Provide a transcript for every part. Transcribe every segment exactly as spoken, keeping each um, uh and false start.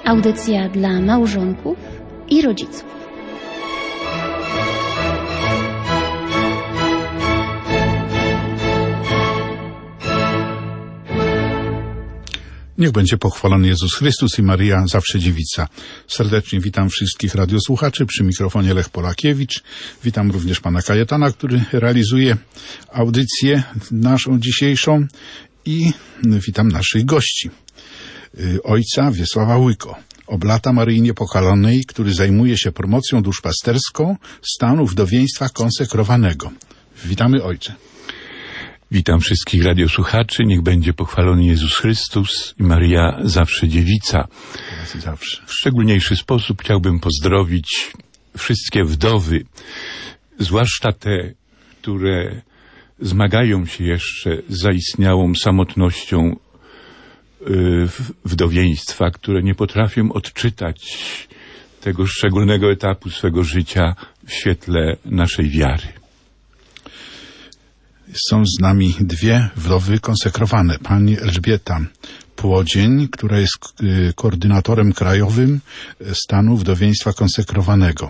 Audycja dla małżonków i rodziców. Niech będzie pochwalony Jezus Chrystus i Maryja, zawsze dziewica. Serdecznie witam wszystkich radiosłuchaczy, przy mikrofonie Lech Polakiewicz. Witam również pana Kajetana, który realizuje audycję naszą dzisiejszą i witam naszych gości. Ojca Wiesława Łyko, oblata Maryi Niepokalanej, który zajmuje się promocją duszpasterską stanu wdowieństwa konsekrowanego. Witamy, ojcze. Witam wszystkich radiosłuchaczy. Niech będzie pochwalony Jezus Chrystus i Maryja, zawsze dziewica. Teraz i zawsze. W szczególniejszy sposób chciałbym pozdrowić wszystkie wdowy, zwłaszcza te, które zmagają się jeszcze z zaistniałą samotnością yy, wdowieństwa, które nie potrafią odczytać tego szczególnego etapu swego życia w świetle naszej wiary. Są z nami dwie wdowy konsekrowane. Pani Elżbieta Płodzień, która jest koordynatorem krajowym stanu wdowieństwa konsekrowanego.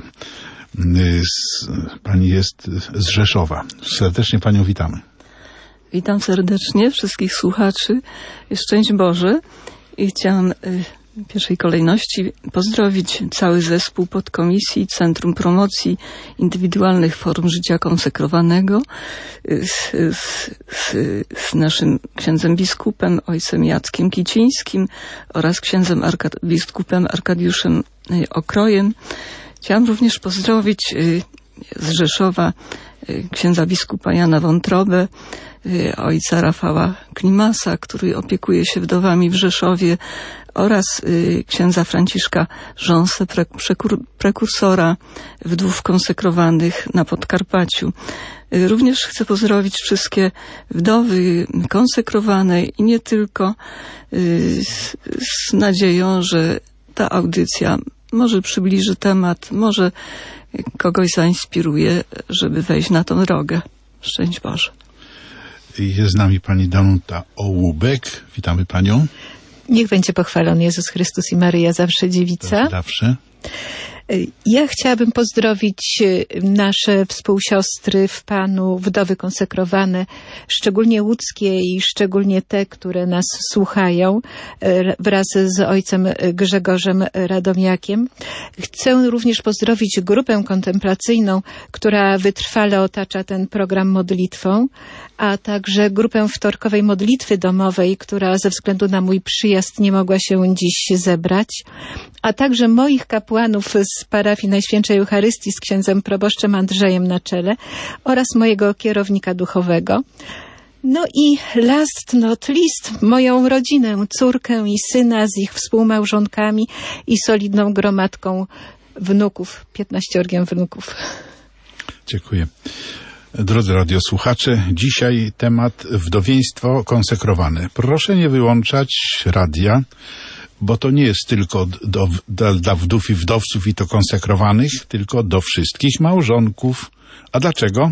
Pani jest z Rzeszowa. Serdecznie panią witamy. Witam serdecznie wszystkich słuchaczy. Szczęść Boże. I chciałam w pierwszej kolejności pozdrowić cały zespół podkomisji Centrum Promocji Indywidualnych Form Życia Konsekrowanego z, z, z, z naszym księdzem biskupem, ojcem Jackiem Kicińskim oraz księdzem Arkad- biskupem Arkadiuszem Okrojem. Chciałam również pozdrowić z Rzeszowa księdza biskupa Jana Wątrobę, ojca Rafała Klimasa, który opiekuje się wdowami w Rzeszowie, oraz y, księdza Franciszka Rząsę, pre, prekur, prekursora wdów konsekrowanych na Podkarpaciu. Y, również chcę pozdrowić wszystkie wdowy konsekrowane i nie tylko, y, z, z nadzieją, że ta audycja może przybliży temat, może kogoś zainspiruje, żeby wejść na tą drogę. Szczęść Boże. Jest z nami pani Danuta Ołubek. Witamy panią. Niech będzie pochwalony Jezus Chrystus i Maryja, zawsze dziewica. Zawsze. Ja chciałabym pozdrowić nasze współsiostry w Panu, wdowy konsekrowane, szczególnie łódzkie i szczególnie te, które nas słuchają, wraz z ojcem Grzegorzem Radomiakiem. Chcę również pozdrowić grupę kontemplacyjną, która wytrwale otacza ten program modlitwą, a także grupę wtorkowej modlitwy domowej, która ze względu na mój przyjazd nie mogła się dziś zebrać, a także moich kapłanów z parafii Najświętszej Eucharystii z księdzem proboszczem Andrzejem na czele oraz mojego kierownika duchowego. No i last not least, moją rodzinę, córkę i syna z ich współmałżonkami i solidną gromadką wnuków, piętnaściorgiem wnuków. Dziękuję. Drodzy radiosłuchacze, dzisiaj temat wdowieństwo konsekrowane. Proszę nie wyłączać radia, bo to nie jest tylko do, do, dla wdów i wdowców i to konsekrowanych, tylko do wszystkich małżonków. A dlaczego?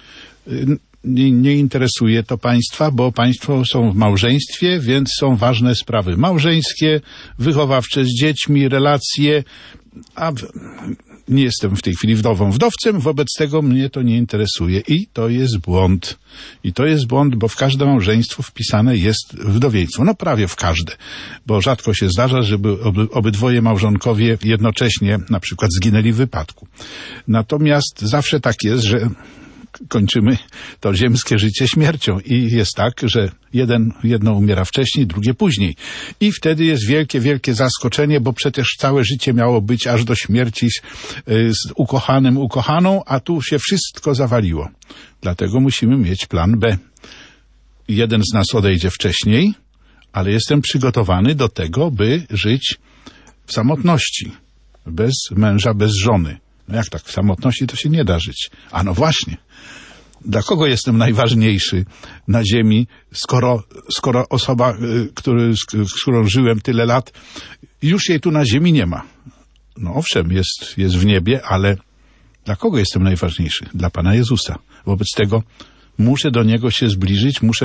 Nie, nie interesuje to państwa, bo państwo są w małżeństwie, więc są ważne sprawy małżeńskie, wychowawcze z dziećmi, relacje, a w, nie jestem w tej chwili wdową, wdowcem, wobec tego mnie to nie interesuje i to jest błąd. I to jest błąd, bo w każde małżeństwo wpisane jest wdowieństwo. No prawie w każde, bo rzadko się zdarza, żeby oby, obydwoje małżonkowie jednocześnie na przykład zginęli w wypadku. Natomiast zawsze tak jest, że kończymy to ziemskie życie śmiercią i jest tak, że jeden, jedno umiera wcześniej, drugie później. I wtedy jest wielkie, wielkie zaskoczenie, bo przecież całe życie miało być aż do śmierci z, z ukochanym, ukochaną, a tu się wszystko zawaliło. Dlatego musimy mieć plan B. Jeden z nas odejdzie wcześniej, ale jestem przygotowany do tego, by żyć w samotności, bez męża, bez żony. No jak tak, w samotności to się nie da żyć. A no właśnie. Dla kogo jestem najważniejszy na ziemi, skoro, skoro osoba, który, z którą żyłem tyle lat, już jej tu na ziemi nie ma? No owszem, jest, jest w niebie, ale dla kogo jestem najważniejszy? Dla Pana Jezusa. Wobec tego muszę do Niego się zbliżyć, muszę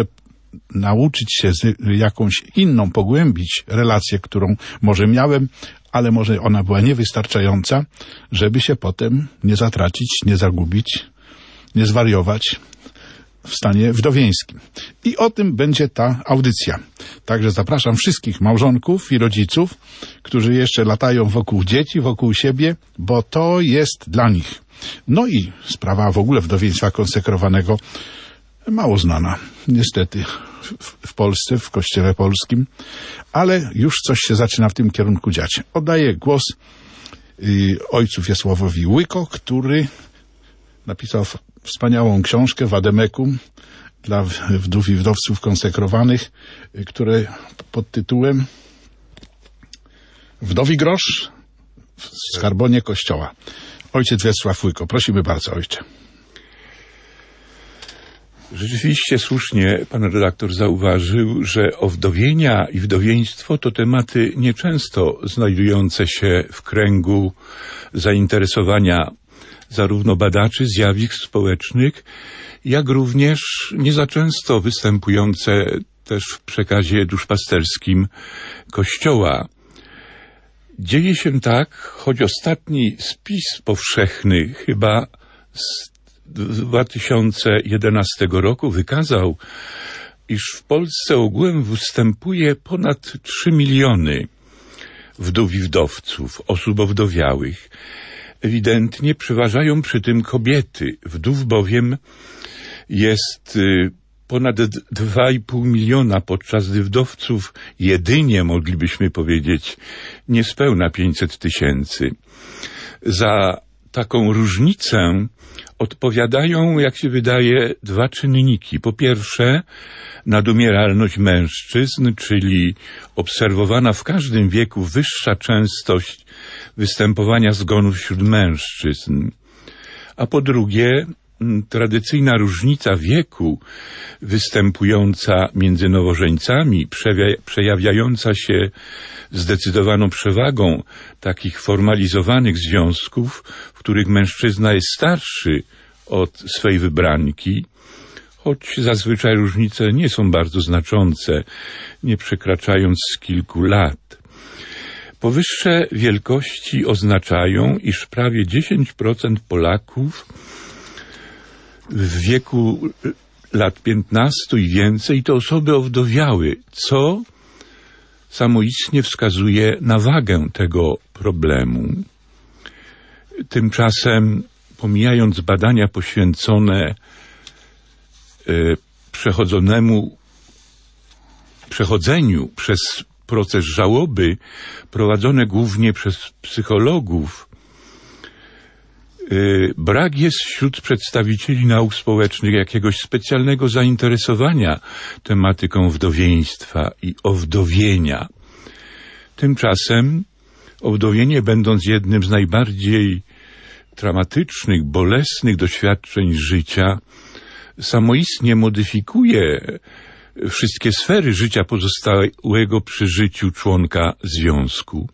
nauczyć się z jakąś inną, pogłębić relację, którą może miałem, ale może ona była niewystarczająca, żeby się potem nie zatracić, nie zagubić, nie zwariować w stanie wdowieńskim. I o tym będzie ta audycja. Także zapraszam wszystkich małżonków i rodziców, którzy jeszcze latają wokół dzieci, wokół siebie, bo to jest dla nich. No i sprawa w ogóle wdowieństwa konsekrowanego mało znana, niestety, w, w Polsce, w Kościele Polskim, ale już coś się zaczyna w tym kierunku dziać. Oddaję głos y, ojcu Wiesławowi Łyko, który napisał wspaniałą książkę Wademekum dla wdów i wdowców konsekrowanych, y, które pod tytułem Wdowi grosz w skarbonie Kościoła. Ojciec Wiesław Łyko. Prosimy bardzo, ojcze. Rzeczywiście słusznie pan redaktor zauważył, że owdowienia i wdowieństwo to tematy nieczęsto znajdujące się w kręgu zainteresowania zarówno badaczy zjawisk społecznych, jak również nie za często występujące też w przekazie duszpasterskim Kościoła. Dzieje się tak, choć ostatni spis powszechny chyba z dwa tysiące jedenastego roku wykazał, iż w Polsce ogółem występuje ponad trzy miliony wdów i wdowców, osób owdowiałych. Ewidentnie przeważają przy tym kobiety. Wdów bowiem jest ponad dwa i pół miliona, podczas gdy wdowców jedynie, moglibyśmy powiedzieć, niespełna pięćset tysięcy. Za taką różnicę odpowiadają, jak się wydaje, dwa czynniki. Po pierwsze, nadumieralność mężczyzn, czyli obserwowana w każdym wieku wyższa częstość występowania zgonów wśród mężczyzn. A po drugie, tradycyjna różnica wieku występująca między nowożeńcami, przejawiająca się zdecydowaną przewagą takich formalizowanych związków, w których mężczyzna jest starszy od swej wybranki, choć zazwyczaj różnice nie są bardzo znaczące, nie przekraczając kilku lat. Powyższe wielkości oznaczają, iż prawie dziesięć procent Polaków w wieku lat piętnastu i więcej to osoby owdowiałe, co samoistnie wskazuje na wagę tego problemu. Tymczasem, pomijając badania poświęcone e, przechodzonemu, przechodzeniu przez proces żałoby, prowadzone głównie przez psychologów, brak jest wśród przedstawicieli nauk społecznych jakiegoś specjalnego zainteresowania tematyką wdowieństwa i owdowienia. Tymczasem owdowienie, będąc jednym z najbardziej dramatycznych, bolesnych doświadczeń życia, samoistnie modyfikuje wszystkie sfery życia pozostałego przy życiu członka związku.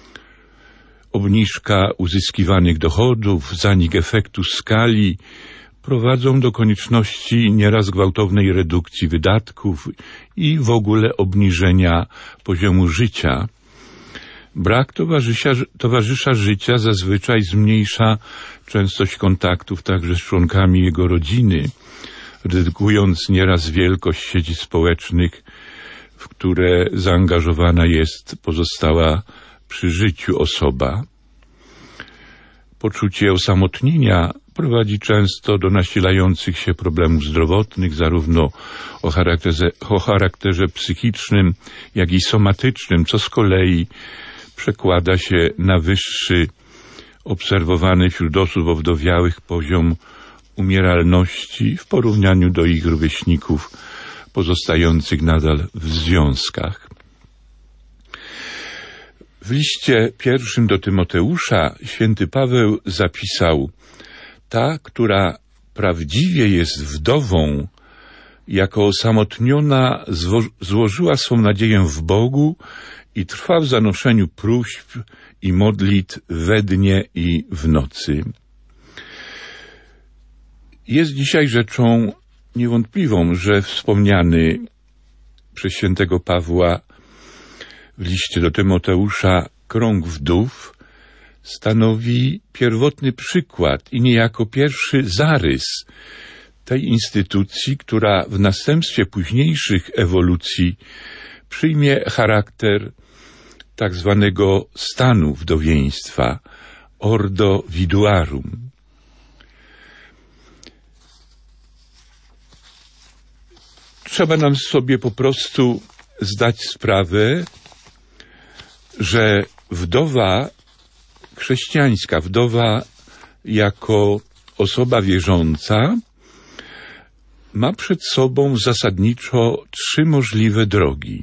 Obniżka uzyskiwanych dochodów, zanik efektu skali prowadzą do konieczności nieraz gwałtownej redukcji wydatków i w ogóle obniżenia poziomu życia. Brak towarzysza, towarzysza życia zazwyczaj zmniejsza częstość kontaktów także z członkami jego rodziny, redukując nieraz wielkość sieci społecznych, w które zaangażowana jest pozostała przy życiu osoba. Poczucie osamotnienia prowadzi często do nasilających się problemów zdrowotnych, zarówno o charakterze, o charakterze psychicznym, jak i somatycznym, co z kolei przekłada się na wyższy, obserwowany wśród osób owdowiałych poziom umieralności w porównaniu do ich rówieśników pozostających nadal w związkach. W liście pierwszym do Tymoteusza święty Paweł zapisał: ta, która prawdziwie jest wdową, jako osamotniona zwo- złożyła swą nadzieję w Bogu i trwa w zanoszeniu próśb i modlitw we dnie i w nocy. Jest dzisiaj rzeczą niewątpliwą, że wspomniany przez świętego Pawła w liście do Tymoteusza krąg wdów stanowi pierwotny przykład i niejako pierwszy zarys tej instytucji, która w następstwie późniejszych ewolucji przyjmie charakter tak zwanego stanu wdowieństwa, ordo viduarum. Trzeba nam sobie po prostu zdać sprawę, że wdowa chrześcijańska, wdowa jako osoba wierząca ma przed sobą zasadniczo trzy możliwe drogi.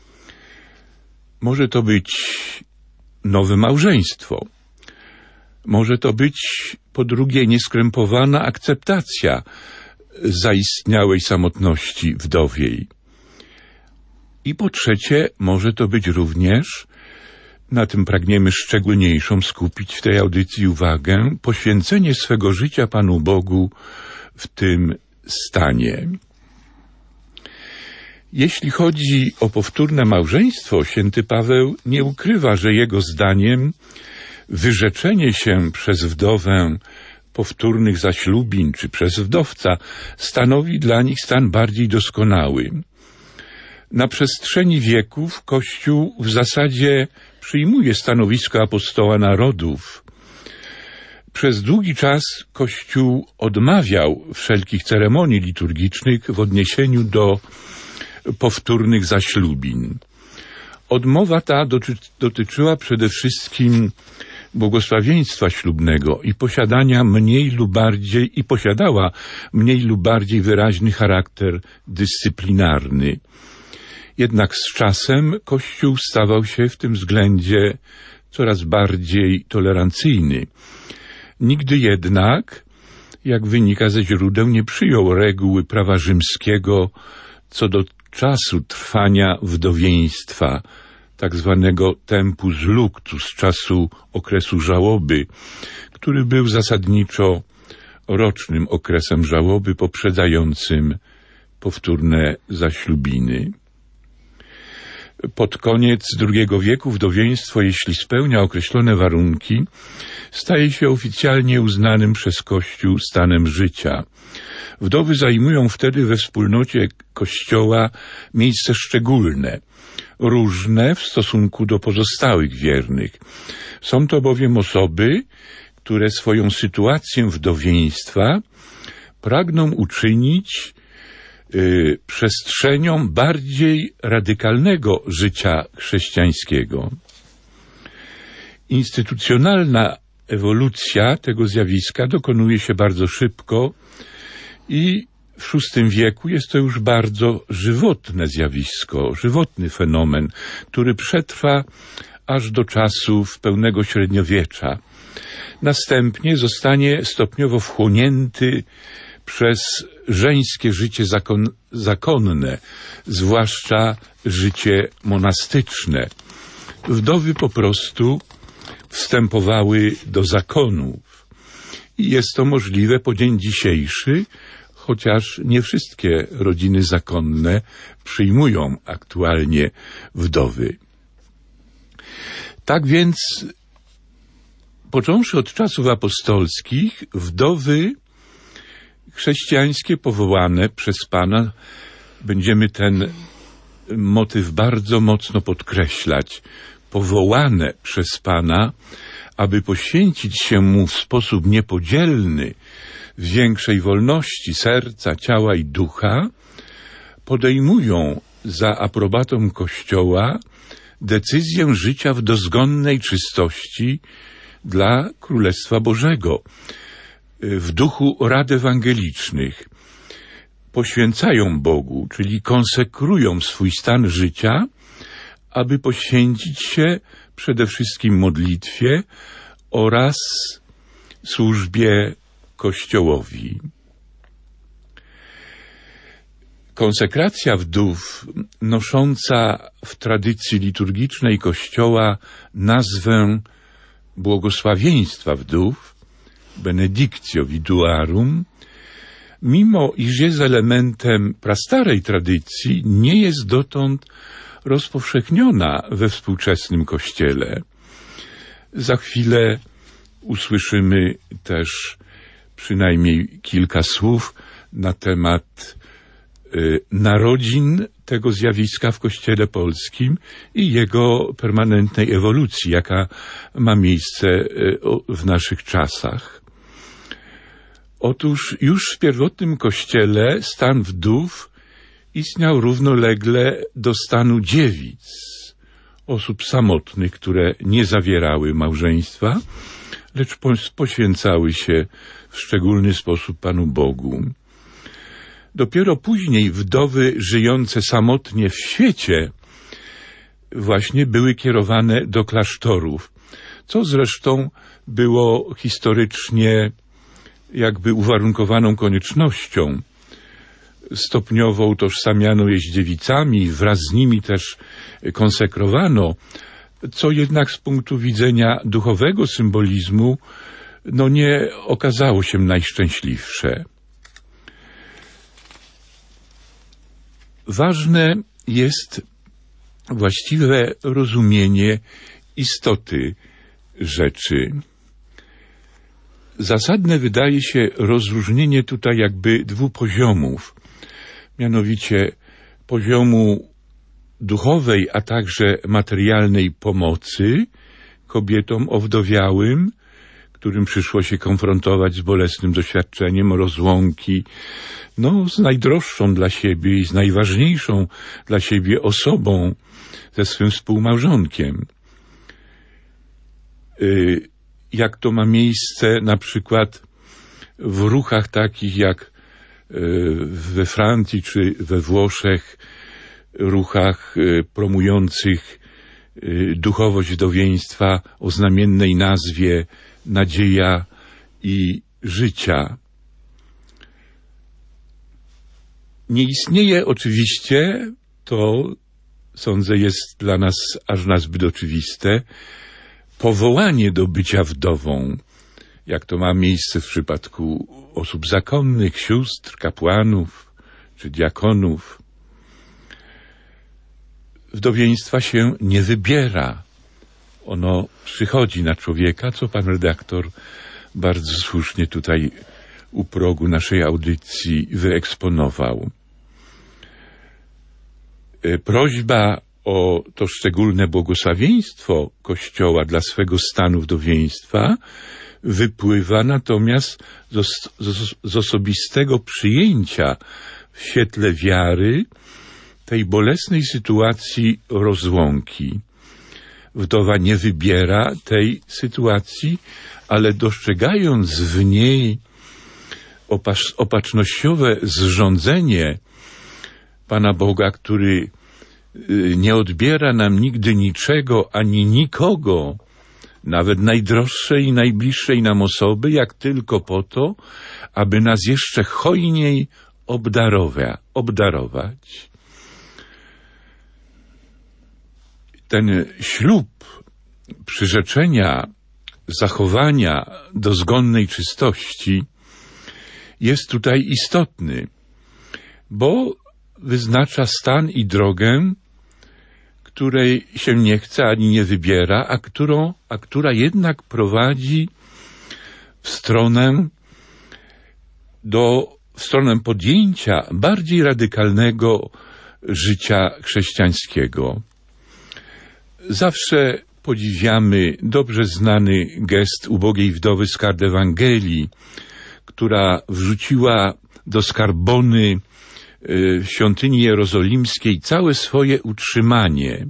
Może to być nowe małżeństwo. Może to być, po drugie, nieskrępowana akceptacja zaistniałej samotności wdowiej. I po trzecie, może to być również, na tym pragniemy szczególniejszą skupić w tej audycji uwagę, poświęcenie swego życia Panu Bogu w tym stanie. Jeśli chodzi o powtórne małżeństwo, święty Paweł nie ukrywa, że jego zdaniem wyrzeczenie się przez wdowę powtórnych zaślubin czy przez wdowca stanowi dla nich stan bardziej doskonały. Na przestrzeni wieków Kościół w zasadzie przyjmuje stanowisko apostoła narodów. Przez długi czas Kościół odmawiał wszelkich ceremonii liturgicznych w odniesieniu do powtórnych zaślubin. Odmowa ta doty- dotyczyła przede wszystkim błogosławieństwa ślubnego i posiadania mniej lub bardziej i posiadała mniej lub bardziej wyraźny charakter dyscyplinarny. Jednak z czasem Kościół stawał się w tym względzie coraz bardziej tolerancyjny. Nigdy jednak, jak wynika ze źródeł, nie przyjął reguły prawa rzymskiego co do czasu trwania wdowieństwa, tak zwanego tempus luctus, czasu okresu żałoby, który był zasadniczo rocznym okresem żałoby poprzedzającym powtórne zaślubiny. Pod koniec drugiego wieku wdowieństwo, jeśli spełnia określone warunki, staje się oficjalnie uznanym przez Kościół stanem życia. Wdowy zajmują wtedy we wspólnocie Kościoła miejsce szczególne, różne w stosunku do pozostałych wiernych. Są to bowiem osoby, które swoją sytuację wdowieństwa pragną uczynić y, przestrzenią bardziej radykalnego życia chrześcijańskiego. Instytucjonalna ewolucja tego zjawiska dokonuje się bardzo szybko i w szóstym wieku jest to już bardzo żywotne zjawisko, żywotny fenomen, który przetrwa aż do czasów pełnego średniowiecza. Następnie zostanie stopniowo wchłonięty przez żeńskie życie zakon, zakonne, zwłaszcza życie monastyczne. Wdowy po prostu wstępowały do zakonów. I jest to możliwe po dzień dzisiejszy, chociaż nie wszystkie rodziny zakonne przyjmują aktualnie wdowy. Tak więc, począwszy od czasów apostolskich, wdowy chrześcijańskie powołane przez Pana, będziemy ten motyw bardzo mocno podkreślać, powołane przez Pana, aby poświęcić się Mu w sposób niepodzielny, w większej wolności serca, ciała i ducha, podejmują za aprobatą Kościoła decyzję życia w dozgonnej czystości dla Królestwa Bożego. W duchu rad ewangelicznych poświęcają Bogu, czyli konsekrują swój stan życia, aby poświęcić się przede wszystkim modlitwie oraz służbie Kościołowi. Konsekracja wdów, nosząca w tradycji liturgicznej Kościoła nazwę błogosławieństwa wdów, benedictio viduarum, mimo iż jest elementem prastarej tradycji, nie jest dotąd rozpowszechniona we współczesnym Kościele. Za chwilę usłyszymy też przynajmniej kilka słów na temat y, narodzin tego zjawiska w Kościele polskim i jego permanentnej ewolucji, jaka ma miejsce y, o, w naszych czasach. Otóż już w pierwotnym Kościele stan wdów istniał równolegle do stanu dziewic, osób samotnych, które nie zawierały małżeństwa, lecz poświęcały się w szczególny sposób Panu Bogu. Dopiero później wdowy żyjące samotnie w świecie właśnie były kierowane do klasztorów, co zresztą było historycznie jakby uwarunkowaną koniecznością. Stopniowo utożsamiano je z dziewicami, wraz z nimi też konsekrowano, co jednak z punktu widzenia duchowego symbolizmu no nie okazało się najszczęśliwsze. Ważne jest właściwe rozumienie istoty rzeczy. Zasadne wydaje się rozróżnienie tutaj jakby dwóch poziomów, mianowicie poziomu duchowej, a także materialnej pomocy kobietom owdowiałym, którym przyszło się konfrontować z bolesnym doświadczeniem rozłąki, no, z najdroższą dla siebie i z najważniejszą dla siebie osobą, ze swym współmałżonkiem. Yy, jak to ma miejsce na przykład w ruchach takich jak yy, we Francji czy we Włoszech, ruchach yy, promujących yy, duchowość wdowieństwa o znamiennej nazwie Nadzieja i Życia. Nie istnieje oczywiście, to sądzę jest dla nas aż nazbyt oczywiste, powołanie do bycia wdową, jak to ma miejsce w przypadku osób zakonnych, sióstr, kapłanów czy diakonów. Wdowieństwa się nie wybiera. Ono przychodzi na człowieka, co pan redaktor bardzo słusznie tutaj u progu naszej audycji wyeksponował. Prośba o to szczególne błogosławieństwo Kościoła dla swego stanu wdowieństwa wypływa natomiast z, os z, z osobistego przyjęcia w świetle wiary tej bolesnej sytuacji rozłąki. Wdowa nie wybiera tej sytuacji, ale dostrzegając w niej opatrz opatrznościowe zrządzenie Pana Boga, który nie odbiera nam nigdy niczego ani nikogo, nawet najdroższej i najbliższej nam osoby, jak tylko po to, aby nas jeszcze hojniej obdarowa obdarować. Ten ślub przyrzeczenia zachowania dozgonnej czystości jest tutaj istotny, bo wyznacza stan i drogę, której się nie chce ani nie wybiera, a, którą, a która jednak prowadzi w stronę do, w stronę podjęcia bardziej radykalnego życia chrześcijańskiego. Zawsze podziwiamy dobrze znany gest ubogiej wdowy z kart Ewangelii, która wrzuciła do skarbony w świątyni jerozolimskiej całe swoje utrzymanie,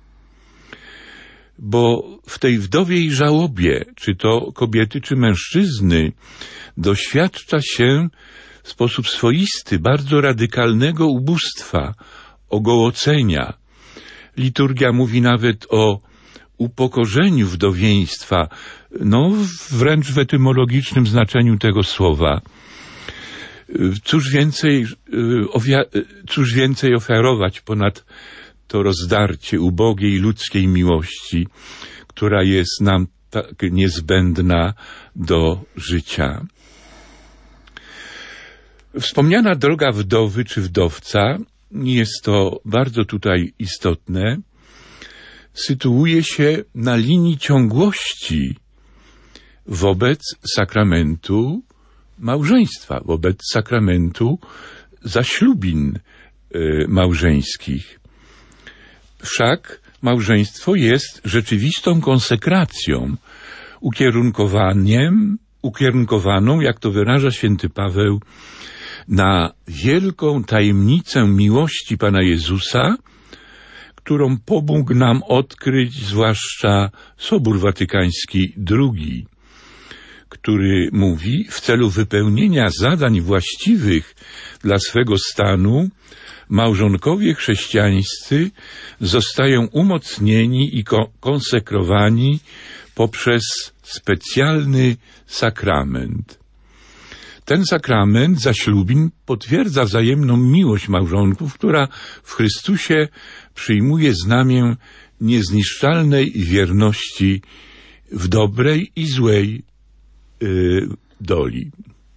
bo w tej wdowiej żałobie, czy to kobiety, czy mężczyzny, doświadcza się w sposób swoisty bardzo radykalnego ubóstwa, ogołocenia. Liturgia mówi nawet o upokorzeniu wdowieństwa, no wręcz w etymologicznym znaczeniu tego słowa. Cóż więcej, cóż więcej ofiarować ponad to rozdarcie ubogiej ludzkiej miłości, która jest nam tak niezbędna do życia. Wspomniana droga wdowy czy wdowca, jest to bardzo tutaj istotne, sytuuje się na linii ciągłości wobec sakramentu małżeństwa, wobec sakramentu zaślubin y, małżeńskich. Wszak małżeństwo jest rzeczywistą konsekracją, ukierunkowaniem, ukierunkowaną, jak to wyraża święty Paweł, na wielką tajemnicę miłości Pana Jezusa, którą pomógł nam odkryć zwłaszcza Sobór Watykański drugi, który mówi, w celu wypełnienia zadań właściwych dla swego stanu, małżonkowie chrześcijańscy zostają umocnieni i ko- konsekrowani poprzez specjalny sakrament. Ten sakrament zaślubin potwierdza wzajemną miłość małżonków, która w Chrystusie przyjmuje znamię niezniszczalnej wierności w dobrej i złej yy, doli.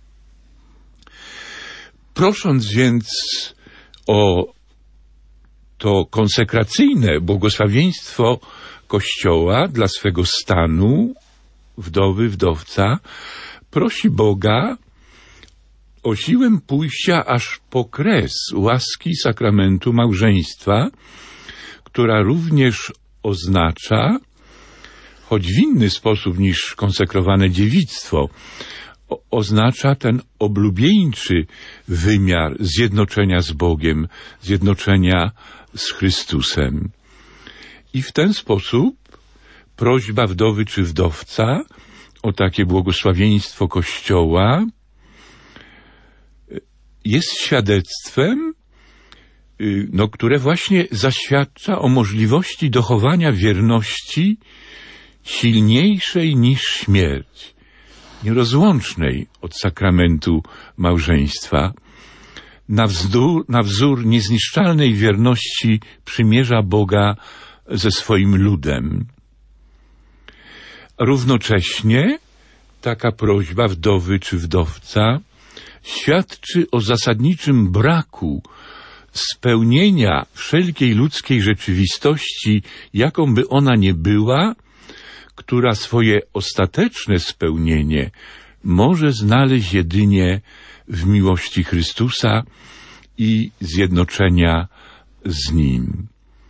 Prosząc więc o to konsekracyjne błogosławieństwo Kościoła dla swego stanu, wdowy, wdowca, prosi Boga o siłę pójścia aż po kres łaski sakramentu małżeństwa, która również oznacza, choć w inny sposób niż konsekrowane dziewictwo, o, oznacza ten oblubieńczy wymiar zjednoczenia z Bogiem, zjednoczenia z Chrystusem. I w ten sposób prośba wdowy czy wdowca o takie błogosławieństwo Kościoła jest świadectwem, no, które właśnie zaświadcza o możliwości dochowania wierności silniejszej niż śmierć, nierozłącznej od sakramentu małżeństwa, na wzór, na wzór niezniszczalnej wierności przymierza Boga ze swoim ludem. Równocześnie taka prośba wdowy czy wdowca świadczy o zasadniczym braku spełnienia wszelkiej ludzkiej rzeczywistości, jaką by ona nie była, która swoje ostateczne spełnienie może znaleźć jedynie w miłości Chrystusa i zjednoczenia z Nim.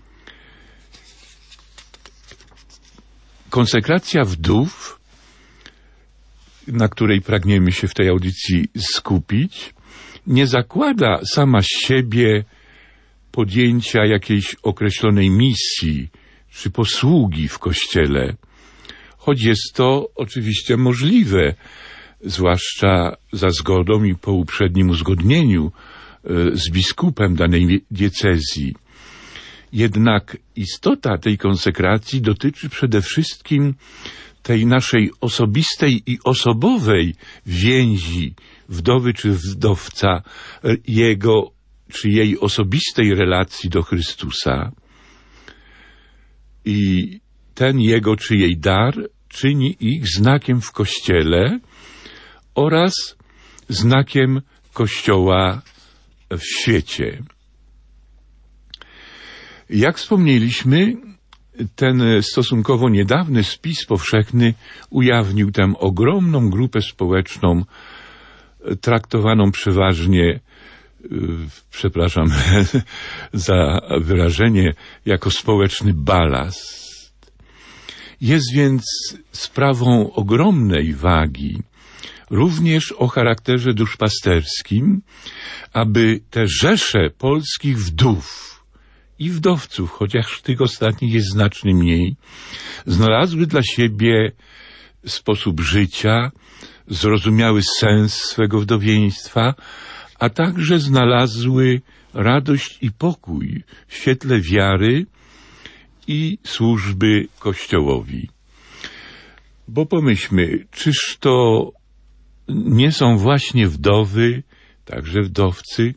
Konsekracja wdów, na której pragniemy się w tej audycji skupić, nie zakłada sama z siebie podjęcia jakiejś określonej misji czy posługi w Kościele, choć jest to oczywiście możliwe, zwłaszcza za zgodą i po uprzednim uzgodnieniu z biskupem danej diecezji. Jednak istota tej konsekracji dotyczy przede wszystkim tej naszej osobistej i osobowej więzi wdowy czy wdowca, jego czy jej osobistej relacji do Chrystusa. I ten jego czy jej dar czyni ich znakiem w Kościele oraz znakiem Kościoła w świecie. Jak wspomnieliśmy, ten stosunkowo niedawny spis powszechny ujawnił tę ogromną grupę społeczną, traktowaną przeważnie, przepraszam za wyrażenie, jako społeczny balast. Jest więc sprawą ogromnej wagi, również o charakterze duszpasterskim, aby te rzesze polskich wdów i wdowców, chociaż tych ostatnich jest znacznie mniej, znalazły dla siebie sposób życia, zrozumiały sens swego wdowieństwa, a także znalazły radość i pokój w świetle wiary i służby Kościołowi. Bo pomyślmy, czyż to nie są właśnie wdowy, także wdowcy,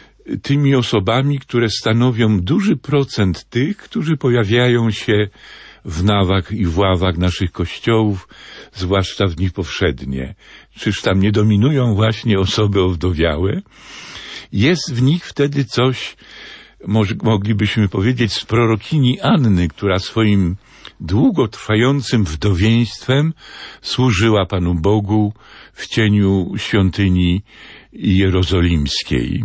tymi osobami, które stanowią duży procent tych, którzy pojawiają się w nawach i w ławach naszych kościołów, zwłaszcza w dni powszednie. Czyż tam nie dominują właśnie osoby owdowiałe? Jest w nich wtedy coś, może, moglibyśmy powiedzieć, z prorokini Anny, która swoim długotrwającym wdowieństwem służyła Panu Bogu w cieniu świątyni jerozolimskiej.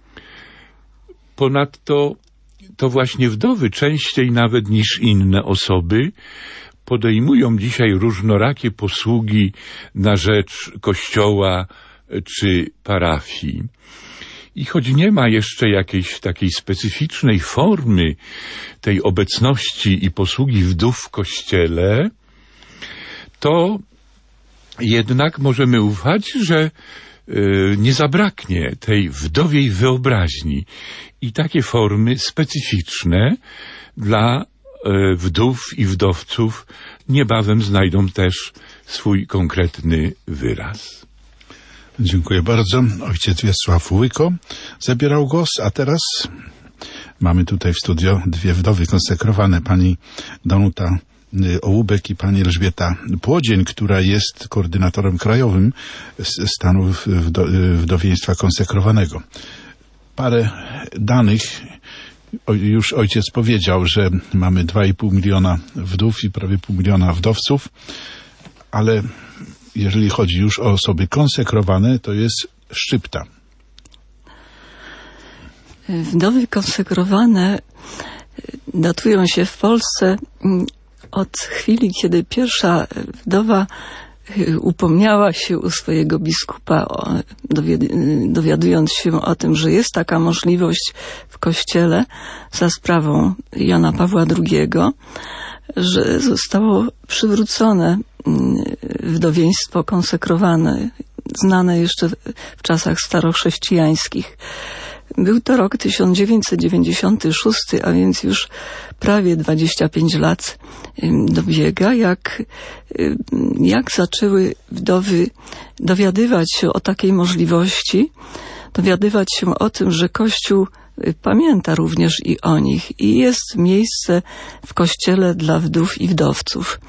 Ponadto to właśnie wdowy częściej nawet niż inne osoby podejmują dzisiaj różnorakie posługi na rzecz kościoła czy parafii. I choć nie ma jeszcze jakiejś takiej specyficznej formy tej obecności i posługi wdów w kościele, to jednak możemy ufać, że nie zabraknie tej wdowiej wyobraźni i takie formy specyficzne dla wdów i wdowców niebawem znajdą też swój konkretny wyraz. Dziękuję bardzo. Ojciec Wiesław Łyko zabierał głos, a teraz mamy tutaj w studio dwie wdowy konsekrowane, pani Danuta Ołubek i pani Elżbieta Płodzień, która jest koordynatorem krajowym stanu wdowieństwa konsekrowanego. Parę danych. Już ojciec powiedział, że mamy dwa i pół miliona wdów i prawie pół miliona wdowców, ale jeżeli chodzi już o osoby konsekrowane, to jest szczypta. Wdowy konsekrowane datują się w Polsce od chwili, kiedy pierwsza wdowa upomniała się u swojego biskupa, dowiadując się o tym, że jest taka możliwość w Kościele za sprawą Jana Pawła drugiego, że zostało przywrócone wdowieństwo konsekrowane, znane jeszcze w czasach starochrześcijańskich. Był to rok tysiąc dziewięćset dziewięćdziesiąty szósty, a więc już prawie dwadzieścia pięć lat dobiega, jak, jak zaczęły wdowy dowiadywać się o takiej możliwości, dowiadywać się o tym, że Kościół pamięta również i o nich i jest miejsce w Kościele dla wdów i wdowców.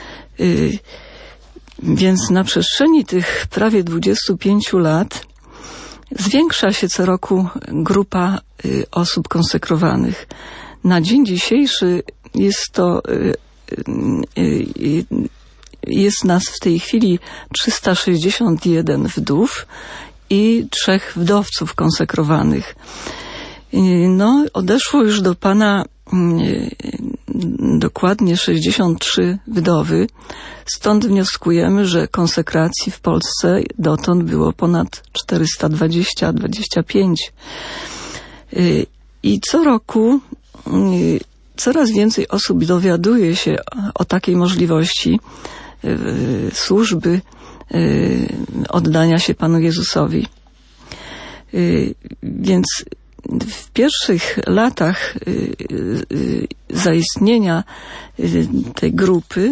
Więc na przestrzeni tych prawie dwudziestu pięciu lat zwiększa się co roku grupa osób konsekrowanych. Na dzień dzisiejszy jest to jest nas w tej chwili trzysta sześćdziesiąt jeden wdów i trzech wdowców konsekrowanych. No, odeszło już do Pana dokładnie sześćdziesiąt trzy wdowy, stąd wnioskujemy, że konsekracji w Polsce dotąd było ponad czterysta dwadzieścia dwadzieścia pięć. I co roku coraz więcej osób dowiaduje się o takiej możliwości służby oddania się Panu Jezusowi. Więc w pierwszych latach zaistnienia tej grupy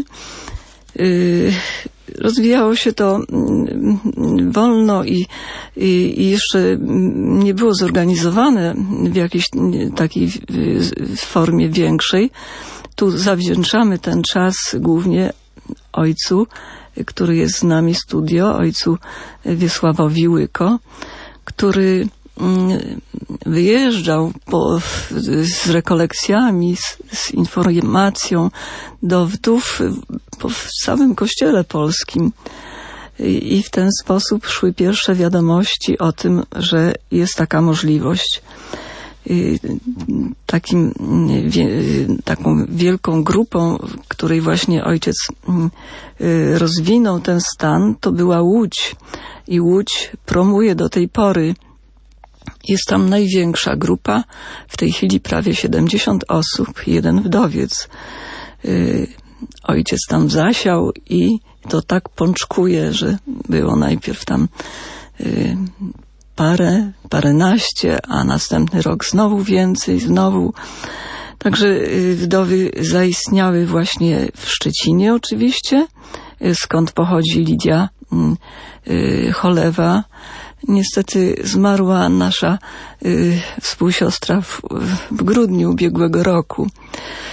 rozwijało się to wolno i, i, i jeszcze nie było zorganizowane w jakiejś takiej formie większej. Tu zawdzięczamy ten czas głównie ojcu, który jest z nami w studio, ojcu Wiesławowi Łyko, który wyjeżdżał po, z rekolekcjami, z, z informacją do wdów po, w całym Kościele polskim. I, I w ten sposób szły pierwsze wiadomości o tym, że jest taka możliwość. I takim, wie, taką wielką grupą, której właśnie ojciec rozwinął ten stan, to była Łódź. I Łódź promuje do tej pory. Jest tam największa grupa, w tej chwili prawie siedemdziesiąt osób, jeden wdowiec. Yy, ojciec tam zasiał i to tak pączkuje, że było najpierw tam yy, parę, paręnaście, a następny rok znowu więcej, znowu. Także yy, wdowy zaistniały właśnie w Szczecinie oczywiście, yy, skąd pochodzi Lidia yy, Cholewa. Niestety zmarła nasza y, współsiostra w, w grudniu ubiegłego roku.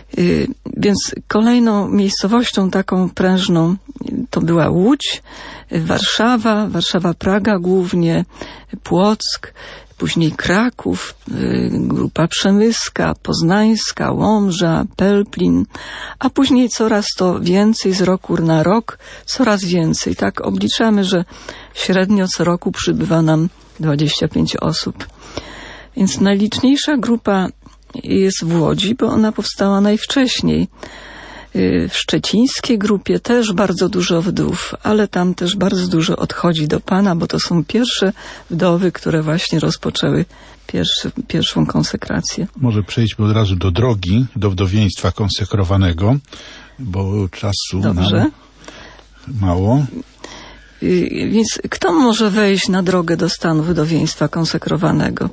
Więc kolejną miejscowością taką prężną to była Łódź, Warszawa, Warszawa-Praga głównie, Płock, później Kraków, Grupa Przemyska, Poznańska, Łomża, Pelplin, a później coraz to więcej z roku na rok, coraz więcej. Tak obliczamy, że średnio co roku przybywa nam dwadzieścia pięć osób. Więc najliczniejsza grupa jest w Łodzi, bo ona powstała najwcześniej. W szczecińskiej grupie też bardzo dużo wdów, ale tam też bardzo dużo odchodzi do Pana, bo to są pierwsze wdowy, które właśnie rozpoczęły pierwszy, pierwszą konsekrację. Może przejdźmy od razu do drogi, do wdowieństwa konsekrowanego, bo czasu Dobrze. nam mało. Więc kto może wejść na drogę do stanu wdowieństwa konsekrowanego?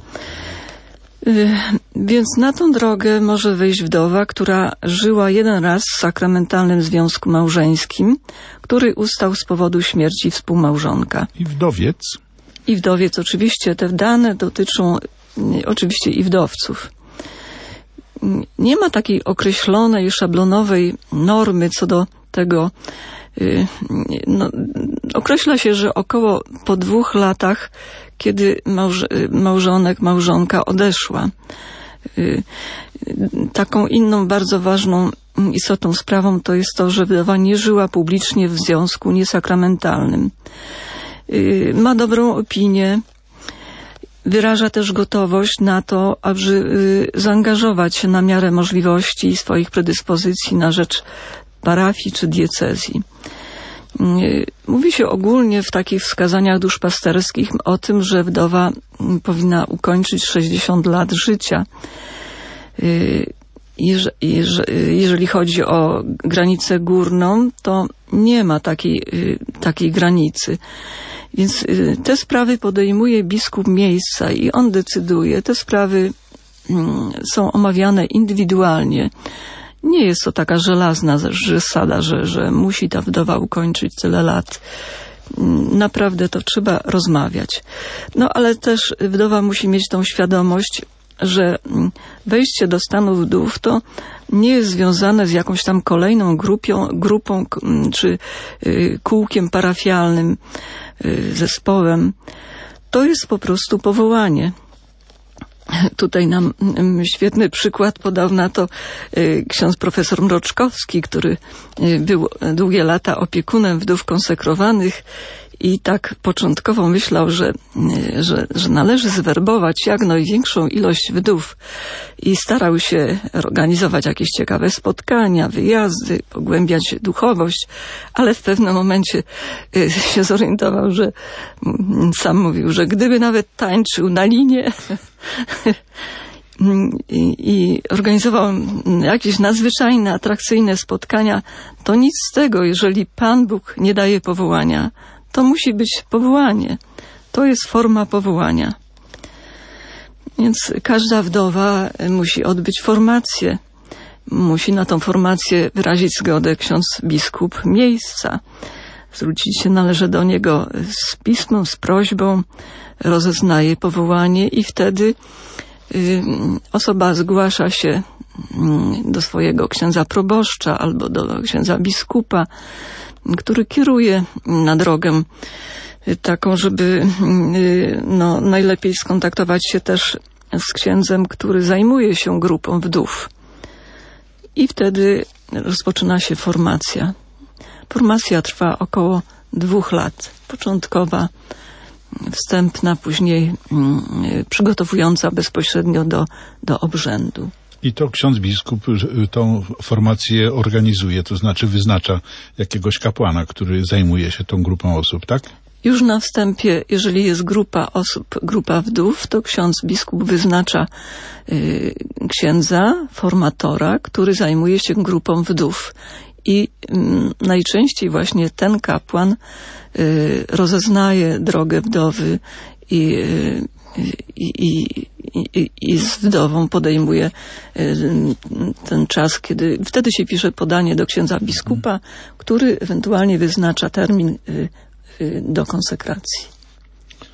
Więc na tą drogę może wejść wdowa, która żyła jeden raz w sakramentalnym związku małżeńskim, który ustał z powodu śmierci współmałżonka. I wdowiec? I wdowiec oczywiście. Te dane dotyczą oczywiście i wdowców. Nie ma takiej określonej, szablonowej normy co do tego. No, określa się, że około po dwóch latach, kiedy małż, małżonek, małżonka odeszła. Taką inną bardzo ważną, istotną sprawą to jest to, że wdowa nie żyła publicznie w związku niesakramentalnym. Ma dobrą opinię, wyraża też gotowość na to, aby zaangażować się na miarę możliwości i swoich predyspozycji na rzecz parafii czy diecezji. Mówi się ogólnie w takich wskazaniach duszpasterskich o tym, że wdowa powinna ukończyć sześćdziesiąt lat życia. Jeżeli chodzi o granicę górną, to nie ma takiej, takiej granicy. Więc te sprawy podejmuje biskup miejsca i on decyduje. Te sprawy są omawiane indywidualnie. Nie jest to taka żelazna zasada, że, że musi ta wdowa ukończyć tyle lat. Naprawdę to trzeba rozmawiać. No ale też wdowa musi mieć tą świadomość, że wejście do stanu wdów to nie jest związane z jakąś tam kolejną grupią, grupą czy kółkiem parafialnym, zespołem. To jest po prostu powołanie. Tutaj nam świetny przykład podał na to ksiądz profesor Mroczkowski, który był długie lata opiekunem wdów konsekrowanych i tak początkowo myślał, że, że, że należy zwerbować jak największą ilość wdów i starał się organizować jakieś ciekawe spotkania, wyjazdy, pogłębiać duchowość, ale w pewnym momencie się zorientował, że sam mówił, że gdyby nawet tańczył na linie i, i organizował jakieś nadzwyczajne, atrakcyjne spotkania, to nic z tego, jeżeli Pan Bóg nie daje powołania. To musi być powołanie. To jest forma powołania. Więc każda wdowa musi odbyć formację. Musi na tą formację wyrazić zgodę ksiądz biskup miejsca. Zwrócić się należy do niego z pismem, z prośbą, rozeznaje powołanie i wtedy y, osoba zgłasza się y, do swojego księdza proboszcza albo do księdza biskupa, który kieruje na drogę taką, żeby no, najlepiej skontaktować się też z księdzem, który zajmuje się grupą wdów. I wtedy rozpoczyna się formacja. Formacja trwa około dwóch lat. Początkowa, wstępna, później przygotowująca bezpośrednio do, do obrzędu. I to ksiądz biskup tą formację organizuje, to znaczy wyznacza jakiegoś kapłana, który zajmuje się tą grupą osób, tak? Już na wstępie, jeżeli jest grupa osób, grupa wdów, to ksiądz biskup wyznacza y, księdza, formatora, który zajmuje się grupą wdów. I y, najczęściej właśnie ten kapłan y, rozeznaje drogę wdowy i y, I, i, i, i z wdową podejmuje ten czas, kiedy wtedy się pisze podanie do księdza biskupa, który ewentualnie wyznacza termin do konsekracji.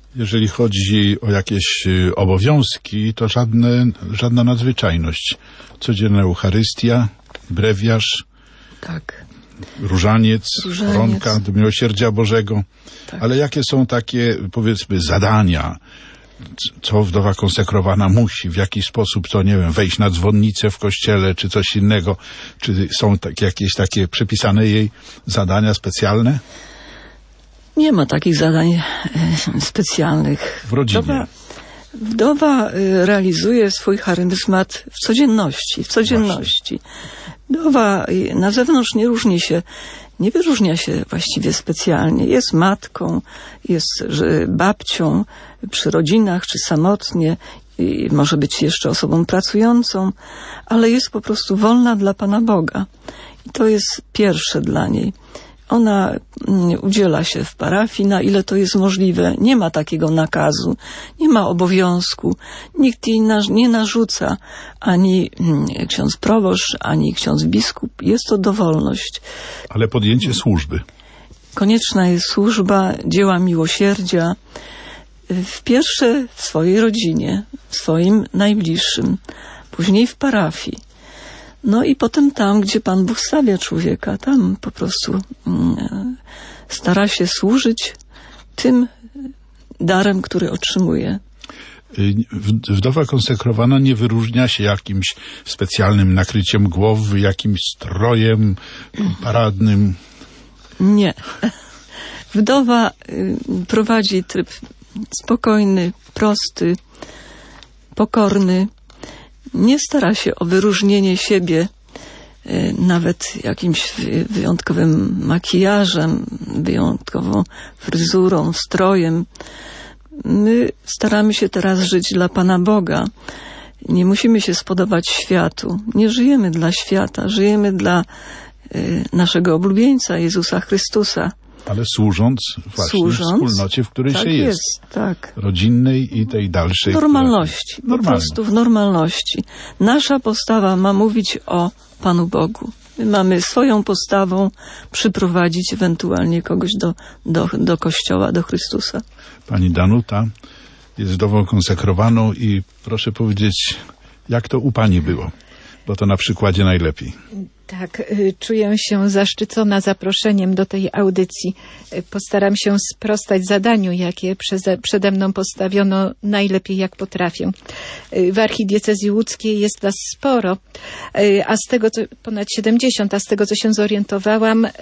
Jeżeli chodzi o jakieś y, obowiązki, to żadne, żadna nadzwyczajność. Codzienna Eucharystia, brewiarz, Tak. różaniec, Różaniec. koronka do Miłosierdzia Bożego. Tak. Ale jakie są takie, powiedzmy, zadania? C- Co wdowa konsekrowana musi? W jaki sposób, co nie wiem, wejść na dzwonnicę w kościele, czy coś innego? Czy są tak, jakieś takie przypisane jej zadania specjalne? Nie ma takich zadań e, specjalnych. W rodzinie. Wdowa, wdowa e, realizuje swój charyzmat w codzienności, w codzienności. Wdowa e, na zewnątrz nie różni się, nie wyróżnia się właściwie specjalnie. Jest matką, jest że, babcią przy rodzinach, czy samotnie, i może być jeszcze osobą pracującą, ale jest po prostu wolna dla Pana Boga. I to jest pierwsze dla niej. Ona mm, udziela się w parafii, na ile to jest możliwe. Nie ma takiego nakazu, nie ma obowiązku. Nikt jej na, nie narzuca, ani mm, ksiądz proboszcz, ani ksiądz biskup. Jest to dowolność. Ale podjęcie służby. Konieczna jest służba, dzieła miłosierdzia. W pierwsze w swojej rodzinie, w swoim najbliższym, później w parafii. No i potem tam, gdzie Pan Bóg stawia człowieka, tam po prostu mm, stara się służyć tym darem, który otrzymuje. Y, w- Wdowa konsekrowana nie wyróżnia się jakimś specjalnym nakryciem głowy, jakimś strojem paradnym. Nie. Wdowa y, prowadzi tryb spokojny, prosty, pokorny. Nie stara się o wyróżnienie siebie y, nawet jakimś wy- wyjątkowym makijażem, wyjątkową fryzurą, strojem. My staramy się teraz żyć dla Pana Boga. Nie musimy się spodobać światu. Nie żyjemy dla świata, żyjemy dla y, naszego oblubieńca, Jezusa Chrystusa. Ale służąc właśnie Służąc, wspólnocie, w której tak się jest. jest, tak. Rodzinnej i tej dalszej. W normalności, która- po prostu w normalności. Nasza postawa ma mówić o Panu Bogu. My mamy swoją postawą przyprowadzić ewentualnie kogoś do, do, do Kościoła, do Chrystusa. Pani Danuta jest wdową konsekrowaną i proszę powiedzieć, jak to u Pani było? Bo to na przykładzie najlepiej. Tak, y, czuję się zaszczycona zaproszeniem do tej audycji. Y, Postaram się sprostać zadaniu, jakie przeze, przede mną postawiono najlepiej jak potrafię. Y, W archidiecezji łódzkiej jest nas sporo, y, a z tego, co, ponad siedemdziesiąt, a z tego, co się zorientowałam, y,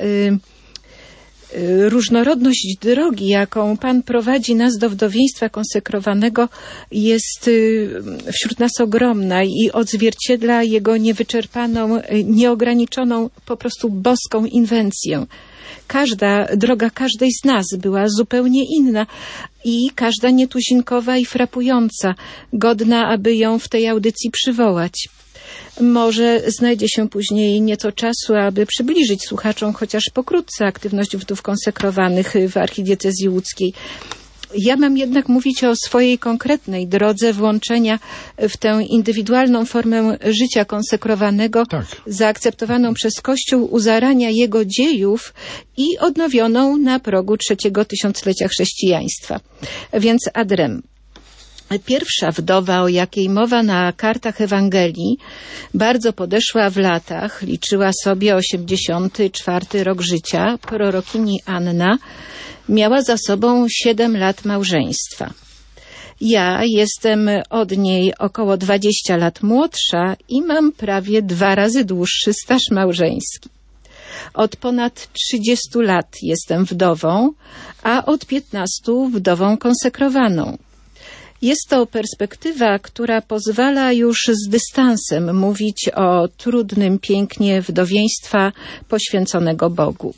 y, różnorodność drogi, jaką Pan prowadzi nas do wdowieństwa konsekrowanego, jest y, wśród nas ogromna i odzwierciedla jego niewyczerpaną, y, nieograniczoną, po prostu boską inwencję. Każda, droga każdej z nas była zupełnie inna i każda nietuzinkowa i frapująca, godna, aby ją w tej audycji przywołać. Może znajdzie się później nieco czasu, aby przybliżyć słuchaczom chociaż pokrótce aktywność wdów konsekrowanych w archidiecezji łódzkiej. Ja mam jednak mówić o swojej konkretnej drodze włączenia w tę indywidualną formę życia konsekrowanego, Tak. zaakceptowaną przez Kościół u zarania jego dziejów i odnowioną na progu trzeciego tysiąclecia chrześcijaństwa. Więc ad rem. Pierwsza wdowa, o jakiej mowa na kartach Ewangelii, bardzo podeszła w latach, liczyła sobie osiemdziesiąty czwarty rok życia, prorokini Anna, miała za sobą siedem lat małżeństwa. Ja jestem od niej około dwadzieścia lat młodsza i mam prawie dwa razy dłuższy staż małżeński. Od ponad trzydziestu lat jestem wdową, a od piętnastu wdową konsekrowaną. Jest to perspektywa, która pozwala już z dystansem mówić o trudnym pięknie wdowieństwa poświęconego Bogu.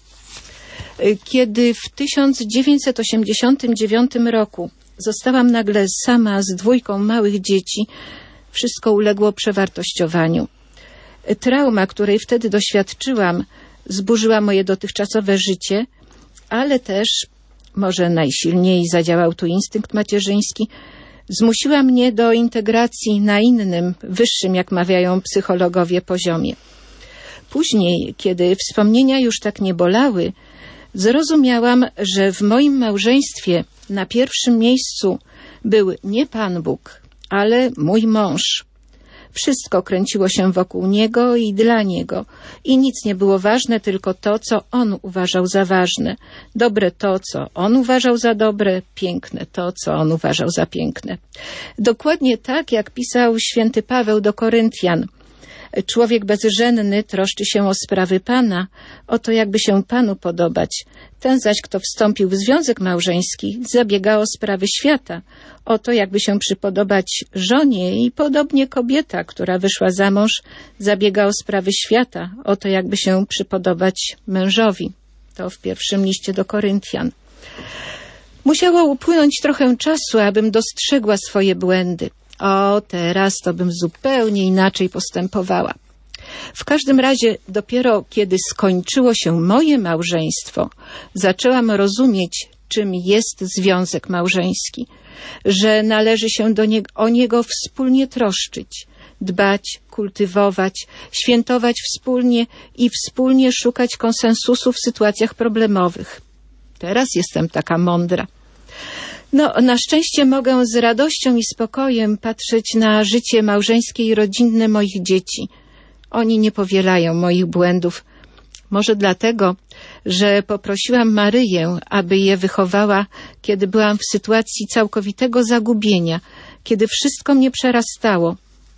Kiedy w tysiąc dziewięćset osiemdziesiątym dziewiątym roku zostałam nagle sama z dwójką małych dzieci, wszystko uległo przewartościowaniu. Trauma, której wtedy doświadczyłam, zburzyła moje dotychczasowe życie, ale też, może najsilniej zadziałał tu instynkt macierzyński, zmusiła mnie do integracji na innym, wyższym, jak mawiają psychologowie, poziomie. Później, kiedy wspomnienia już tak nie bolały, zrozumiałam, że w moim małżeństwie Na pierwszym miejscu był nie Pan Bóg, ale mój mąż. Wszystko kręciło się wokół niego i dla niego. I nic nie było ważne, tylko to, co on uważał za ważne. Dobre to, co on uważał za dobre, piękne to, co on uważał za piękne. Dokładnie tak, jak pisał święty Paweł do Koryntian. Człowiek bezżenny troszczy się o sprawy Pana, o to, jakby się Panu podobać. Ten zaś, kto wstąpił w związek małżeński, zabiega o sprawy świata, o to, jakby się przypodobać żonie, i podobnie kobieta, która wyszła za mąż, zabiega o sprawy świata, o to, jakby się przypodobać mężowi. To w pierwszym liście do Koryntian. Musiało upłynąć trochę czasu, abym dostrzegła swoje błędy. O, teraz to bym zupełnie inaczej postępowała. W każdym razie dopiero kiedy skończyło się moje małżeństwo, zaczęłam rozumieć, czym jest związek małżeński, że należy się do niego, o niego wspólnie troszczyć, dbać, kultywować, świętować wspólnie i wspólnie szukać konsensusu w sytuacjach problemowych. Teraz jestem taka mądra. No, na szczęście mogę z radością i spokojem patrzeć na życie małżeńskie i rodzinne moich dzieci. Oni nie powielają moich błędów. Może dlatego, że poprosiłam Maryję, aby je wychowała, kiedy byłam w sytuacji całkowitego zagubienia, kiedy wszystko mnie przerastało.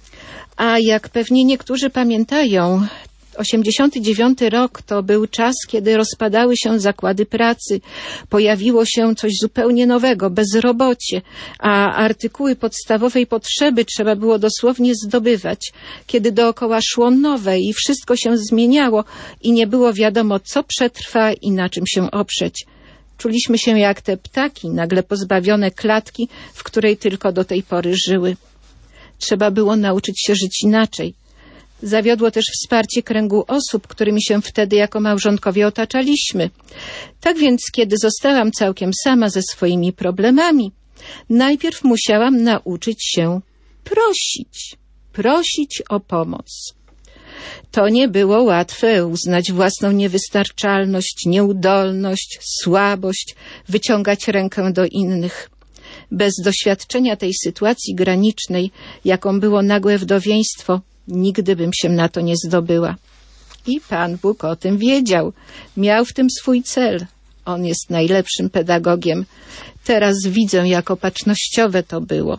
A jak pewnie niektórzy pamiętają, osiemdziesiąty dziewiąty rok to był czas, kiedy rozpadały się zakłady pracy, pojawiło się coś zupełnie nowego, bezrobocie, a artykuły podstawowej potrzeby trzeba było dosłownie zdobywać, kiedy dookoła szło nowe i wszystko się zmieniało i nie było wiadomo, co przetrwa i na czym się oprzeć. Czuliśmy się jak te ptaki, nagle pozbawione klatki, w której tylko do tej pory żyły. Trzeba było nauczyć się żyć inaczej. Zawiodło też wsparcie kręgu osób, którymi się wtedy jako małżonkowie otaczaliśmy. Tak więc, kiedy zostałam całkiem sama ze swoimi problemami, najpierw musiałam nauczyć się prosić, prosić o pomoc. To nie było łatwe, uznać własną niewystarczalność, nieudolność, słabość, wyciągać rękę do innych. Bez doświadczenia tej sytuacji granicznej, jaką było nagłe wdowieństwo, nigdy bym się na to nie zdobyła. I Pan Bóg o tym wiedział. Miał w tym swój cel. On jest najlepszym pedagogiem. Teraz widzę, jak opatrznościowe to było.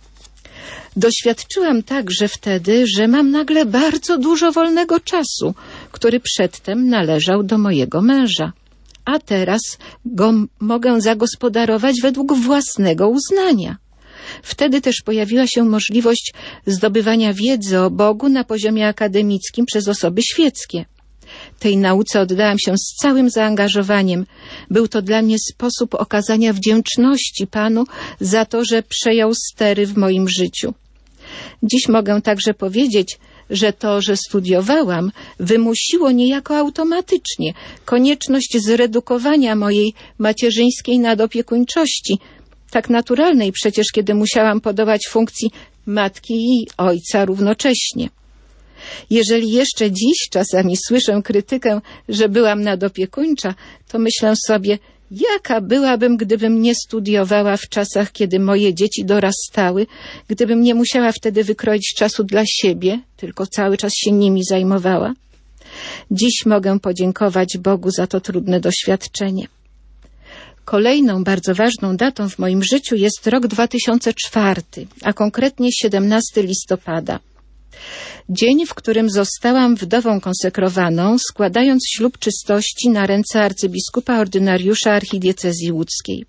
Doświadczyłam także wtedy, że mam nagle bardzo dużo wolnego czasu, który przedtem należał do mojego męża. A teraz go mogę zagospodarować według własnego uznania. Wtedy też pojawiła się możliwość zdobywania wiedzy o Bogu na poziomie akademickim przez osoby świeckie. Tej nauce oddałam się z całym zaangażowaniem. Był to dla mnie sposób okazania wdzięczności Panu za to, że przejął stery w moim życiu. Dziś mogę także powiedzieć, że to, że studiowałam, wymusiło niejako automatycznie konieczność zredukowania mojej macierzyńskiej nadopiekuńczości, tak naturalnej przecież, kiedy musiałam podołać funkcji matki i ojca równocześnie. Jeżeli jeszcze dziś czasami słyszę krytykę, że byłam nadopiekuńcza, to myślę sobie, jaka byłabym, gdybym nie studiowała w czasach, kiedy moje dzieci dorastały, gdybym nie musiała wtedy wykroić czasu dla siebie, tylko cały czas się nimi zajmowała. Dziś mogę podziękować Bogu za to trudne doświadczenie. Kolejną bardzo ważną datą w moim życiu jest rok dwa tysiące czwarty, a konkretnie siedemnastego listopada. Dzień, w którym zostałam wdową konsekrowaną, składając ślub czystości na ręce arcybiskupa ordynariusza archidiecezji łódzkiej.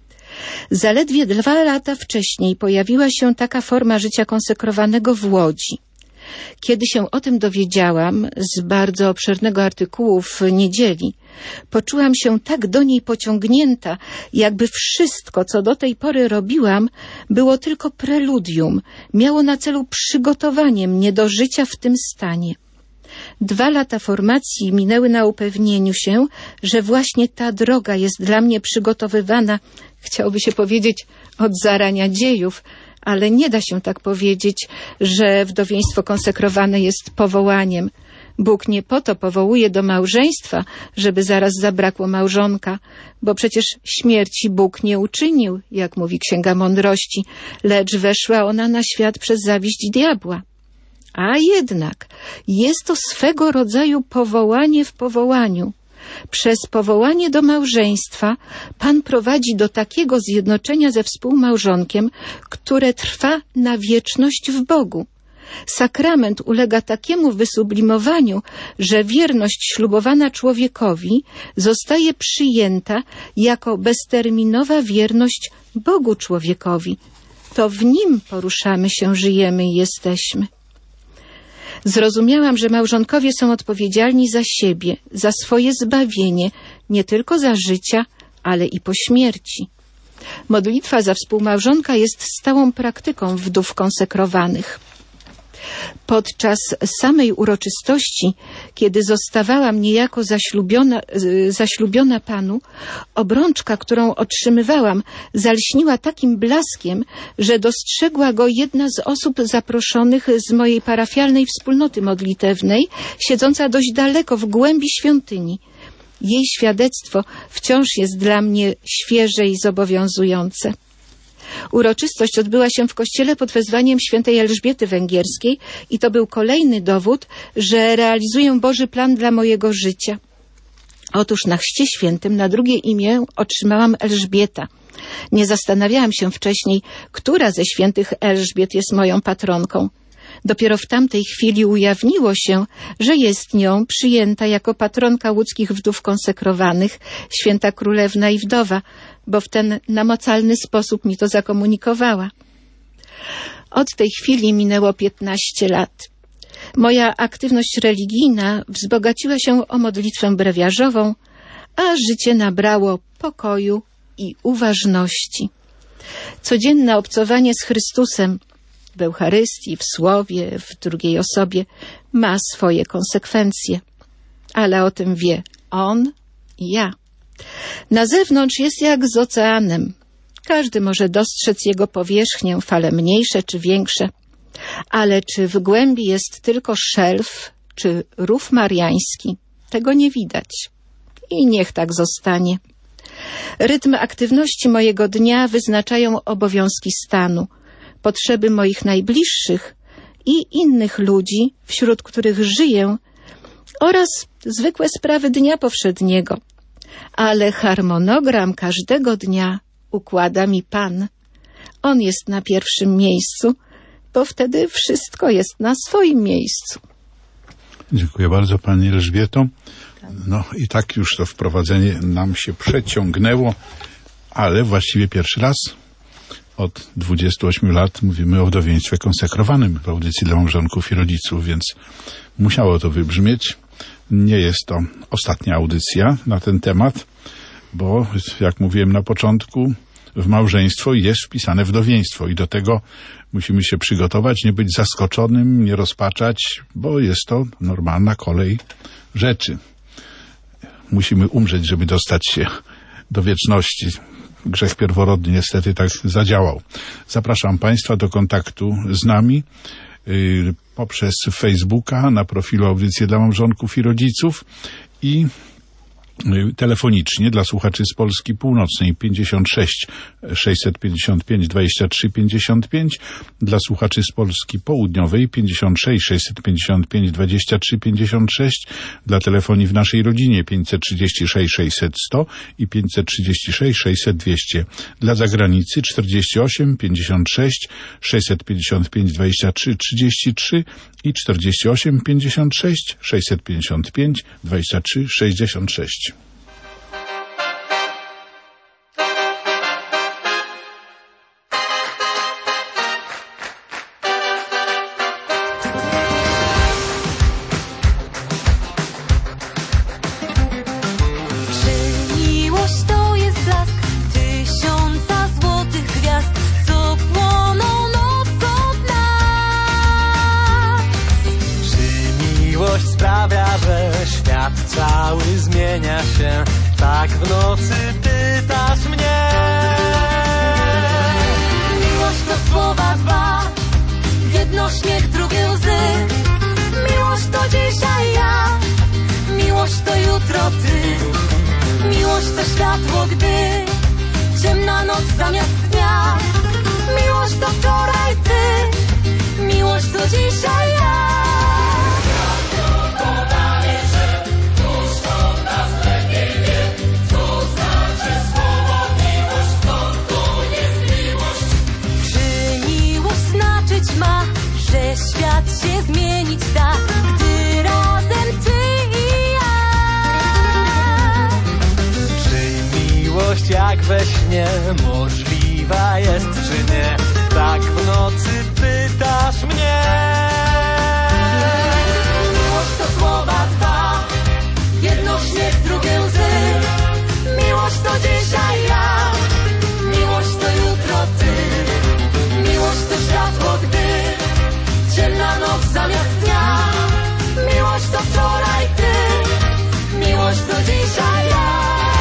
Zaledwie dwa lata wcześniej pojawiła się taka forma życia konsekrowanego w Łodzi. Kiedy się o tym dowiedziałam z bardzo obszernego artykułu w Niedzieli, poczułam się tak do niej pociągnięta, jakby wszystko, co do tej pory robiłam, było tylko preludium, miało na celu przygotowanie mnie do życia w tym stanie. Dwa lata formacji minęły na upewnieniu się, że właśnie ta droga jest dla mnie przygotowywana, chciałoby się powiedzieć, od zarania dziejów, ale nie da się tak powiedzieć, że wdowieństwo konsekrowane jest powołaniem. Bóg nie po to powołuje do małżeństwa, żeby zaraz zabrakło małżonka, bo przecież śmierci Bóg nie uczynił, jak mówi Księga Mądrości, lecz weszła ona na świat przez zawiść diabła. A jednak jest to swego rodzaju powołanie w powołaniu. Przez powołanie do małżeństwa Pan prowadzi do takiego zjednoczenia ze współmałżonkiem, które trwa na wieczność w Bogu. Sakrament ulega takiemu wysublimowaniu, że wierność ślubowana człowiekowi zostaje przyjęta jako bezterminowa wierność Bogu człowiekowi. To w Nim poruszamy się, żyjemy i jesteśmy. Zrozumiałam, że małżonkowie są odpowiedzialni za siebie, za swoje zbawienie, nie tylko za życia, ale i po śmierci. Modlitwa za współmałżonka jest stałą praktyką wdów konsekrowanych. Podczas samej uroczystości, kiedy zostawałam niejako zaślubiona, zaślubiona Panu, obrączka, którą otrzymywałam, zalśniła takim blaskiem, że dostrzegła go jedna z osób zaproszonych z mojej parafialnej wspólnoty modlitewnej, siedząca dość daleko w głębi świątyni. Jej świadectwo wciąż jest dla mnie świeże i zobowiązujące. Uroczystość odbyła się w kościele pod wezwaniem świętej Elżbiety Węgierskiej i to był kolejny dowód, że realizuję Boży plan dla mojego życia. Otóż na chrzcie świętym na drugie imię otrzymałam Elżbieta. Nie zastanawiałam się wcześniej, która ze świętych Elżbiet jest moją patronką. Dopiero w tamtej chwili ujawniło się, że jest nią przyjęta jako patronka łódzkich wdów konsekrowanych, święta królewna i wdowa, bo w ten namacalny sposób mi to zakomunikowała. Od tej chwili minęło piętnaście lat. Moja aktywność religijna wzbogaciła się o modlitwę brewiarzową, a życie nabrało pokoju i uważności. Codzienne obcowanie z Chrystusem w Eucharystii, w Słowie, w drugiej osobie ma swoje konsekwencje. Ale o tym wie On i ja. Na zewnątrz jest jak z oceanem. Każdy może dostrzec jego powierzchnię, fale mniejsze czy większe. Ale czy w głębi jest tylko szelf, czy rów mariański? Tego nie widać. I niech tak zostanie. Rytm aktywności mojego dnia wyznaczają obowiązki stanu, potrzeby moich najbliższych i innych ludzi, wśród których żyję, oraz zwykłe sprawy dnia powszedniego. Ale harmonogram każdego dnia układa mi Pan. On jest na pierwszym miejscu, bo wtedy wszystko jest na swoim miejscu. Dziękuję bardzo Pani Elżbieto. No i tak już to wprowadzenie nam się przeciągnęło, ale właściwie pierwszy raz od dwudziestu ośmiu lat mówimy o wdowieństwie konsekrowanym w audycji dla małżonków i rodziców, więc musiało to wybrzmieć. Nie jest to ostatnia audycja na ten temat, bo jak mówiłem na początku, w małżeństwo jest wpisane wdowieństwo i do tego musimy się przygotować, nie być zaskoczonym, nie rozpaczać, bo jest to normalna kolej rzeczy. Musimy umrzeć, żeby dostać się do wieczności. Grzech pierworodny niestety tak zadziałał. Zapraszam Państwa do kontaktu z nami yy, poprzez Facebooka na profilu Audycje dla małżonków i rodziców i telefonicznie dla słuchaczy z Polski Północnej pięćdziesiąt sześć sześćset pięćdziesiąt pięć dwadzieścia trzy pięćdziesiąt pięć, dla słuchaczy z Polski Południowej pięćdziesiąt sześć sześćset pięćdziesiąt pięć dwadzieścia trzy pięćdziesiąt sześć, dla telefonii w naszej rodzinie pięćset trzydzieści sześć sześćset sto i pięćset trzydzieści sześć sześćset dwieście, dla zagranicy czterdzieści osiem pięćdziesiąt sześć sześćset pięćdziesiąt pięć dwadzieścia trzy trzydzieści trzy i czterdzieści osiem pięćdziesiąt sześć sześćset pięćdziesiąt pięć dwadzieścia trzy sześćdziesiąt sześć. Cały zmienia się, tak w nocy pytasz mnie. Miłość to słowa dwa, jedno śmiech, drugie łzy. Miłość Miłość to dzisiaj ja, miłość to jutro ty. Miłość to światło, gdy ciemna noc zamiast dnia. Miłość to wczoraj ty, miłość to dzisiaj ja. Czy miłość znaczyć ma, że świat się zmienić da, gdy razem ty i ja? Czy miłość jak we śnie możliwa jest, czy nie? Tak w nocy pytasz mnie. Miłość to słowa dwa, jedno śmiech, drugie łzy. Miłość to dzisiaj ja, miłość to jutro ty. Miłość to światło, gdy ciemna noc zamiast dnia. Miłość to wczoraj ty, miłość to dzisiaj ja.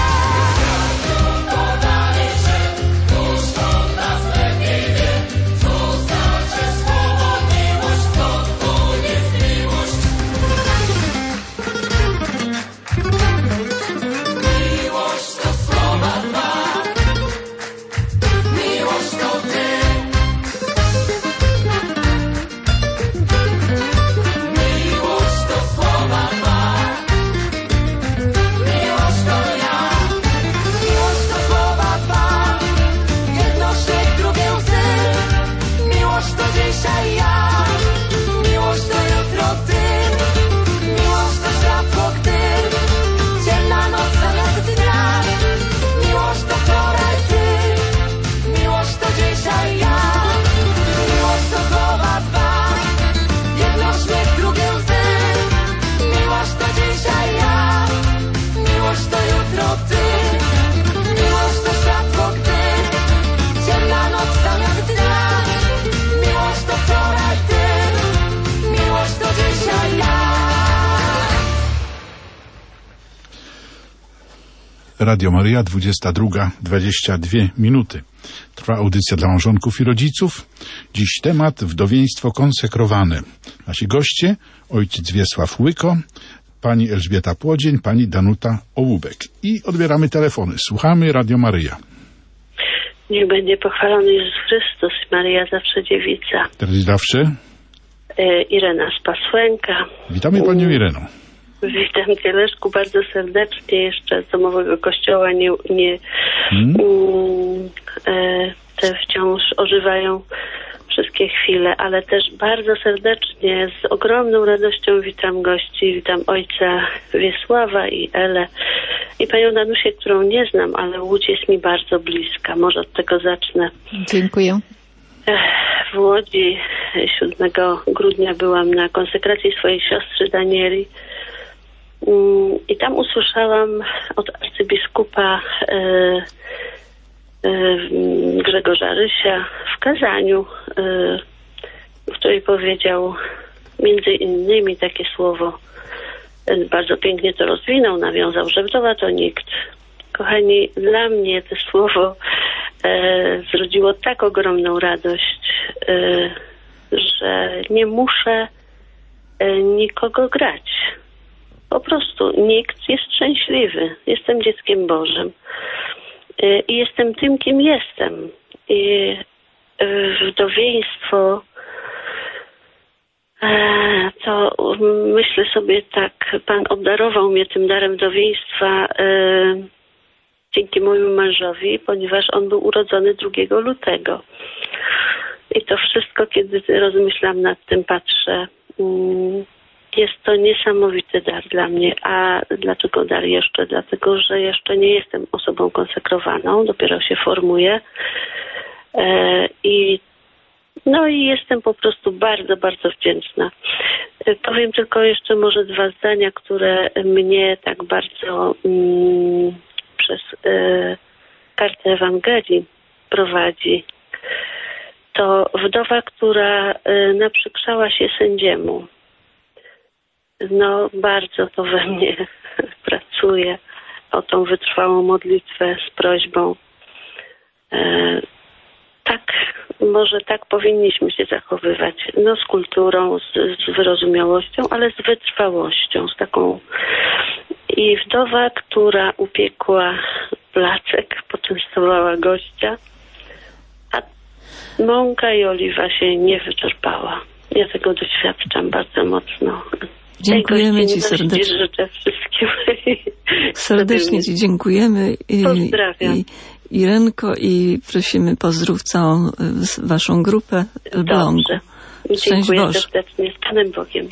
Radio Maryja, dwudziesta druga, dwadzieścia dwie minuty. Trwa audycja dla małżonków i rodziców. Dziś temat wdowieństwo konsekrowane. Nasi goście, ojciec Wiesław Łyko, pani Elżbieta Płodzień, pani Danuta Ołubek. I odbieramy telefony. Słuchamy Radio Maryja. Niech będzie pochwalony Jezus Chrystus, Maryja zawsze dziewica. Teraz zawsze? E, Irena z Pasłęka. Witamy panią Ireno. Witam Cię, Leszku, bardzo serdecznie. Jeszcze z domowego kościoła nie, nie hmm. um, e, te wciąż ożywają wszystkie chwile, ale też bardzo serdecznie, z ogromną radością witam gości, witam ojca Wiesława i Elę i panią Danusię, którą nie znam, ale Łódź jest mi bardzo bliska. Może od tego zacznę. Dziękuję. W Łodzi siódmego grudnia byłam na konsekracji swojej siostry Danieli. I tam usłyszałam od arcybiskupa e, e, Grzegorza Rysia w kazaniu, e, w której powiedział między innymi takie słowo, e, bardzo pięknie to rozwinął, nawiązał, że wdowa to nikt. Kochani, dla mnie to słowo e, zrodziło tak ogromną radość, e, że nie muszę e, nikogo grać. Po prostu nikt jest szczęśliwy. Jestem dzieckiem Bożym. I jestem tym, kim jestem. I wdowieństwo, to myślę sobie tak, Pan obdarował mnie tym darem wdowieństwa dzięki mojemu mężowi, ponieważ on był urodzony drugiego lutego. I to wszystko, kiedy rozmyślam nad tym, patrzę, jest to niesamowity dar dla mnie. A dlaczego dar jeszcze? Dlatego, że jeszcze nie jestem osobą konsekrowaną, dopiero się formuję. E, i, no i jestem po prostu bardzo, bardzo wdzięczna. E, powiem tylko jeszcze może dwa zdania, które mnie tak bardzo mm, przez e, kartę Ewangelii prowadzi. To wdowa, która e, naprzykrzała się sędziemu. No, bardzo to we mnie pracuje, o tą wytrwałą modlitwę z prośbą. E, tak może tak powinniśmy się zachowywać. No z kulturą, z, z wyrozumiałością, ale z wytrwałością, z taką... I wdowa, która upiekła placek, poczęstowała gościa, a mąka i oliwa się nie wyczerpała. Ja tego doświadczam bardzo mocno. Dziękujemy Ci serdecznie. Życzę wszystkim. Serdecznie Ci dziękujemy. I, Pozdrawiam. I, Irenko, i prosimy pozdrów całą y, Waszą grupę Elblągu. Dobrze. Dziękuję serdecznie. Z Panem Bogiem.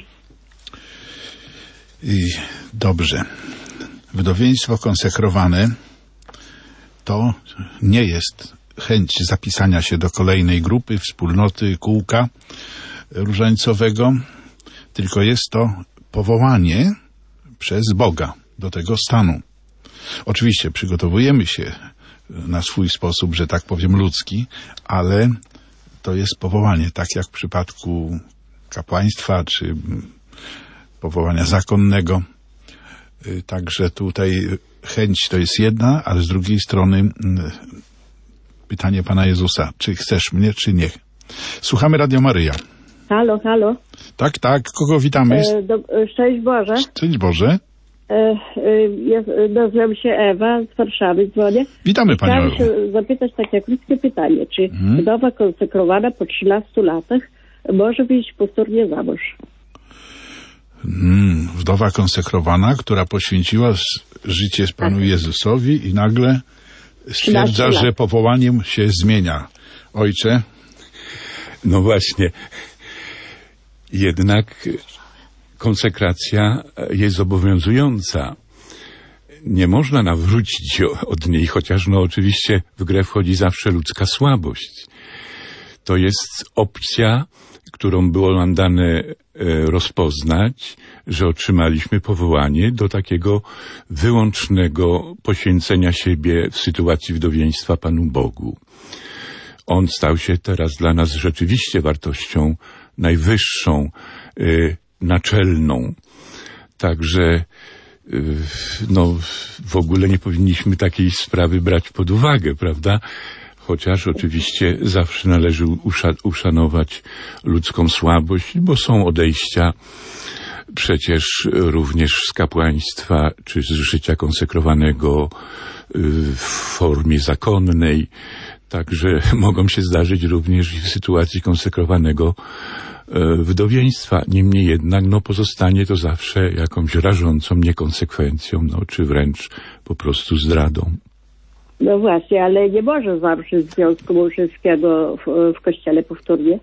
I dobrze. Wdowieństwo konsekrowane to nie jest chęć zapisania się do kolejnej grupy, wspólnoty, kółka różańcowego, tylko jest to powołanie przez Boga do tego stanu. Oczywiście przygotowujemy się na swój sposób, że tak powiem ludzki, ale to jest powołanie, tak jak w przypadku kapłaństwa czy powołania zakonnego. Także tutaj chęć to jest jedna, ale z drugiej strony pytanie Pana Jezusa, czy chcesz mnie, czy nie. Słuchamy Radio Maryja. Halo, halo. Tak, tak. Kogo witamy? E, do, szczęść Boże. Szczęść Boże. E, e, ja nazywam się Ewa, z Warszawy dzwonię. Witamy Panią Ewo. Chciałam się zapytać takie krótkie pytanie. Czy hmm? wdowa konsekrowana po trzynastu latach może wyjść powtórnie za mąż? Hmm, wdowa konsekrowana, która poświęciła życie z Panu Jezusowi i nagle stwierdza, że powołaniem się zmienia. Ojcze? No właśnie. Jednak konsekracja jest obowiązująca. Nie można nawrócić od niej, chociaż no oczywiście w grę wchodzi zawsze ludzka słabość. To jest opcja, którą było nam dane rozpoznać, że otrzymaliśmy powołanie do takiego wyłącznego poświęcenia siebie w sytuacji wdowieństwa Panu Bogu. On stał się teraz dla nas rzeczywiście wartością najwyższą, y, naczelną. Także y, no, w ogóle nie powinniśmy takiej sprawy brać pod uwagę, prawda? Chociaż oczywiście zawsze należy usza- uszanować ludzką słabość, bo są odejścia przecież również z kapłaństwa czy z życia konsekrowanego y, w formie zakonnej. Także mogą się zdarzyć również i w sytuacji konsekrowanego e, wdowieństwa. Niemniej jednak no, pozostanie to zawsze jakąś rażącą niekonsekwencją, no, czy wręcz po prostu zdradą. No właśnie, ale nie może zawrzeć związku małżeńskiego w, w kościele powtórnie.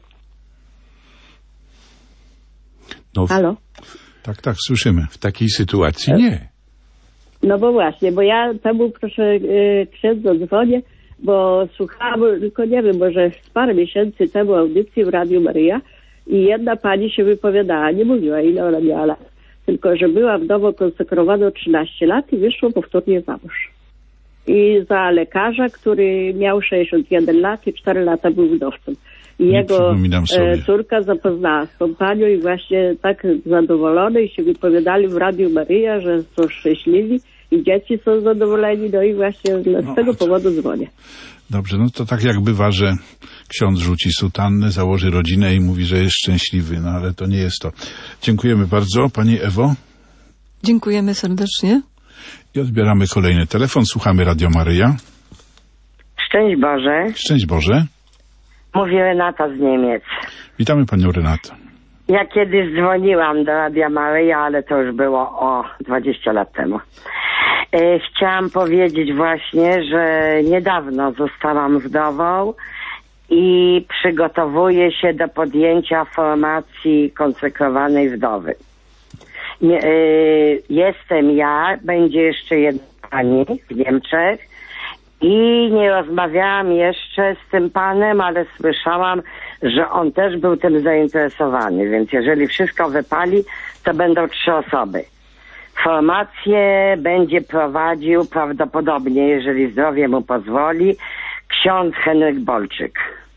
No, w, Halo? Tak, tak, słyszymy. W takiej sytuacji nie. No bo właśnie, bo ja temu proszę yy, księdza dzwonię, bo słuchałam, tylko nie wiem, może z parę miesięcy temu audycji w Radiu Maryja i jedna pani się wypowiadała, nie mówiła ile ona miała lat, tylko że była wdową konsekrowaną trzynaście lat i wyszło powtórnie za mąż. I za lekarza, który miał sześćdziesiąt jeden lat i cztery lata był wdowcem. I Nie jego sobie. córka zapoznała z tą panią i właśnie tak zadowolony i się wypowiadali w Radiu Maryja, że są szczęśliwi i dzieci są zadowoleni, no i właśnie z No, tego powodu dzwonię. Dobrze, no to tak jak bywa, że ksiądz rzuci sutannę, założy rodzinę i mówi, że jest szczęśliwy, no ale to nie jest to. Dziękujemy bardzo, Pani Ewo. Dziękujemy serdecznie. I odbieramy kolejny telefon, słuchamy Radio Maryja. Szczęść Boże. Szczęść Boże. Mówi Renata z Niemiec. Witamy Panią Renatę. Ja kiedyś dzwoniłam do Radia Maryja, ale to już było o dwadzieścia lat temu. E, chciałam powiedzieć właśnie, że niedawno zostałam wdową i przygotowuję się do podjęcia formacji konsekrowanej wdowy. Nie, e, jestem ja, będzie jeszcze jedna pani w Niemczech i nie rozmawiałam jeszcze z tym panem, ale słyszałam, że on też był tym zainteresowany, więc jeżeli wszystko wypali, to będą trzy osoby. Formację będzie prowadził prawdopodobnie, jeżeli zdrowie mu pozwoli, ksiądz Henryk Bolczyk.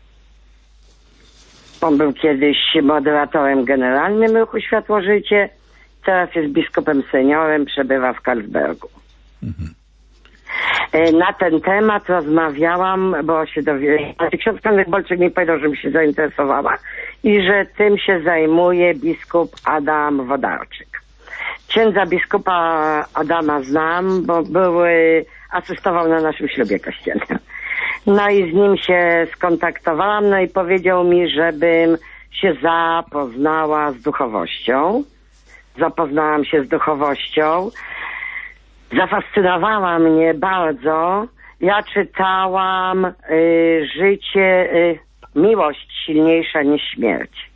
On był kiedyś moderatorem generalnym Ruchu Światło Życie, teraz jest biskupem seniorem, przebywa w Karlsbergu. Mhm. Na ten temat rozmawiałam, bo się dowiedziałam. Ksiądz Henryk Bolczyk mi powiedział, żebym się zainteresowała i że tym się zajmuje biskup Adam Wodarczyk. Księdza biskupa Adama znam, bo był, asystował na naszym ślubie kościelnym. No i z nim się skontaktowałam, no i powiedział mi, żebym się zapoznała z duchowością. Zapoznałam się z duchowością. Zafascynowała mnie bardzo. Ja czytałam y, życie, y, miłość silniejsza niż śmierć.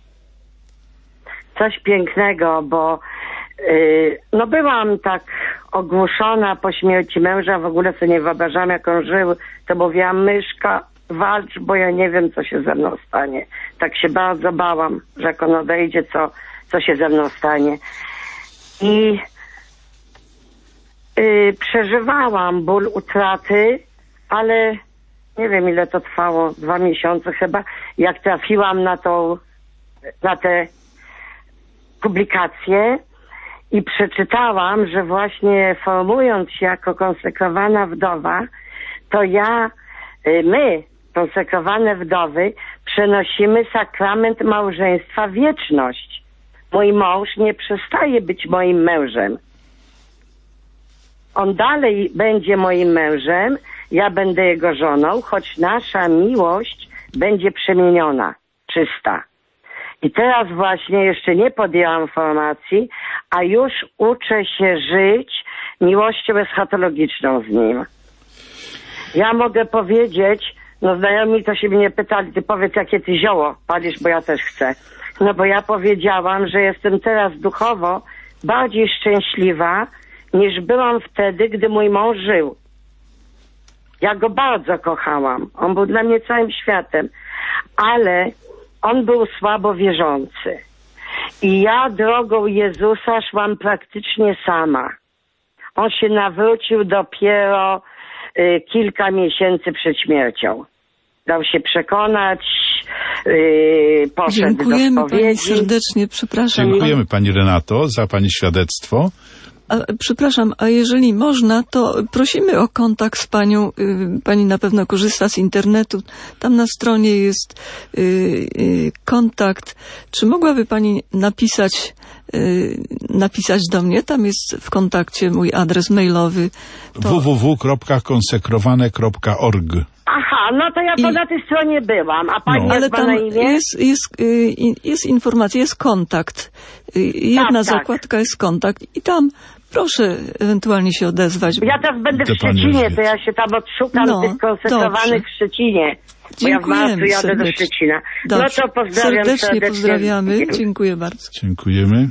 Coś pięknego, bo y, no byłam tak ogłuszona po śmierci męża, w ogóle sobie nie wyobrażałam, jak on żył. To mówiłam, myszka, walcz, bo ja nie wiem, co się ze mną stanie. Tak się bardzo bałam, że jak on odejdzie, co, co się ze mną stanie. I Yy, przeżywałam ból utraty, ale nie wiem, ile to trwało, dwa miesiące chyba, jak trafiłam na tą, na te publikacje i przeczytałam, że właśnie formując się jako konsekrowana wdowa, to ja, yy, my, konsekrowane wdowy, przenosimy sakrament małżeństwa w wieczność. Mój mąż nie przestaje być moim mężem. On dalej będzie moim mężem, ja będę jego żoną, choć nasza miłość będzie przemieniona, czysta. I teraz właśnie jeszcze nie podjęłam formacji, a już uczę się żyć miłością eschatologiczną z nim. Ja mogę powiedzieć, no znajomi to się mnie pytali, ty powiedz, jakie ty zioło palisz, bo ja też chcę. No bo ja powiedziałam, że jestem teraz duchowo bardziej szczęśliwa, niż byłam wtedy, gdy mój mąż żył. Ja go bardzo kochałam. On był dla mnie całym światem. Ale on był słabo wierzący. I ja drogą Jezusa szłam praktycznie sama. On się nawrócił dopiero y, kilka miesięcy przed śmiercią. Dał się przekonać, yy, poszedł Dziękujemy do spowiedzi. Pani serdecznie, przepraszam. Dziękujemy Pani Renato za Pani świadectwo. A, przepraszam, a jeżeli można, to prosimy o kontakt z Panią. Y, pani na pewno korzysta z internetu. Tam na stronie jest y, y, kontakt. Czy mogłaby Pani napisać, y, napisać do mnie? Tam jest w kontakcie mój adres mailowy. To... w w w kropka konsekrowane kropka org. Aha, no to ja I... po na tej stronie byłam. A Pani no, ale ma tam na imię? jest, jest, y, jest informacja, jest kontakt. Y, jedna tak, tak. zakładka jest kontakt i tam proszę ewentualnie się odezwać. Ja teraz będę w To Szczecinie, to ja się tam odszukam No, tych konsekrowanych dobrze. w Szczecinie. Bo ja w Dziękujemy marcu jadę do serdecznie. Szczecina. Dobrze. No to pozdrawiam serdecznie. serdecznie. pozdrawiamy. Dziękuję bardzo. Dziękujemy.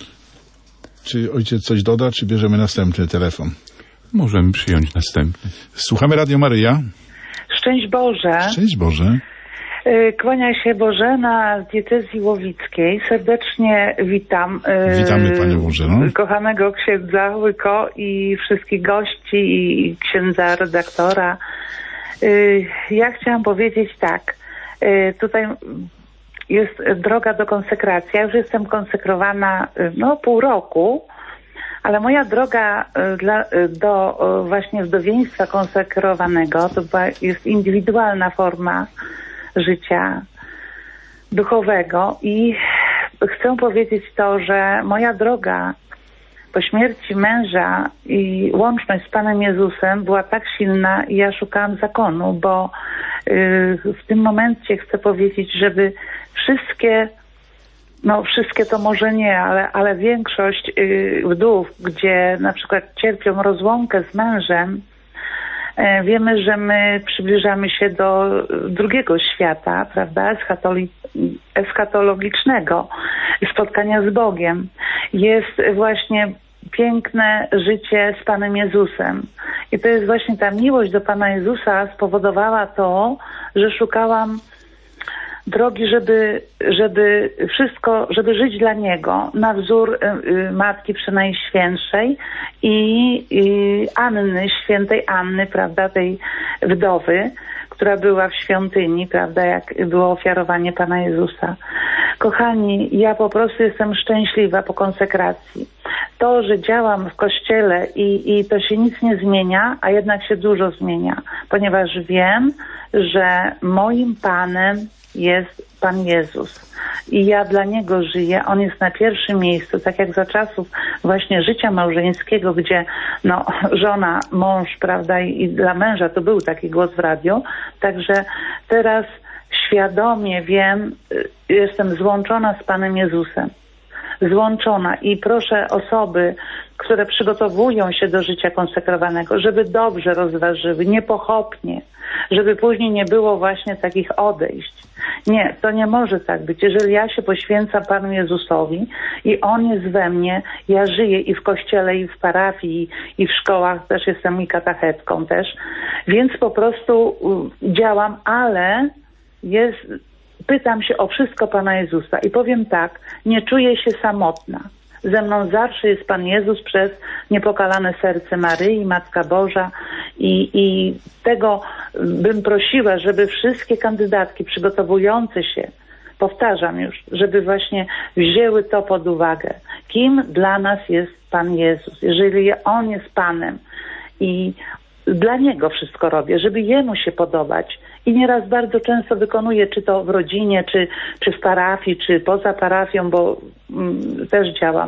Czy ojciec coś doda, czy bierzemy następny telefon? Możemy przyjąć następny. Słuchamy Radio Maryja. Szczęść Boże. Szczęść Boże. Kłania się Bożena z diecezji łowickiej. Serdecznie witam. Witamy Panią Bożeno. Kochanego księdza Łyko i wszystkich gości i księdza redaktora. Ja chciałam powiedzieć tak. Tutaj jest droga do konsekracji. Ja już jestem konsekrowana no pół roku. Ale moja droga dla, do właśnie wdowieństwa konsekrowanego to była, jest indywidualna forma życia duchowego i chcę powiedzieć to, że moja droga po śmierci męża i łączność z Panem Jezusem była tak silna i ja szukałam zakonu, bo yy, w tym momencie chcę powiedzieć, żeby wszystkie No wszystkie to może nie, ale, ale większość y, wdów, gdzie na przykład cierpią rozłąkę z mężem, y, wiemy, że my przybliżamy się do drugiego świata, prawda, eschatoli- eschatologicznego, spotkania z Bogiem. Jest właśnie piękne życie z Panem Jezusem. I to jest właśnie ta miłość do Pana Jezusa spowodowała to, że szukałam drogi, żeby, żeby wszystko, żeby żyć dla Niego na wzór y, Matki Przenajświętszej i, i Anny, świętej Anny, prawda, tej wdowy, która była w świątyni, prawda, jak było ofiarowanie Pana Jezusa. Kochani, ja po prostu jestem szczęśliwa po konsekracji. To, że działam w kościele i, i to się nic nie zmienia, a jednak się dużo zmienia, ponieważ wiem, że moim Panem jest Pan Jezus. I ja dla Niego żyję. On jest na pierwszym miejscu, tak jak za czasów właśnie życia małżeńskiego, gdzie no, żona, mąż, prawda, i, i dla męża to był taki głos w radiu. Także teraz świadomie wiem, jestem złączona z Panem Jezusem. Złączona i proszę osoby, które przygotowują się do życia konsekrowanego, żeby dobrze rozważyły, niepochopnie, żeby później nie było właśnie takich odejść. Nie, to nie może tak być. Jeżeli ja się poświęcam Panu Jezusowi i On jest we mnie, ja żyję i w kościele, i w parafii, i w szkołach, też jestem i katechetką też, więc po prostu działam, ale jest, pytam się o wszystko Pana Jezusa i powiem tak, nie czuję się samotna. Ze mną zawsze jest Pan Jezus przez niepokalane serce Maryi, Matka Boża i, i tego bym prosiła, żeby wszystkie kandydatki przygotowujące się, powtarzam już, żeby właśnie wzięły to pod uwagę. Kim dla nas jest Pan Jezus? Jeżeli On jest Panem i dla Niego wszystko robię, żeby Jemu się podobać. I nieraz bardzo często wykonuję, czy to w rodzinie, czy, czy w parafii, czy poza parafią, bo mm, też działam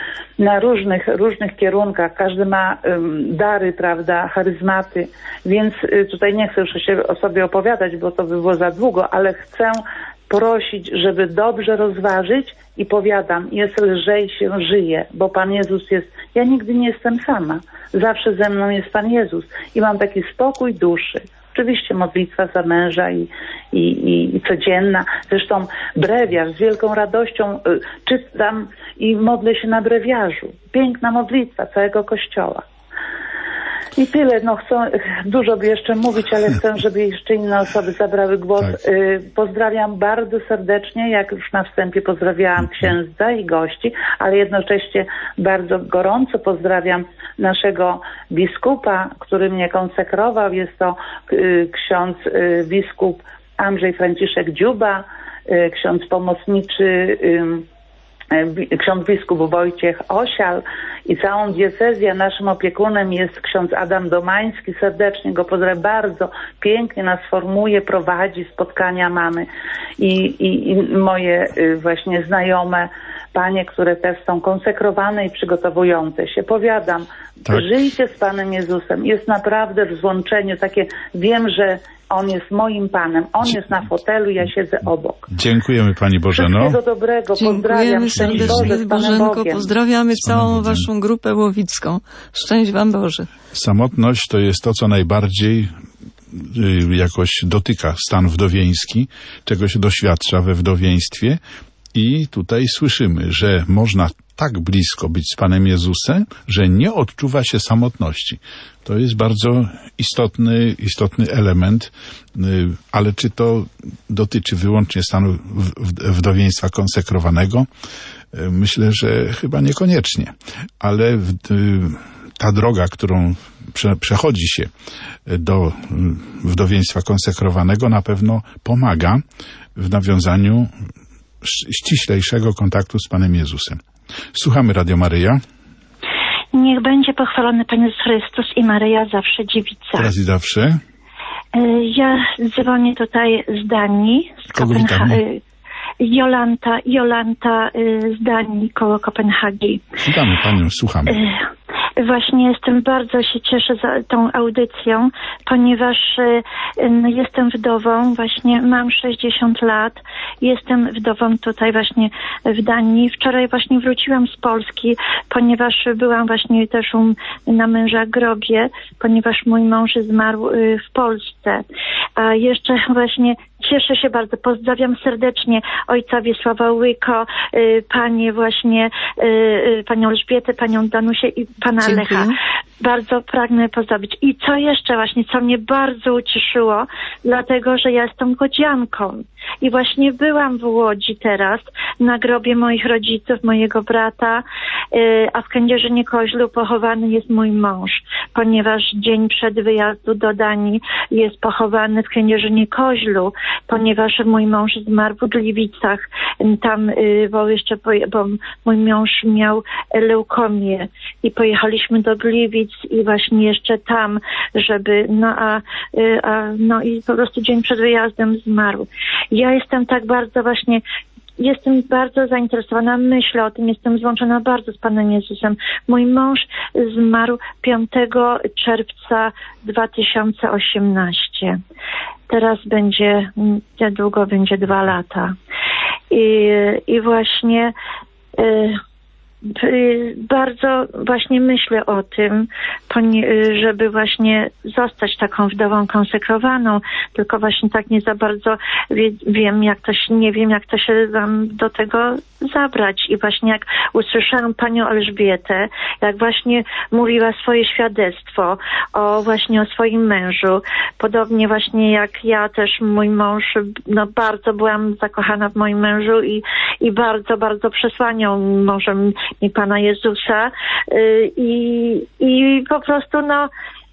na różnych, różnych kierunkach. Każdy ma um, dary, prawda, charyzmaty, więc y, tutaj nie chcę już o, się, o sobie opowiadać, bo to by było za długo, ale chcę prosić, żeby dobrze rozważyć i powiadam, jest lżej się żyje, bo Pan Jezus jest, ja nigdy nie jestem sama, zawsze ze mną jest Pan Jezus i mam taki spokój duszy. Oczywiście modlitwa za męża i, i, i, i codzienna. Zresztą brewiarz z wielką radością y, czytam i modlę się na brewiarzu. Piękna modlitwa całego Kościoła. I tyle. No chcę dużo by jeszcze mówić, ale chcę, żeby jeszcze inne osoby zabrały głos. Tak. Y, pozdrawiam bardzo serdecznie, jak już na wstępie pozdrawiałam księdza i gości, ale jednocześnie bardzo gorąco pozdrawiam naszego biskupa, który mnie konsekrował. Jest to y, ksiądz y, biskup Andrzej Franciszek Dziuba, y, ksiądz pomocniczy y, ksiądz biskup Wojciech Osial i całą diecezję. Naszym opiekunem jest ksiądz Adam Domański. Serdecznie go pozdrawiam. Bardzo pięknie nas formuje, prowadzi spotkania mamy i, i, i moje właśnie znajome panie, które też są konsekrowane i przygotowujące się. Powiadam, tak. Żyjcie z Panem Jezusem. Jest naprawdę w złączeniu takie, wiem, że On jest moim Panem. On Dzie- jest na fotelu, ja siedzę obok. Dziękujemy Pani Bożeno. Wszystkiego dobrego. Pozdrawiam. Dziękujemy Szczęść serdecznie, Boże, z Panem Bożenko. Bogiem. Pozdrawiamy całą Bogiem. Waszą grupę łowicką. Szczęść Wam Boże. Samotność to jest to, co najbardziej y, jakoś dotyka stan wdowieński, czego się doświadcza we wdowieństwie. I tutaj słyszymy, że można tak blisko być z Panem Jezusem, że nie odczuwa się samotności. To jest bardzo istotny, istotny element, ale czy to dotyczy wyłącznie stanu wdowieństwa konsekrowanego? Myślę, że chyba niekoniecznie. Ale ta droga, którą prze, przechodzi się do wdowieństwa konsekrowanego, na pewno pomaga w nawiązaniu ściślejszego kontaktu z Panem Jezusem. Słuchamy Radio Maryja. Niech będzie pochwalony Pan Jezus Chrystus i Maryja zawsze dziewica. Teraz i zawsze. Ja dzwonię tutaj z Danii, z Kogo witamy? Jolanta, Jolanta z Danii, koło Kopenhagi. Witamy Panią, słuchamy. Właśnie jestem, bardzo się cieszę za tą audycją, ponieważ no, jestem wdową, właśnie mam sześćdziesiąt lat, jestem wdową tutaj właśnie w Danii. Wczoraj właśnie wróciłam z Polski, ponieważ byłam właśnie też um, na męża grobie, ponieważ mój mąż zmarł y, w Polsce. A jeszcze właśnie cieszę się bardzo, pozdrawiam serdecznie ojca Wiesława Łyko, y, panie właśnie, y, y, panią Elżbietę, panią Danusię i pana Dziękuję. Lecha. bardzo pragnę pozdrowić. I co jeszcze właśnie, co mnie bardzo ucieszyło, dlatego, że ja jestem łodzianką. I właśnie byłam w Łodzi teraz, na grobie moich rodziców, mojego brata, yy, a w Kędzierzynie-Koźlu pochowany jest mój mąż, ponieważ dzień przed wyjazdu do Danii jest pochowany w Kędzierzynie-Koźlu, ponieważ mój mąż zmarł w Gliwicach. Tam, yy, bo jeszcze, poje, bo mój mąż miał leukomię i pojechaliśmy do Gliwic i właśnie jeszcze tam, żeby, no a, yy, a no i po prostu dzień przed wyjazdem zmarł. Ja jestem tak bardzo właśnie, jestem bardzo zainteresowana, myślę o tym, jestem złączona bardzo z Panem Jezusem. Mój mąż zmarł piątego czerwca dwa tysiące osiemnastego. Teraz będzie, niedługo będzie dwa lata. I, i właśnie... Y, bardzo właśnie myślę o tym, żeby właśnie zostać taką wdową konsekrowaną, tylko właśnie tak nie za bardzo wie, wiem, jak to się, nie wiem, jak to się wam do tego zabrać. I właśnie jak usłyszałam panią Elżbietę, jak właśnie mówiła swoje świadectwo o właśnie o swoim mężu, podobnie właśnie jak ja też, mój mąż, no bardzo byłam zakochana w moim mężu i, i bardzo, bardzo przesłaniał może i Pana Jezusa yy, i, i po prostu no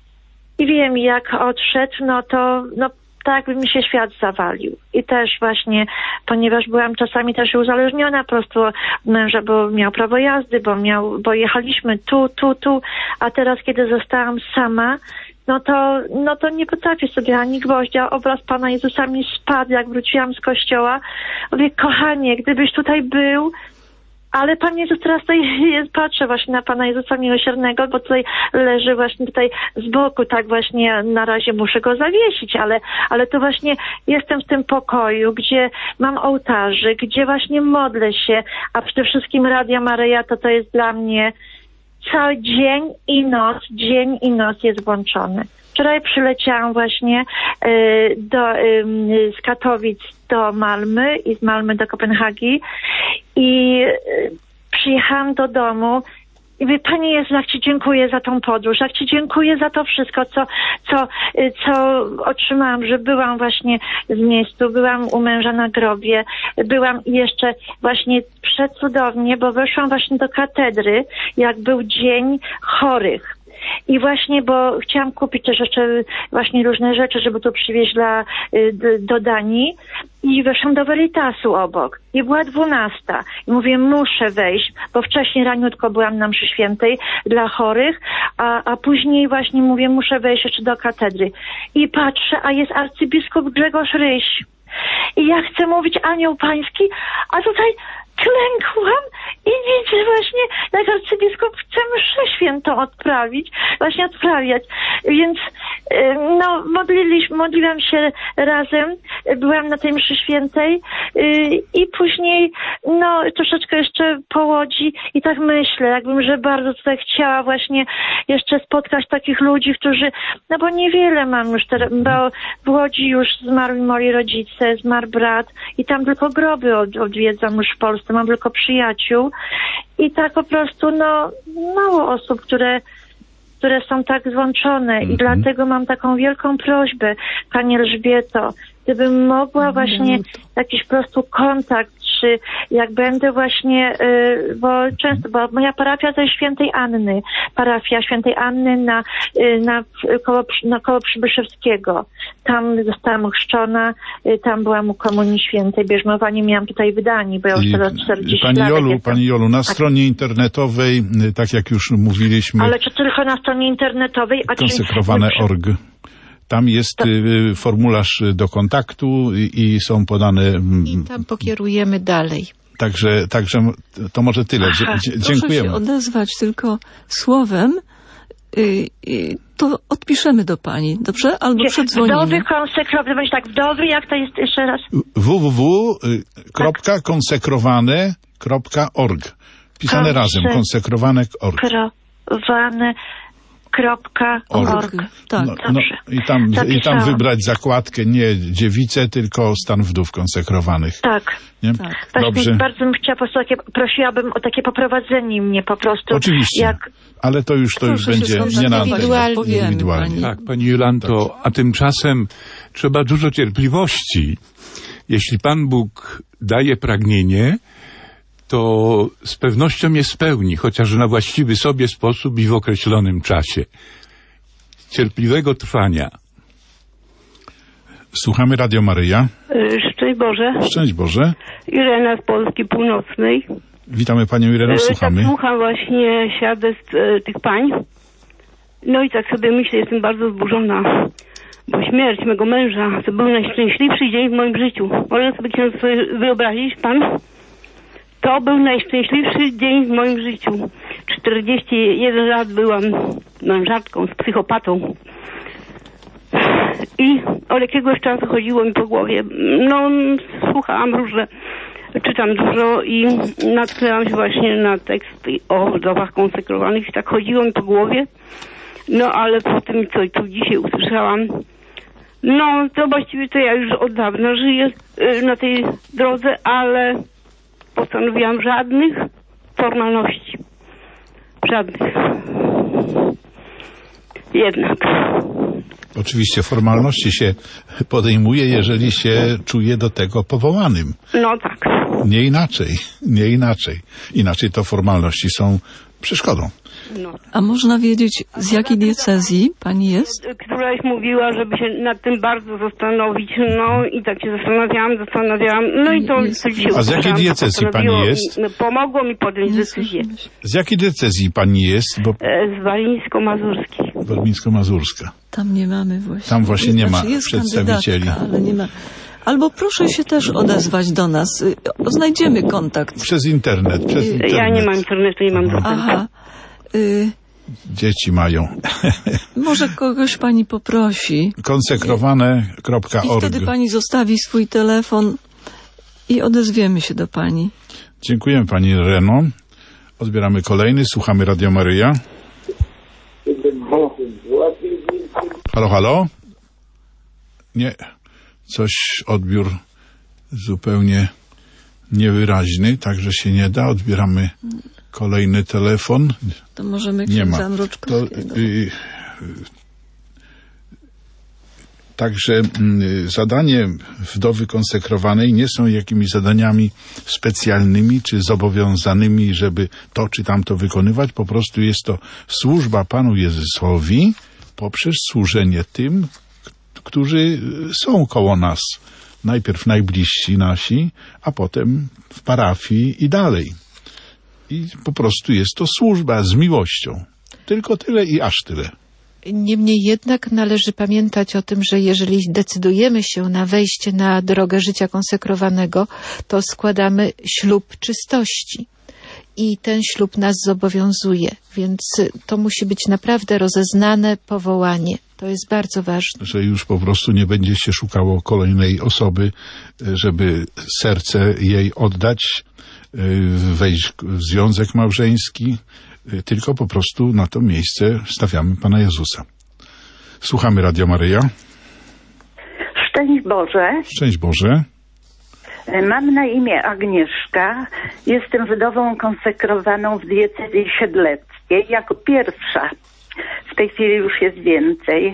i wiem, jak odszedł, no to no tak by mi się świat zawalił. I też właśnie, ponieważ byłam czasami też uzależniona po prostu od męża, bo miał prawo jazdy, bo miał, bo jechaliśmy tu, tu, tu, a teraz kiedy zostałam sama, no to, no to nie potrafię sobie ani gwoździa. Obraz Pana Jezusa mi spadł, jak wróciłam z kościoła. Mówię, kochanie, gdybyś tutaj był. Ale Pan Jezus teraz tutaj jest, patrzę właśnie na Pana Jezusa Miłosiernego, bo tutaj leży właśnie tutaj z boku, tak właśnie na razie muszę go zawiesić, ale, ale to właśnie jestem w tym pokoju, gdzie mam ołtarzy, gdzie właśnie modlę się, a przede wszystkim Radio Maryja to to jest dla mnie cały dzień i noc, dzień i noc jest włączony. Wczoraj przyleciałam właśnie y, do, y, z Katowic do Malmy i z Malmy do Kopenhagi i y, przyjechałam do domu i mówię, Panie Jezu, jak Ci dziękuję za tą podróż, jak Ci dziękuję za to wszystko, co, co, y, co otrzymałam, że byłam właśnie w miejscu, byłam u męża na grobie, byłam jeszcze właśnie przecudownie, bo weszłam właśnie do katedry, jak był dzień chorych. I właśnie, bo chciałam kupić też jeszcze właśnie różne rzeczy, żeby tu przywieźć dla, do Danii i weszłam do Veritasu obok i była dwunasta i mówię, muszę wejść, bo wcześniej raniutko byłam na mszy świętej dla chorych, a, a później właśnie mówię, muszę wejść jeszcze do katedry i patrzę, a jest arcybiskup Grzegorz Ryś i ja chcę mówić anioł pański, a tutaj klękłam i widzę właśnie, jak arcybiskup chce mszę świętą odprawić, właśnie odprawiać. Więc no, modliliśmy, modliłam się razem, byłam na tej mszy świętej i później no, troszeczkę jeszcze po Łodzi i tak myślę, jakbym, że bardzo tutaj chciała właśnie jeszcze spotkać takich ludzi, którzy, no bo niewiele mam już teraz, bo w Łodzi już zmarli moi rodzice, zmarł brat i tam tylko groby od, odwiedzam już w Polsce, mam tylko przyjaciół i tak po prostu, no, mało osób, które, które są tak złączone mm-hmm. i dlatego mam taką wielką prośbę, Pani Elżbieto, gdybym mogła właśnie jakiś po prostu kontakt, czy jak będę właśnie, y, bo często, bo moja parafia to jest Świętej Anny, parafia Świętej Anny na, y, na, koło, na koło Przybyszewskiego. Tam zostałam ochrzczona, y, tam byłam u Komunii Świętej, bierzmowanie miałam tutaj w Gdańsku, bo ja już teraz czterdzieści Pani lat Jolu, jestem. Pani Jolu, na tak. stronie internetowej, tak jak już mówiliśmy... Ale czy tylko na stronie internetowej? A konsekrowane kropka org. Tam jest to... y, formularz do kontaktu i, i są podane... I tam pokierujemy dalej. Także, także to może tyle. Dzie, dzie, dziękujemy. Proszę się odezwać tylko słowem, y, y, to odpiszemy do Pani, dobrze? Albo przedzwonimy. Wdowy konsekrowane, tak, wdowy, jak to jest jeszcze raz? w w w kropka konsekrowane kropka org. Pisane Konse- razem, konsekrowane kropka org. Konsekrowane kropka org. Tak. No, no, i, tam, I tam wybrać zakładkę nie dziewice, tylko stan wdów konsekrowanych. Tak. Nie? tak. Dobrze. Bardzo bym chciała, po prostu takie, prosiłabym o takie poprowadzenie mnie po prostu. Oczywiście, jak... ale to już, to już będzie nie na antenie. Indywidualnie. Tak, pani Jolanto, a tymczasem trzeba dużo cierpliwości. Jeśli Pan Bóg daje pragnienie, to z pewnością je spełni, chociaż na właściwy sobie sposób i w określonym czasie. Cierpliwego trwania. Słuchamy Radio Maryja. Szczęść Boże. Szczęść Boże. Irena z Polski Północnej. Witamy Panią Irenę, słuchamy. Tak słucham właśnie świadectw e, tych pań. No i tak sobie myślę, jestem bardzo zburzona, bo śmierć mego męża to był najszczęśliwszy dzień w moim życiu. Może sobie ksiądz sobie wyobrazić, Pan? To był najszczęśliwszy dzień w moim życiu. czterdzieści jeden lat byłam mężatką z psychopatą. I od jakiegoś czasu chodziło mi po głowie. No, słuchałam różne, czytam dużo i natknęłam się właśnie na teksty o wdowach konsekrowanych i tak chodziło mi po głowie. No, ale po tym, co tu dzisiaj usłyszałam, no, to właściwie to ja już od dawna żyję na tej drodze, ale postanowiłam żadnych formalności. Żadnych. Jednak. Oczywiście formalności się podejmuje, jeżeli się czuje do tego powołanym. No tak. Nie inaczej, nie inaczej. Inaczej to formalności są przeszkodą. No. A można wiedzieć, z jakiej diecezji pani jest? Któraś mówiła, żeby się nad tym bardzo zastanowić. No i tak się zastanawiałam, zastanawiałam. No i to dzisiaj A z jakiej diecezji pani jest? Mi, pomogło mi podjąć decyzję. Z jakiej diecezji pani jest? Bo... Z Warmińsko-Mazurskiej. Warmińsko-Mazurska. Tam nie mamy właśnie. Tam właśnie nie ma znaczy przedstawicieli. Ale nie ma. Albo proszę się też odezwać do nas. Znajdziemy kontakt. Przez internet. Przez internet. Ja nie mam internetu, nie mam dostępu. Aha. Y... Dzieci mają. Może kogoś pani poprosi. konsekrowane kropka org. I wtedy pani zostawi swój telefon i odezwiemy się do pani. Dziękujemy pani Reno. Odbieramy kolejny. Słuchamy Radio Maryja. Halo, halo? Nie. Coś, odbiór zupełnie niewyraźny, także się nie da. Odbieramy kolejny telefon. To możemy nie ma. To, y, Także y, zadanie wdowy konsekrowanej nie są jakimiś zadaniami specjalnymi czy zobowiązanymi, żeby to czy tamto wykonywać. Po prostu jest to służba Panu Jezusowi poprzez służenie tym, którzy są koło nas. Najpierw najbliżsi nasi, a potem w parafii i dalej. I po prostu jest to służba z miłością. Tylko tyle i aż tyle. Niemniej jednak należy pamiętać o tym, że jeżeli decydujemy się na wejście na drogę życia konsekrowanego, to składamy ślub czystości. I ten ślub nas zobowiązuje, więc to musi być naprawdę rozeznane powołanie. To jest bardzo ważne. Że już po prostu nie będzie się szukało kolejnej osoby, żeby serce jej oddać, wejść w związek małżeński, tylko po prostu na to miejsce stawiamy Pana Jezusa. Słuchamy Radio Maryja. Szczęść Boże. Szczęść Boże. Mam na imię Agnieszka. Jestem wdową konsekrowaną w diecezji siedleckiej jako pierwsza. W tej chwili już jest więcej.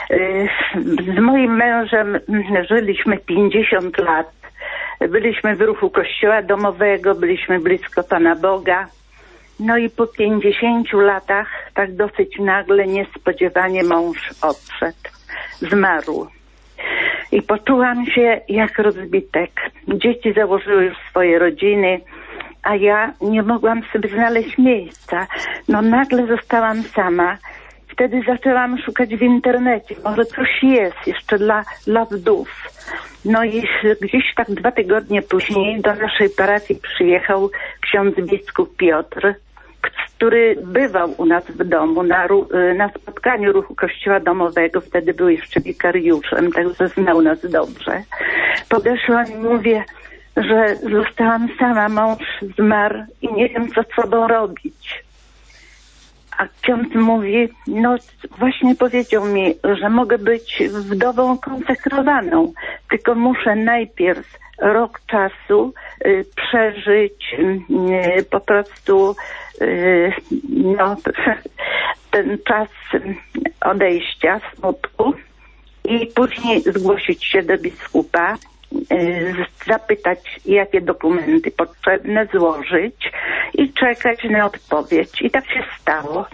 Z moim mężem żyliśmy pięćdziesiąt lat. Byliśmy w ruchu Kościoła Domowego, byliśmy blisko Pana Boga. No i po pięćdziesięciu latach, tak dosyć nagle, niespodziewanie mąż odszedł. Zmarł. I poczułam się jak rozbitek. Dzieci założyły już swoje rodziny, a ja nie mogłam sobie znaleźć miejsca. No nagle zostałam sama. Wtedy zaczęłam szukać w internecie. Może coś jest jeszcze dla, dla wdów. No i gdzieś tak dwa tygodnie później do naszej parafii przyjechał ksiądz biskup Piotr, który bywał u nas w domu na, na spotkaniu ruchu Kościoła Domowego. Wtedy był jeszcze wikariuszem, także znał nas dobrze. Podeszłam i mówię, że zostałam sama, mąż zmarł i nie wiem, co z sobą robić. A ksiądz mówi, no właśnie powiedział mi, że mogę być wdową konsekrowaną, tylko muszę najpierw rok czasu y, przeżyć y, po prostu y, no, ten czas odejścia, smutku i później zgłosić się do biskupa, zapytać, jakie dokumenty potrzebne złożyć i czekać na odpowiedź. I tak się stało.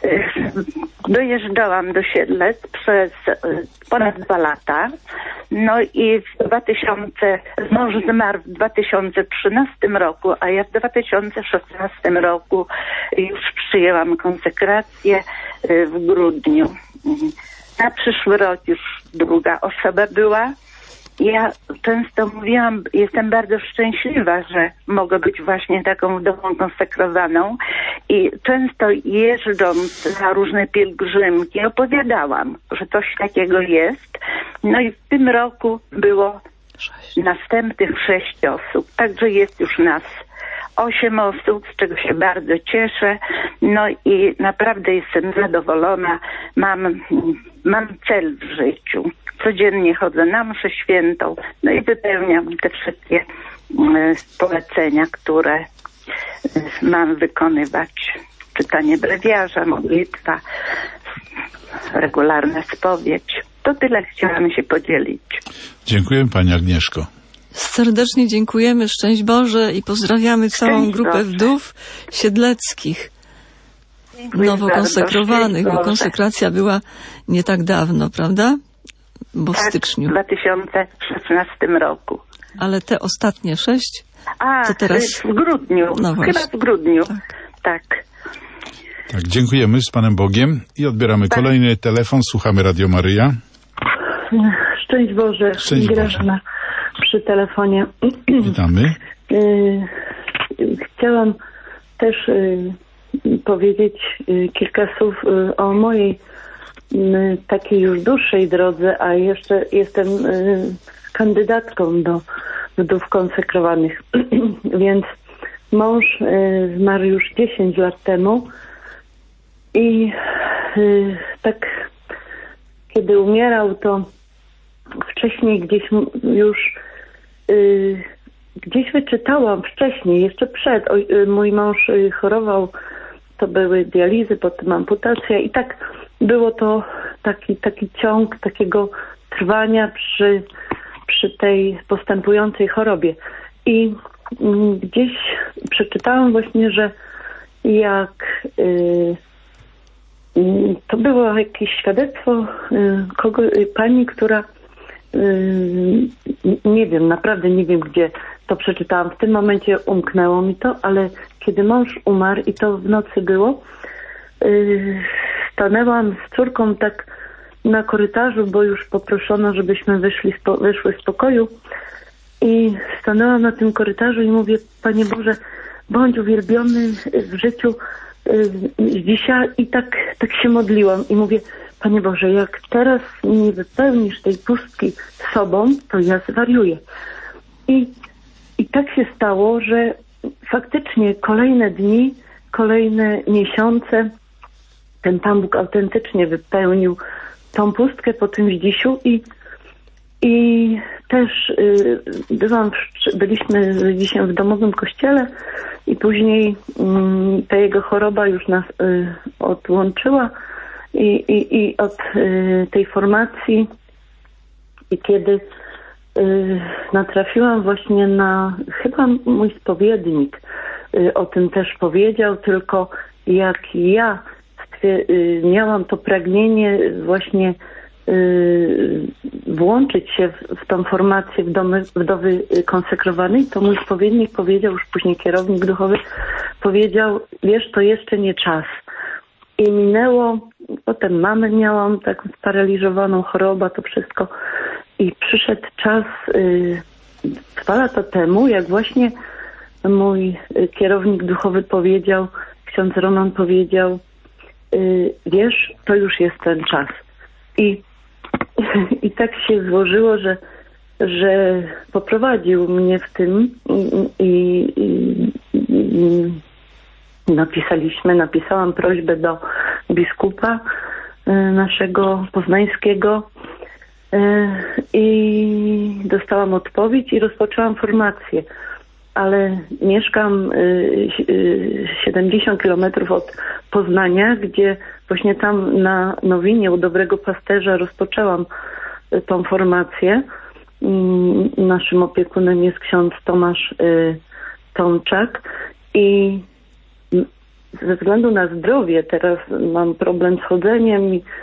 Dojeżdżałam do Siedlec przez ponad dwa lata. No i w dwa tysiące, mąż zmarł w dwa tysiące trzynastym roku, a ja w dwa tysiące szesnastym roku już przyjęłam konsekrację w grudniu. Na przyszły rok już druga osoba była. Ja często mówiłam, jestem bardzo szczęśliwa, że mogę być właśnie taką wdową konsekrowaną i często jeżdżąc na różne pielgrzymki opowiadałam, że coś takiego jest. No i w tym roku było sześć. Następnych sześć osób, także jest już nas osiem osób, z czego się bardzo cieszę. No i naprawdę jestem zadowolona. Mam, mam cel w życiu. Codziennie chodzę na mszę świętą, no i wypełniam te wszystkie y, polecenia, które y, mam wykonywać. Czytanie brewiarza, modlitwa, regularna spowiedź. To tyle chciałam się podzielić. Dziękuję Pani Agnieszko. Serdecznie dziękujemy, szczęść Boże i pozdrawiamy całą szczęść grupę Boże. Wdów siedleckich, dziękuję nowo konsekrowanych, bo konsekracja była nie tak dawno, prawda? Bo w tak, styczniu. W dwa tysiące szesnastym roku. Ale te ostatnie sześć? A, to teraz w grudniu. No Chyba w grudniu. Tak. tak. Tak, dziękujemy z Panem Bogiem i odbieramy tak. kolejny telefon. Słuchamy Radio Maryja. Szczęść Boże. Szczęść Grażyna przy telefonie. Witamy. Chciałam też powiedzieć kilka słów o mojej takiej już dłuższej drodze, a jeszcze jestem kandydatką do wdów konsekrowanych. Więc mąż zmarł już dziesięć lat temu i tak kiedy umierał, to wcześniej gdzieś już gdzieś wyczytałam wcześniej, jeszcze przed, mój mąż chorował, to były dializy, potem amputacja i tak było to taki, taki ciąg takiego trwania przy, przy tej postępującej chorobie. I mm, gdzieś przeczytałam właśnie, że jak y, y, to było jakieś świadectwo y, kogo, y, pani, która y, nie wiem, naprawdę nie wiem, gdzie to przeczytałam. W tym momencie umknęło mi to, ale kiedy mąż umarł i to w nocy było, y, stanęłam z córką tak na korytarzu, bo już poproszono, żebyśmy wyszli spo, wyszły z pokoju i stanęłam na tym korytarzu i mówię: Panie Boże, bądź uwielbiony w życiu y, dzisiaj. I tak, tak się modliłam i mówię: Panie Boże, jak teraz nie wypełnisz tej pustki sobą, to ja zwariuję. I, i tak się stało, że faktycznie kolejne dni, kolejne miesiące ten Pan Bóg autentycznie wypełnił tą pustkę po tym Zdzisiu i, i też y, byłam w, byliśmy z Zdzisiem w domowym kościele i później y, ta jego choroba już nas y, odłączyła i, i, i od y, tej formacji i kiedy y, natrafiłam właśnie na, chyba mój spowiednik y, o tym też powiedział, tylko jak ja miałam to pragnienie właśnie y, włączyć się w, w tą formację w domy, wdowy konsekrowanej, to mój spowiednik powiedział, już później kierownik duchowy powiedział: wiesz, to jeszcze nie czas. I minęło, potem mamę miałam taką sparaliżowaną, choroba, to wszystko. I przyszedł czas y, dwa lata temu, jak właśnie mój kierownik duchowy powiedział, ksiądz Roman powiedział: wiesz, to już jest ten czas. I, i tak się złożyło, że, że poprowadził mnie w tym i, i, i, napisaliśmy, napisałam prośbę do biskupa naszego poznańskiego i dostałam odpowiedź i rozpoczęłam formację. Ale mieszkam siedemdziesiąt kilometrów od Poznania, gdzie właśnie tam na Nowinie u Dobrego Pasterza rozpoczęłam tą formację. Naszym opiekunem jest ksiądz Tomasz Tomczak i ze względu na zdrowie teraz mam problem z chodzeniem i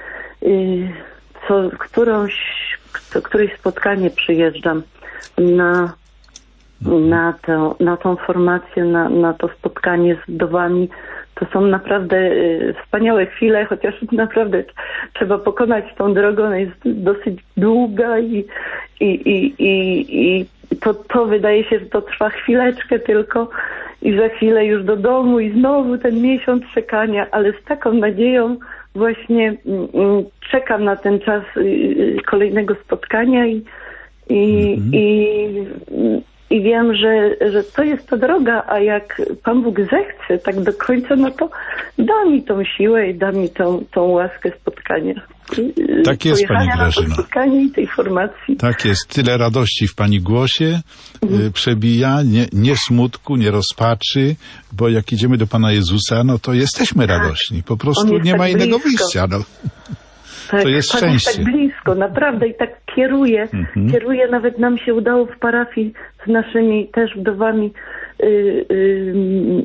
co którąś, co któreś spotkanie przyjeżdżam na, na, tę, na tą formację, na, na to spotkanie z wdowami. To są naprawdę y, wspaniałe chwile, chociaż naprawdę trzeba pokonać tą drogę, ona jest dosyć długa i, i, i, i, i to, to wydaje się, że to trwa chwileczkę tylko i za chwilę już do domu i znowu ten miesiąc czekania, ale z taką nadzieją właśnie y, y, czekam na ten czas y, y, kolejnego spotkania i, i, mm-hmm. i I wiem, że, że to jest ta droga, a jak Pan Bóg zechce tak do końca, no to da mi tą siłę i da mi tą, tą łaskę spotkania. Tak jest, Pani Grażyna. Na to spotkanie i tej formacji. Tak jest. Tyle radości w Pani głosie mhm. przebija, nie, nie smutku, nie rozpaczy, bo jak idziemy do Pana Jezusa, no to jesteśmy radośni. Po prostu nie ma tak innego blisko. wyjścia. No. Tak, to jest Pan szczęście. jest tak blisko, naprawdę i tak kieruje, mhm. kieruje, nawet nam się udało w parafii z naszymi też wdowami, yy, yy,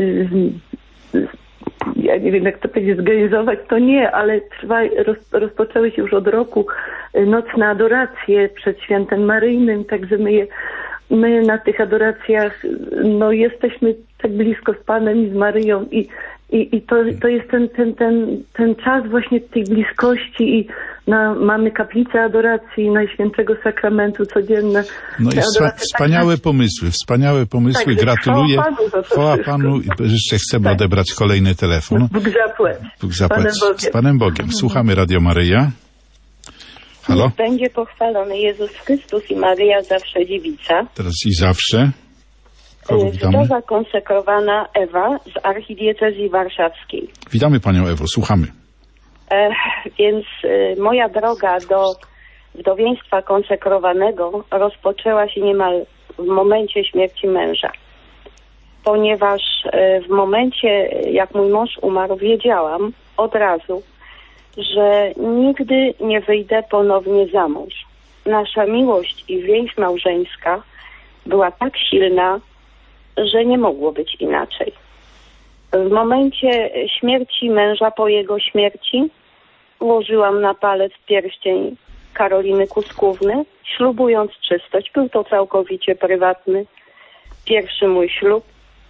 yy, ja nie wiem jak to powiedzieć, zorganizować, to nie, ale trwa, roz, rozpoczęły się już od roku nocne adoracje przed Świętem Maryjnym, także my, je, my na tych adoracjach no, jesteśmy tak blisko z Panem i z Maryją i I, i to, to jest ten, ten, ten, ten czas właśnie tej bliskości i na, mamy kaplicę adoracji Najświętszego Sakramentu codzienne. No i spa, wspaniałe tak, pomysły, wspaniałe pomysły. Tak, gratuluję. Chwała Panu i jeszcze chcemy tak. odebrać kolejny telefon. Bóg zapłać. Bóg zapłać. Z Panem Bogiem. Z Panem Bogiem. Słuchamy Radio Maryja. Halo? Niech będzie pochwalony Jezus Chrystus i Maryja zawsze dziewica. Teraz i zawsze. Wdowa konsekrowana Ewa z archidiecezji warszawskiej. Witamy Panią Ewo, słuchamy. E, więc e, moja droga do wdowieństwa konsekrowanego rozpoczęła się niemal w momencie śmierci męża. Ponieważ e, w momencie, jak mój mąż umarł, wiedziałam od razu, że nigdy nie wyjdę ponownie za mąż. Nasza miłość i więź małżeńska była tak silna, że nie mogło być inaczej. W momencie śmierci męża, po jego śmierci, włożyłam na palec pierścień Karoliny Kuskówny, ślubując czystość. Był to całkowicie prywatny, pierwszy mój ślub.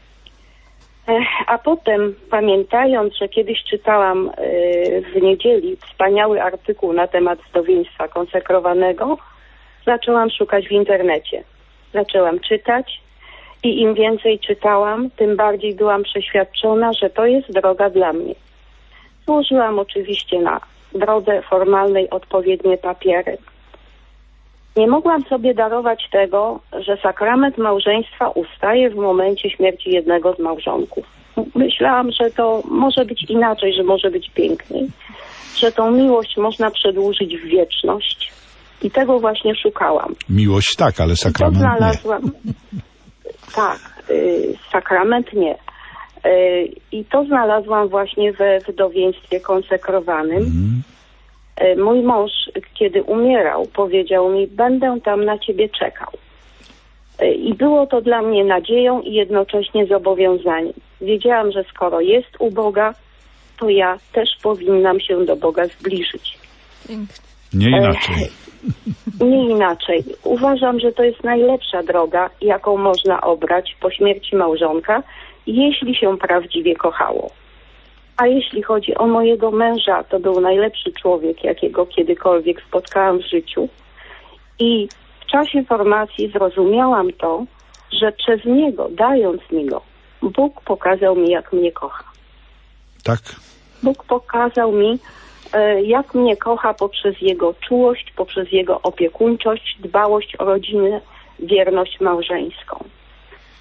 A potem, pamiętając, że kiedyś czytałam w niedzieli wspaniały artykuł na temat wdowieństwa konsekrowanego, zaczęłam szukać w internecie. Zaczęłam czytać. I im więcej czytałam, tym bardziej byłam przeświadczona, że to jest droga dla mnie. Złożyłam oczywiście na drodze formalnej odpowiednie papiery. Nie mogłam sobie darować tego, że sakrament małżeństwa ustaje w momencie śmierci jednego z małżonków. Myślałam, że to może być inaczej, że może być piękniej, że tą miłość można przedłużyć w wieczność. I tego właśnie szukałam. Miłość tak, ale sakrament I to znalazłam. Nie. Tak, y, sakrament nie. Y, I to znalazłam właśnie we wdowieństwie konsekrowanym. Mm. Y, mój mąż, kiedy umierał, powiedział mi, będę tam na ciebie czekał. Y, I było to dla mnie nadzieją i jednocześnie zobowiązaniem. Wiedziałam, że skoro jest u Boga, to ja też powinnam się do Boga zbliżyć. Pięknie. Nie inaczej. Nie inaczej. Uważam, że to jest najlepsza droga, jaką można obrać po śmierci małżonka, jeśli się prawdziwie kochało. A jeśli chodzi o mojego męża, to był najlepszy człowiek, jakiego kiedykolwiek spotkałam w życiu. I w czasie formacji zrozumiałam to, że przez niego, dając mi go, Bóg pokazał mi, jak mnie kocha. Tak. Bóg pokazał mi, jak mnie kocha poprzez jego czułość, poprzez jego opiekuńczość, dbałość o rodzinę, wierność małżeńską.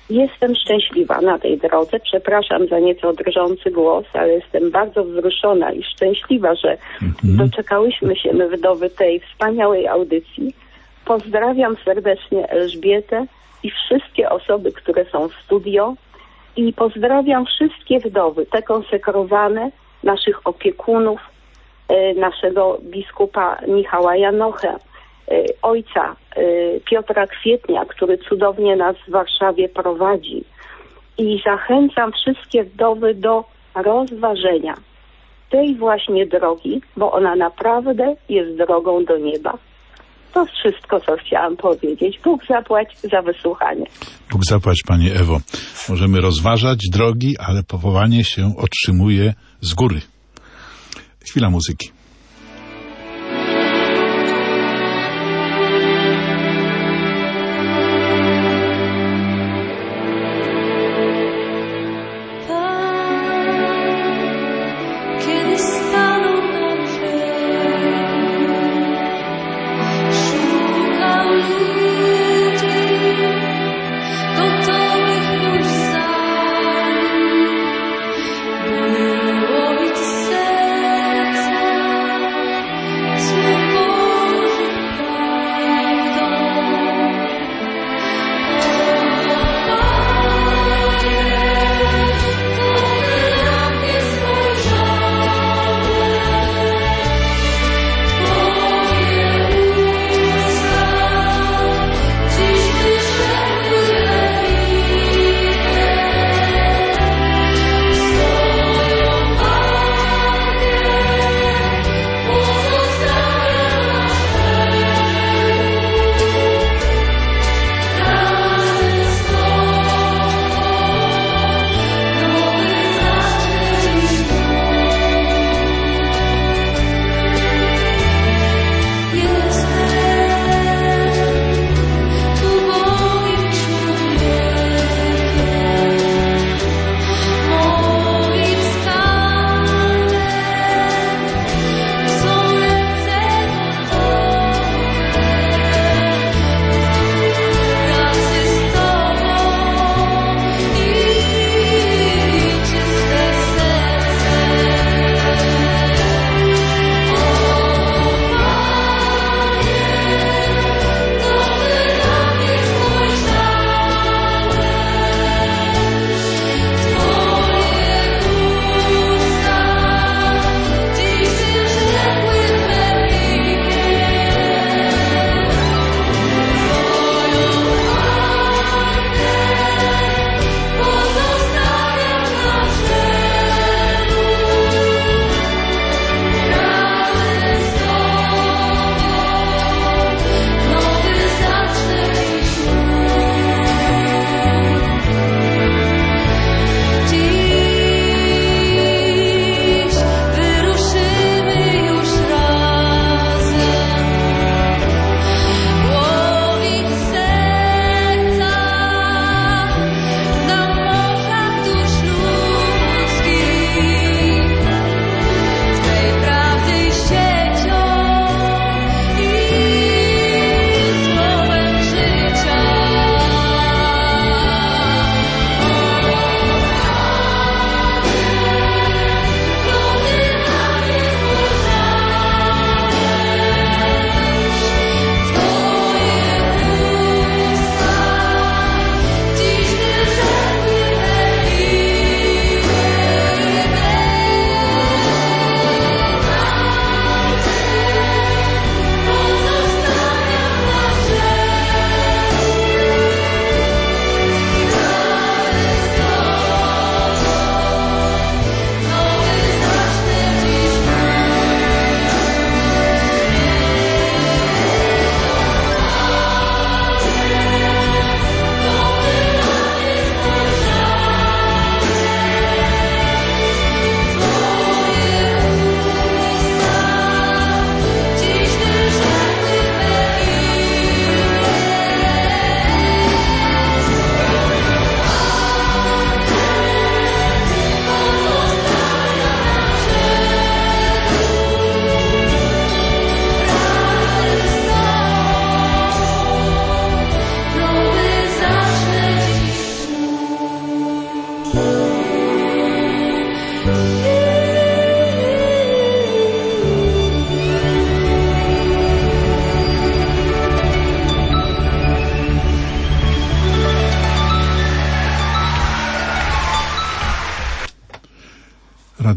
Jestem szczęśliwa na tej drodze. Przepraszam za nieco drżący głos, ale jestem bardzo wzruszona i szczęśliwa, że mhm. doczekałyśmy się my wdowy tej wspaniałej audycji. Pozdrawiam serdecznie Elżbietę i wszystkie osoby, które są w studio i pozdrawiam wszystkie wdowy, te konsekrowane, naszych opiekunów, naszego biskupa Michała Janochę, ojca Piotra Kwietnia, który cudownie nas w Warszawie prowadzi. I zachęcam wszystkie wdowy do rozważenia tej właśnie drogi, bo ona naprawdę jest drogą do nieba. To wszystko, co chciałam powiedzieć. Bóg zapłać za wysłuchanie. Bóg zapłać, Pani Ewo. Możemy rozważać drogi, ale powołanie się otrzymuje z góry. Chwila muzyki. Było mi serce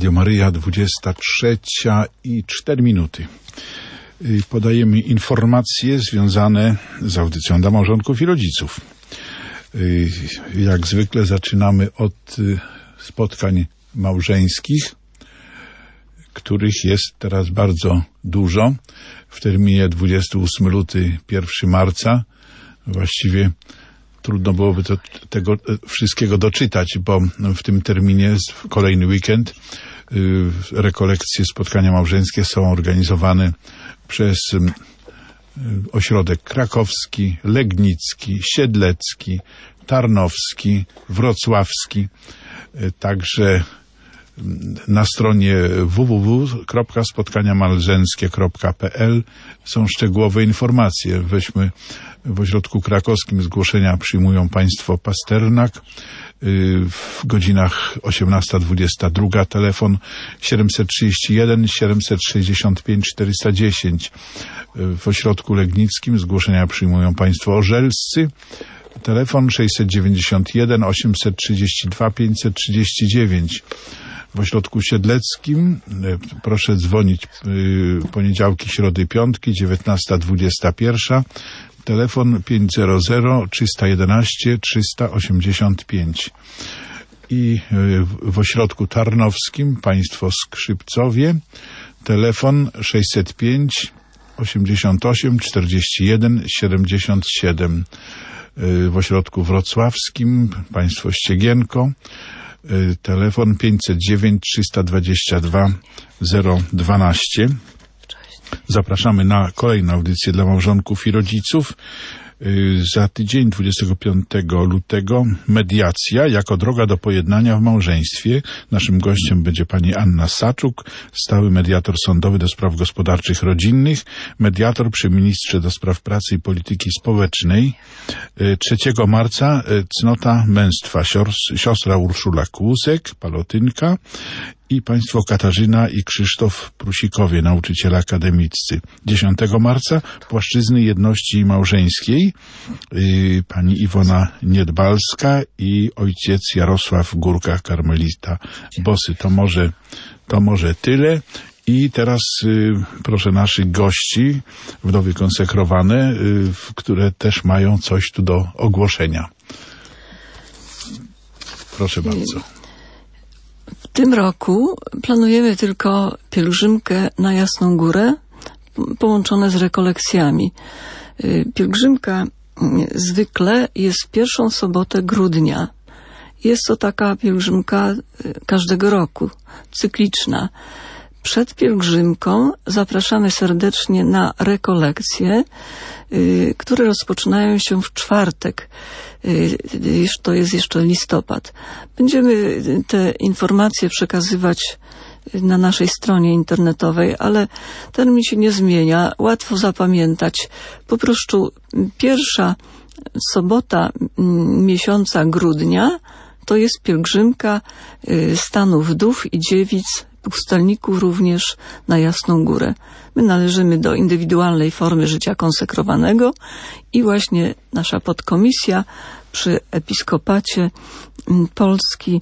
Radio Maryja, dwudziesta trzecia i cztery minuty. Podajemy informacje związane z audycją dla małżonków i rodziców. Jak zwykle zaczynamy od spotkań małżeńskich, których jest teraz bardzo dużo. W terminie dwudziestego ósmego lutego, pierwszego marca właściwie trudno byłoby to, tego wszystkiego doczytać, bo w tym terminie jest kolejny weekend. Rekolekcje, spotkania małżeńskie są organizowane przez ośrodek krakowski, legnicki, siedlecki, tarnowski, wrocławski. Także na stronie w w w kropka spotkania małżeńskie kropka p l są szczegółowe informacje. Weźmy w ośrodku krakowskim zgłoszenia przyjmują państwo Pasternak w godzinach osiemnasta dwudziesta dwa, telefon siedemset trzydzieści jeden siedemset sześćdziesiąt pięć czterysta dziesięć. W ośrodku legnickim zgłoszenia przyjmują państwo Orzelscy, telefon sześćset dziewięćdziesiąt jeden osiemset trzydzieści dwa pięćset trzydzieści dziewięć. W ośrodku siedleckim proszę dzwonić poniedziałki, środy, piątki, dziewiętnasta dwadzieścia jeden, telefon pięćset trzysta jedenaście trzysta osiemdziesiąt pięć. I w ośrodku tarnowskim państwo Skrzypcowie, telefon sześćset pięć osiemdziesiąt osiem czterdzieści jeden siedemdziesiąt siedem. W ośrodku wrocławskim państwo Ściegienko, telefon pięćset dziewięć trzysta dwadzieścia dwa zero dwanaście. Zapraszamy na kolejną audycję dla małżonków i rodziców. Za tydzień, dwudziestego piątego lutego, mediacja jako droga do pojednania w małżeństwie. Naszym gościem będzie pani Anna Saczuk, stały mediator sądowy do spraw gospodarczych rodzinnych, mediator przy ministrze do spraw pracy i polityki społecznej. trzeciego marca cnota męstwa, siostra Urszula Kłusek, palotynka, i państwo Katarzyna i Krzysztof Prusikowie, nauczyciele akademiccy. dziesiątego marca płaszczyzny jedności małżeńskiej, yy, pani Iwona Niedbalska i ojciec Jarosław Górka, karmelita Bosy. To może, to może tyle. I teraz y, proszę naszych gości, wdowy konsekrowane, y, które też mają coś tu do ogłoszenia. Proszę bardzo. W tym roku planujemy tylko pielgrzymkę na Jasną Górę, połączone z rekolekcjami. Pielgrzymka zwykle jest w pierwszą sobotę grudnia. Jest to taka pielgrzymka każdego roku, cykliczna. Przed pielgrzymką zapraszamy serdecznie na rekolekcje, y, które rozpoczynają się w czwartek. Y, to jest jeszcze listopad. Będziemy te informacje przekazywać na naszej stronie internetowej, ale termin się nie zmienia. Łatwo zapamiętać. Po prostu pierwsza sobota miesiąca grudnia to jest pielgrzymka y, stanu wdów i dziewic, pustelników również na Jasną Górę. My należymy do indywidualnej formy życia konsekrowanego i właśnie nasza podkomisja przy Episkopacie Polski,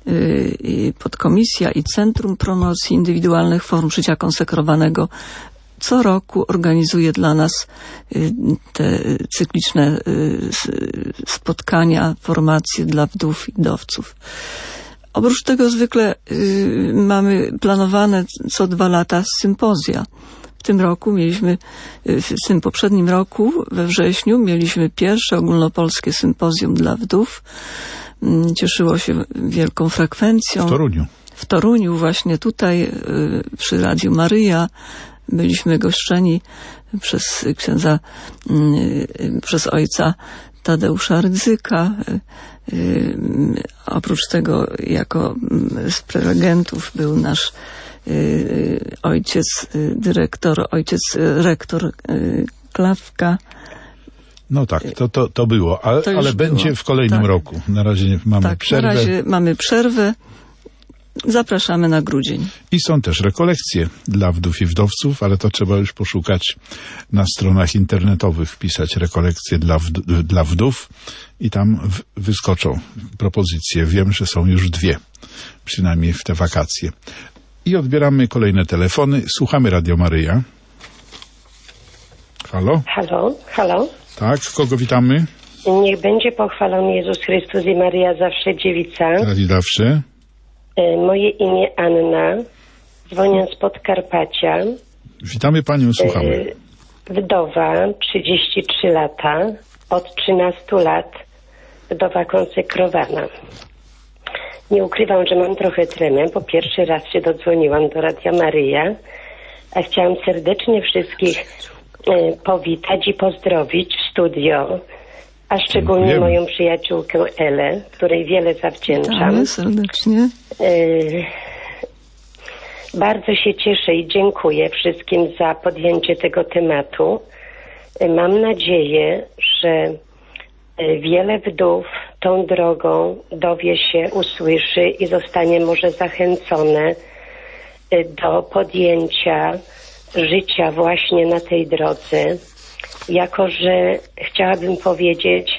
yy, podkomisja i Centrum Promocji Indywidualnych Form Życia Konsekrowanego co roku organizuje dla nas yy, te cykliczne yy, spotkania, formacje dla wdów i wdowców. Oprócz tego zwykle y, mamy planowane co dwa lata sympozja. W tym roku mieliśmy, y, w tym poprzednim roku, we wrześniu, mieliśmy pierwsze ogólnopolskie sympozjum dla wdów. Y, cieszyło się wielką frekwencją. W Toruniu. W Toruniu, właśnie tutaj, y, przy Radiu Maryja, byliśmy goszczeni przez księdza, y, y, przez ojca Tadeusza Rydzyka. Yy, oprócz tego jako z prelegentów był nasz yy, ojciec yy, dyrektor, ojciec yy, rektor yy, Klawka. No tak, to, to, to było, ale, to ale będzie było. w kolejnym tak. roku. Na razie mamy tak, przerwę. Na razie mamy przerwę. Zapraszamy na grudzień. I są też rekolekcje dla wdów i wdowców, ale to trzeba już poszukać na stronach internetowych, wpisać rekolekcje dla, wd- dla wdów i tam w- wyskoczą propozycje. Wiem, że są już dwie, przynajmniej w te wakacje. I odbieramy kolejne telefony. Słuchamy Radio Maryja. Halo? Halo, halo. Tak, kogo witamy? Niech będzie pochwalony Jezus Chrystus i Maria zawsze dziewica. Raz i zawsze. E, Moje imię Anna. Dzwonię z Podkarpacia. Witamy Panią, słuchamy. E, Wdowa, trzydzieści trzy lata. Od trzynastu lat wdowa konsekrowana. Nie ukrywam, że mam trochę tremę, bo pierwszy raz się dodzwoniłam do Radia Maryja, a chciałam serdecznie wszystkich e, powitać i pozdrowić w studio, a szczególnie Dziękujemy. moją przyjaciółkę Elę, której wiele zawdzięczam. Witamy serdecznie. E, bardzo się cieszę i dziękuję wszystkim za podjęcie tego tematu. E, mam nadzieję, że wiele wdów tą drogą dowie się, usłyszy i zostanie może zachęcone do podjęcia życia właśnie na tej drodze. Jako że chciałabym powiedzieć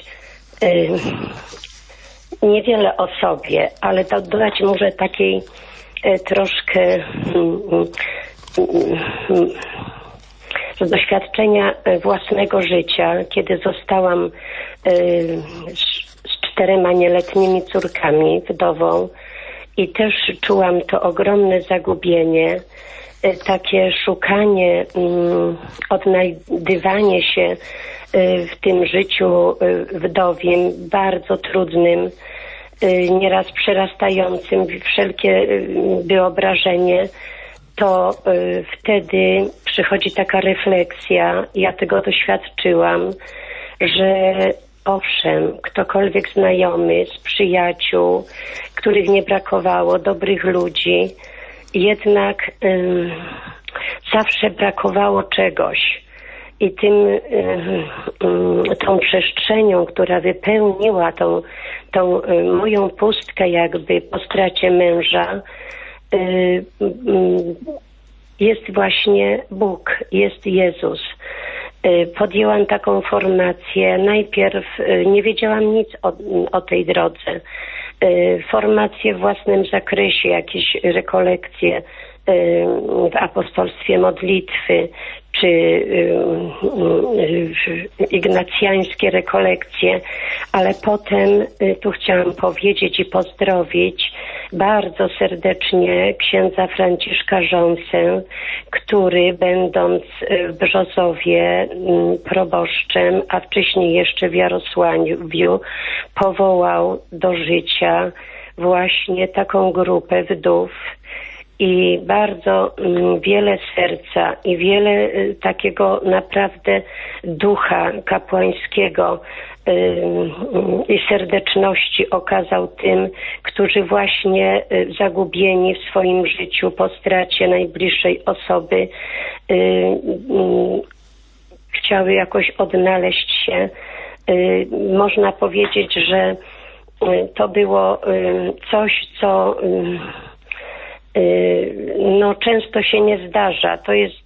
niewiele o sobie, ale dodać może takiej troszkę z doświadczenia własnego życia, kiedy zostałam z czterema nieletnimi córkami, wdową, i też czułam to ogromne zagubienie, takie szukanie, odnajdywanie się w tym życiu wdowim, bardzo trudnym, nieraz przerastającym wszelkie wyobrażenie. To y, wtedy przychodzi taka refleksja, ja tego doświadczyłam, że owszem, ktokolwiek znajomy, z przyjaciół, których nie brakowało, dobrych ludzi, jednak y, zawsze brakowało czegoś. I tym, y, y, tą przestrzenią, która wypełniła tą, tą y, moją pustkę jakby po stracie męża, jest właśnie Bóg, jest Jezus. Podjęłam taką formację. Najpierw nie wiedziałam nic o, o tej drodze. Formacje w własnym zakresie, jakieś rekolekcje w apostolstwie modlitwy, czy ignacjańskie rekolekcje, ale potem tu chciałam powiedzieć i pozdrowić bardzo serdecznie księdza Franciszka Rząsę, który będąc w Brzozowie proboszczem, a wcześniej jeszcze w Jarosławiu, powołał do życia właśnie taką grupę wdów. I bardzo mm, wiele serca i wiele y, takiego naprawdę ducha kapłańskiego y, y, i serdeczności okazał tym, którzy właśnie y, zagubieni w swoim życiu po stracie najbliższej osoby y, y, chciały jakoś odnaleźć się. Y, można powiedzieć, że y, to było y, coś, co... Y, no często się nie zdarza. To jest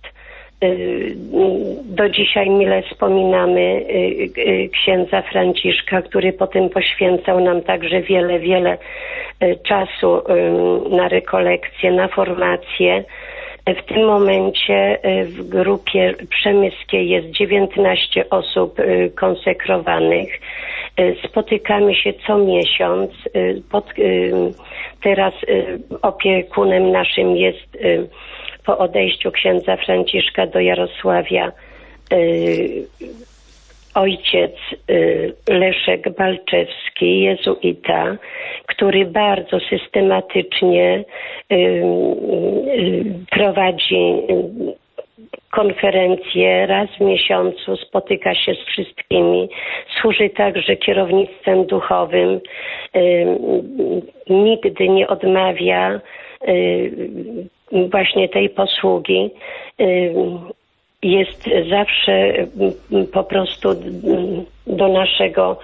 do dzisiaj mile wspominamy księdza Franciszka, który potem poświęcał nam także wiele, wiele czasu na rekolekcje, na formacje. W tym momencie w grupie przemyskiej jest dziewiętnaście osób konsekrowanych. Spotykamy się co miesiąc. Pod, teraz opiekunem naszym jest po odejściu księdza Franciszka do Jarosławia ojciec Leszek Balczewski, jezuita, który bardzo systematycznie prowadzi konferencje, raz w miesiącu spotyka się z wszystkimi, służy także kierownictwem duchowym, nigdy nie odmawia właśnie tej posługi. Jest zawsze po prostu do naszego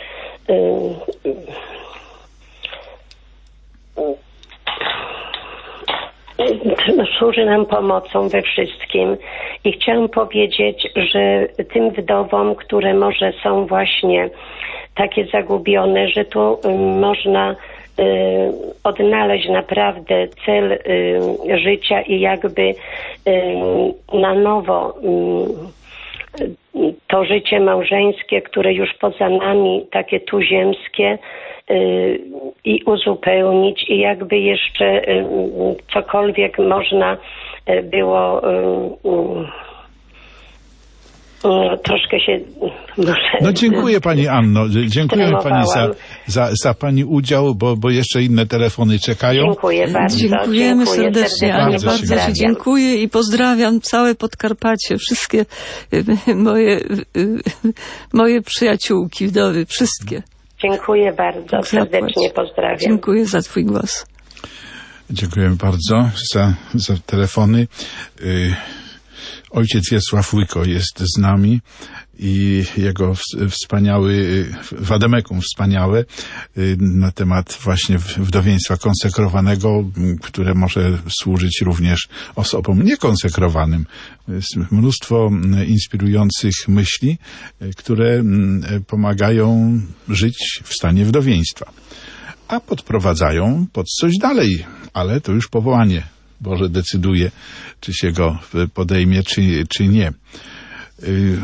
służy nam pomocą we wszystkim. I chciałam powiedzieć, że tym wdowom, które może są właśnie takie zagubione, że tu można odnaleźć naprawdę cel życia i jakby na nowo to życie małżeńskie, które już poza nami, takie tu ziemskie, i uzupełnić i jakby jeszcze cokolwiek można było no, troszkę się może... No dziękuję pani Anno, dziękuję pani za, za, za pani udział, bo, bo jeszcze inne telefony czekają. Dziękuję bardzo. Dziękujemy dziękuję serdecznie, Aniu, bardzo, bardzo ci dziękuję i pozdrawiam całe Podkarpacie, wszystkie moje, moje przyjaciółki, wdowy, wszystkie. Dziękuję bardzo, serdecznie pozdrawiam. Dziękuję za twój głos. Dziękujemy bardzo za, za telefony. Ojciec Wiesław Łyko jest z nami i jego wspaniały wademekum wspaniałe na temat właśnie wdowieństwa konsekrowanego, które może służyć również osobom niekonsekrowanym. Jest mnóstwo inspirujących myśli, które pomagają żyć w stanie wdowieństwa, a podprowadzają pod coś dalej, ale to już powołanie Boże decyduje, czy się go podejmie, czy, czy nie. Yy...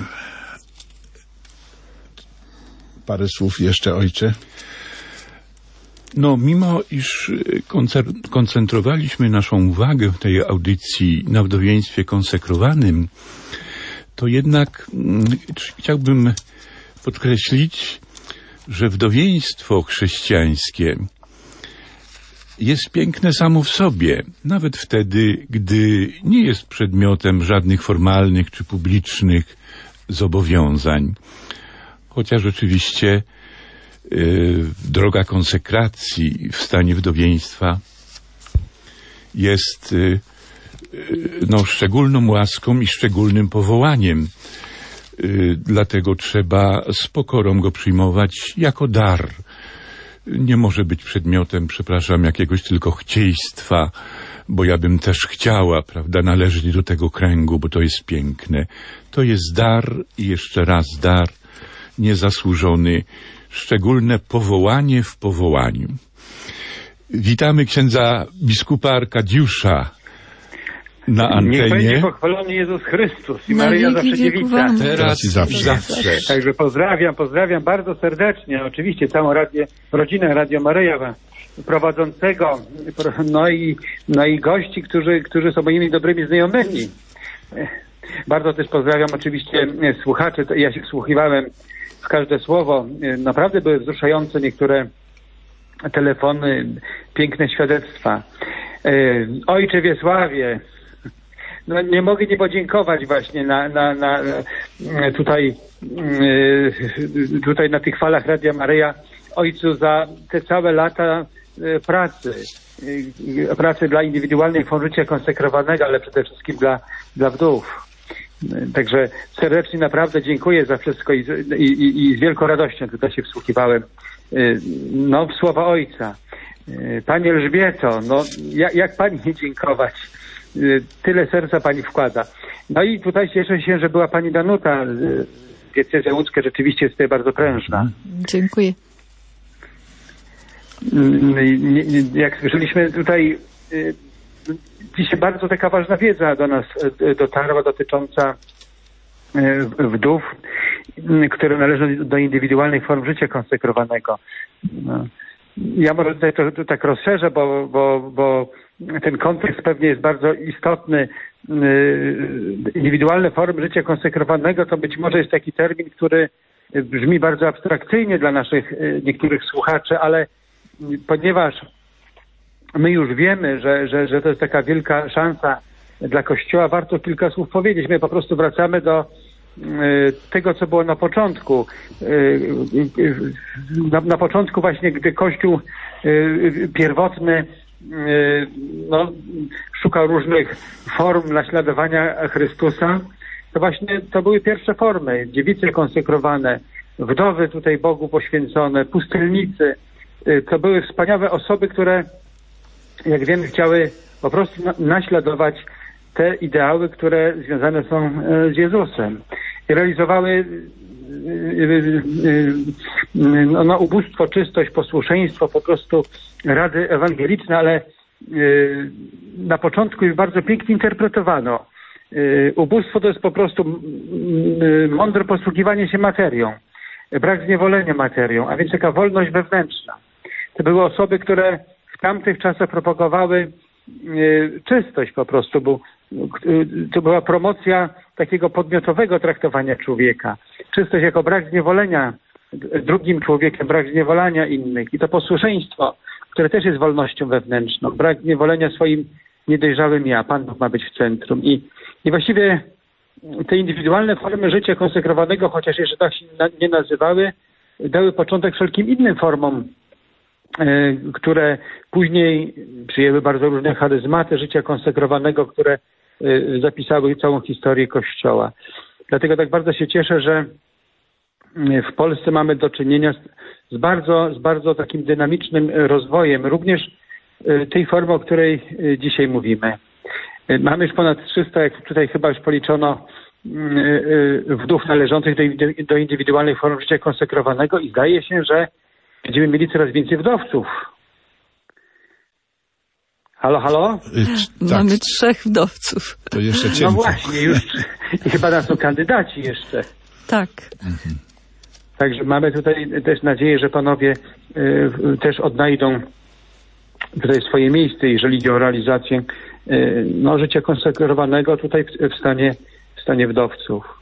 Parę słów jeszcze, ojcze. No, mimo iż koncentrowaliśmy naszą uwagę w tej audycji na wdowieństwie konsekrowanym, to jednak mm, chciałbym podkreślić, że wdowieństwo chrześcijańskie jest piękne samo w sobie, nawet wtedy, gdy nie jest przedmiotem żadnych formalnych czy publicznych zobowiązań. Chociaż oczywiście yy, droga konsekracji w stanie wdowieństwa jest yy, no, szczególną łaską i szczególnym powołaniem. Yy, dlatego trzeba z pokorą go przyjmować jako dar. Nie może być przedmiotem, przepraszam, jakiegoś tylko chcieństwa, bo ja bym też chciała, prawda, należeć do tego kręgu, bo to jest piękne. To jest dar i jeszcze raz dar, niezasłużony, szczególne powołanie w powołaniu. Witamy księdza biskupa Arkadiusza na antenie. Niech będzie pochwalony Jezus Chrystus i Maryja zawsze dziewica. Teraz i zawsze. zawsze. Także pozdrawiam, pozdrawiam bardzo serdecznie. Oczywiście całą radio, rodzinę Radio Maryja prowadzącego, no i, no i gości, którzy, którzy są moimi dobrymi znajomymi. Bardzo też pozdrawiam oczywiście słuchaczy. Ja się wsłuchiwałem w każde słowo. Naprawdę były wzruszające niektóre telefony, piękne świadectwa. Ojcze Wiesławie, no nie mogę nie podziękować właśnie na, na, na tutaj, tutaj na tych falach Radia Maryja ojcu za te całe lata pracy, pracy dla indywidualnej formy życia konsekrowanego, ale przede wszystkim dla, dla wdów. Także serdecznie naprawdę dziękuję za wszystko i, i, i z wielką radością tutaj się wsłuchiwałem no, w słowa ojca. Panie Elżbieto, no jak, jak pani nie dziękować? Tyle serca pani wkłada. No i tutaj cieszę się, że była pani Danuta, diecezja łódzka rzeczywiście jest tutaj bardzo prężna. Dziękuję. Jak słyszeliśmy tutaj, dzisiaj bardzo taka ważna wiedza do nas dotarła dotycząca wdów, które należą do indywidualnych form życia konsekrowanego. No. Ja może tutaj to, to tak rozszerzę, bo, bo, bo ten kontekst pewnie jest bardzo istotny. Indywidualne formy życia konsekrowanego to być może jest taki termin, który brzmi bardzo abstrakcyjnie dla naszych niektórych słuchaczy, ale ponieważ my już wiemy, że, że, że to jest taka wielka szansa dla Kościoła, warto kilka słów powiedzieć. My po prostu wracamy do tego, co było na początku. Na, na początku właśnie, gdy Kościół pierwotny no, szukał różnych form naśladowania Chrystusa, to właśnie to były pierwsze formy. Dziewice konsekrowane, wdowy tutaj Bogu poświęcone, pustelnicy. To były wspaniałe osoby, które, jak wiemy, chciały po prostu naśladować te ideały, które związane są z Jezusem. I realizowały no, no, ubóstwo, czystość, posłuszeństwo, po prostu rady ewangeliczne, ale na początku już bardzo pięknie interpretowano. Ubóstwo to jest po prostu mądre posługiwanie się materią, brak zniewolenia materią, a więc taka wolność wewnętrzna. To były osoby, które w tamtych czasach propagowały czystość po prostu, bo to była promocja takiego podmiotowego traktowania człowieka. Czystość jako brak zniewolenia drugim człowiekiem, brak zniewolania innych i to posłuszeństwo, które też jest wolnością wewnętrzną, brak zniewolenia swoim niedojrzałym ja. Pan Bóg ma być w centrum i, i właściwie te indywidualne formy życia konsekrowanego, chociaż jeszcze tak się nie nazywały, dały początek wszelkim innym formom, które później przyjęły bardzo różne charyzmaty życia konsekrowanego, które zapisały całą historię Kościoła. Dlatego tak bardzo się cieszę, że w Polsce mamy do czynienia z, z bardzo, z bardzo takim dynamicznym rozwojem, również tej formy, o której dzisiaj mówimy. Mamy już ponad trzysta, jak tutaj chyba już policzono, wdów należących do, do indywidualnych form życia konsekrowanego i zdaje się, że będziemy mieli coraz więcej wdowców. Halo, halo? Tak. Mamy trzech wdowców. To jeszcze cienko. No właśnie, już i chyba nas są kandydaci jeszcze. Tak. Mhm. Także mamy tutaj też nadzieję, że panowie y, też odnajdą tutaj swoje miejsce, jeżeli chodzi o realizację y, no, życia konsekrowanego tutaj w, w, stanie, w stanie wdowców.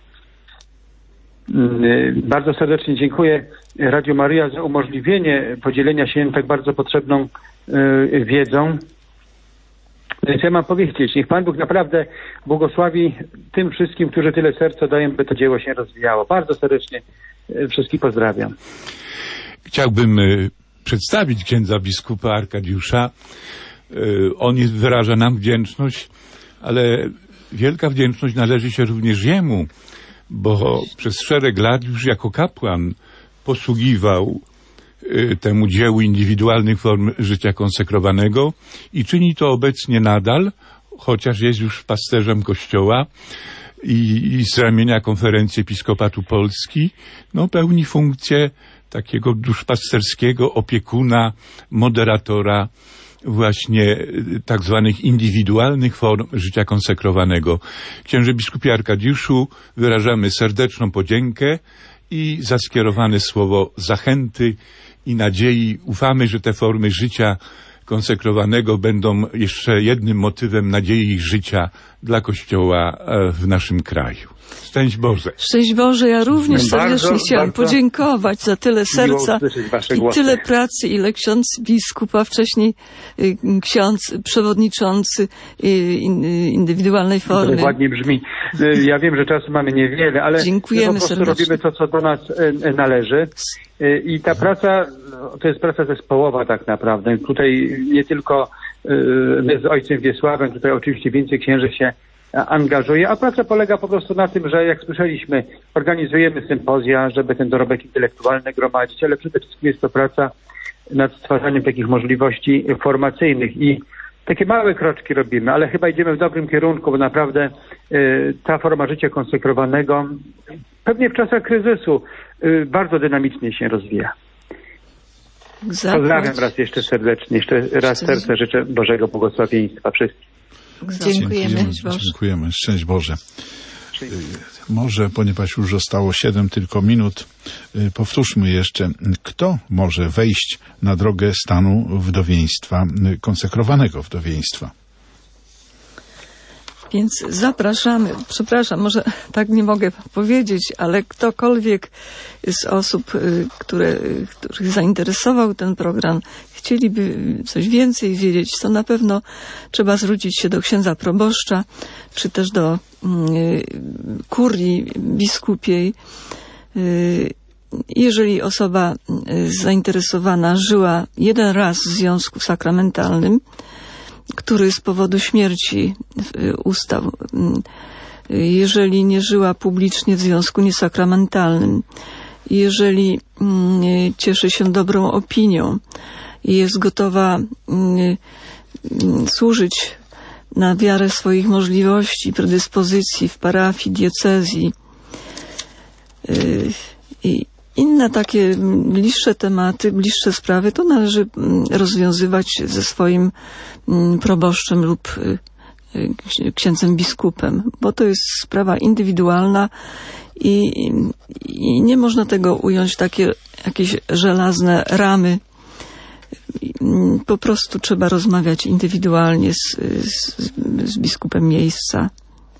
Y, bardzo serdecznie dziękuję Radio Maryja za umożliwienie podzielenia się tak bardzo potrzebną y, wiedzą. Więc ja mam powiedzieć, niech Pan Bóg naprawdę błogosławi tym wszystkim, którzy tyle serca dają, by to dzieło się rozwijało. Bardzo serdecznie wszystkich pozdrawiam. Chciałbym przedstawić księdza biskupa Arkadiusza. On jest, wyraża nam wdzięczność, ale wielka wdzięczność należy się również jemu, bo przez szereg lat już jako kapłan posługiwał temu dziełu indywidualnych form życia konsekrowanego i czyni to obecnie nadal, chociaż jest już pasterzem Kościoła i, i z ramienia Konferencji Episkopatu Polski, no pełni funkcję takiego duszpasterskiego opiekuna, moderatora właśnie tak zwanych indywidualnych form życia konsekrowanego. Księże biskupie Arkadiuszu, wyrażamy serdeczną podziękę i za skierowane słowo zachęty i nadziei. Ufamy, że te formy życia konsekrowanego będą jeszcze jednym motywem nadziei życia dla Kościoła w naszym kraju. Szczęść Boże. Szczęść Boże. Ja również serdecznie bardzo, chciałam bardzo podziękować za tyle serca i głosy. Tyle pracy, ile ksiądz biskup, a wcześniej ksiądz przewodniczący indywidualnej formy. Ładnie brzmi. Ja wiem, że czasu mamy niewiele, ale dziękujemy po prostu serdecznie. Robimy to, co do nas należy. I ta praca, to jest praca zespołowa tak naprawdę. Tutaj nie tylko my z ojcem Wiesławem, tutaj oczywiście więcej księży się angażuje, a praca polega po prostu na tym, że jak słyszeliśmy, organizujemy sympozja, żeby ten dorobek intelektualny gromadzić, ale przede wszystkim jest to praca nad stwarzaniem takich możliwości formacyjnych i takie małe kroczki robimy, ale chyba idziemy w dobrym kierunku, bo naprawdę y, ta forma życia konsekrowanego pewnie w czasach kryzysu y, bardzo dynamicznie się rozwija. Zapłać. Pozdrawiam raz jeszcze serdecznie, jeszcze raz serce życzę Bożego błogosławieństwa wszystkim. Dziękujemy. Dziękujemy. Dziękujemy. Szczęść Boże. Może, ponieważ już zostało siedem tylko minut, powtórzmy jeszcze, kto może wejść na drogę stanu wdowieństwa, konsekrowanego wdowieństwa? Więc zapraszamy, przepraszam, może tak nie mogę powiedzieć, ale ktokolwiek z osób, które, których zainteresował ten program, chcieliby coś więcej wiedzieć, to na pewno trzeba zwrócić się do księdza proboszcza, czy też do kurii biskupiej. Jeżeli osoba zainteresowana żyła jeden raz w związku sakramentalnym, który z powodu śmierci ustał, jeżeli nie żyła publicznie w związku niesakramentalnym, jeżeli cieszy się dobrą opinią i jest gotowa służyć na miarę swoich możliwości, predyspozycji w parafii, diecezji, I inne takie bliższe tematy, bliższe sprawy to należy rozwiązywać ze swoim proboszczem lub księdzem biskupem, bo to jest sprawa indywidualna i, i nie można tego ująć w takie jakieś żelazne ramy. Po prostu trzeba rozmawiać indywidualnie z, z, z biskupem miejsca.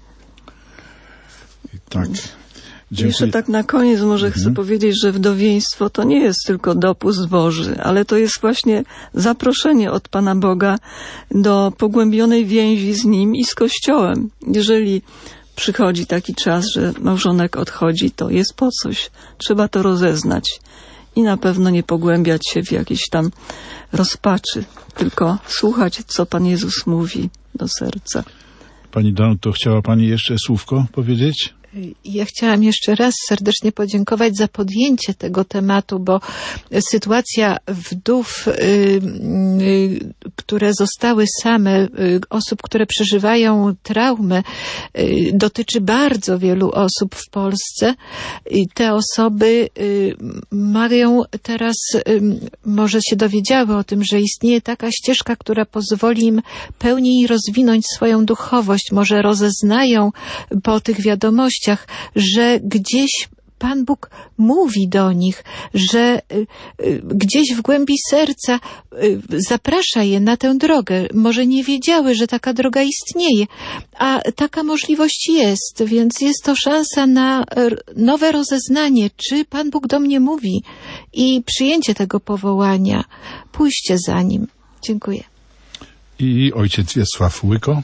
Tak. Dziękuję. Jeszcze tak na koniec może mhm. chcę powiedzieć, że wdowieństwo to nie jest tylko dopust Boży, ale to jest właśnie zaproszenie od Pana Boga do pogłębionej więzi z Nim i z Kościołem. Jeżeli przychodzi taki czas, że małżonek odchodzi, to jest po coś. Trzeba to rozeznać i na pewno nie pogłębiać się w jakiejś tam rozpaczy, tylko słuchać, co Pan Jezus mówi do serca. Pani Danuto, chciała Pani jeszcze słówko powiedzieć? Ja chciałam jeszcze raz serdecznie podziękować za podjęcie tego tematu, bo sytuacja wdów, y, y, które zostały same, y, osób, które przeżywają traumę, y, dotyczy bardzo wielu osób w Polsce. I te osoby y, mają teraz, y, może się dowiedziały o tym, że istnieje taka ścieżka, która pozwoli im pełniej rozwinąć swoją duchowość. Może rozeznają po tych wiadomościach, że gdzieś Pan Bóg mówi do nich, że y, y, gdzieś w głębi serca y, zaprasza je na tę drogę. Może nie wiedziały, że taka droga istnieje, a taka możliwość jest, więc jest to szansa na r- nowe rozeznanie, czy Pan Bóg do mnie mówi i przyjęcie tego powołania, pójście za Nim. Dziękuję. I ojciec Wiesław Łyko.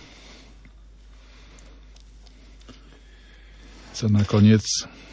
Co na koniec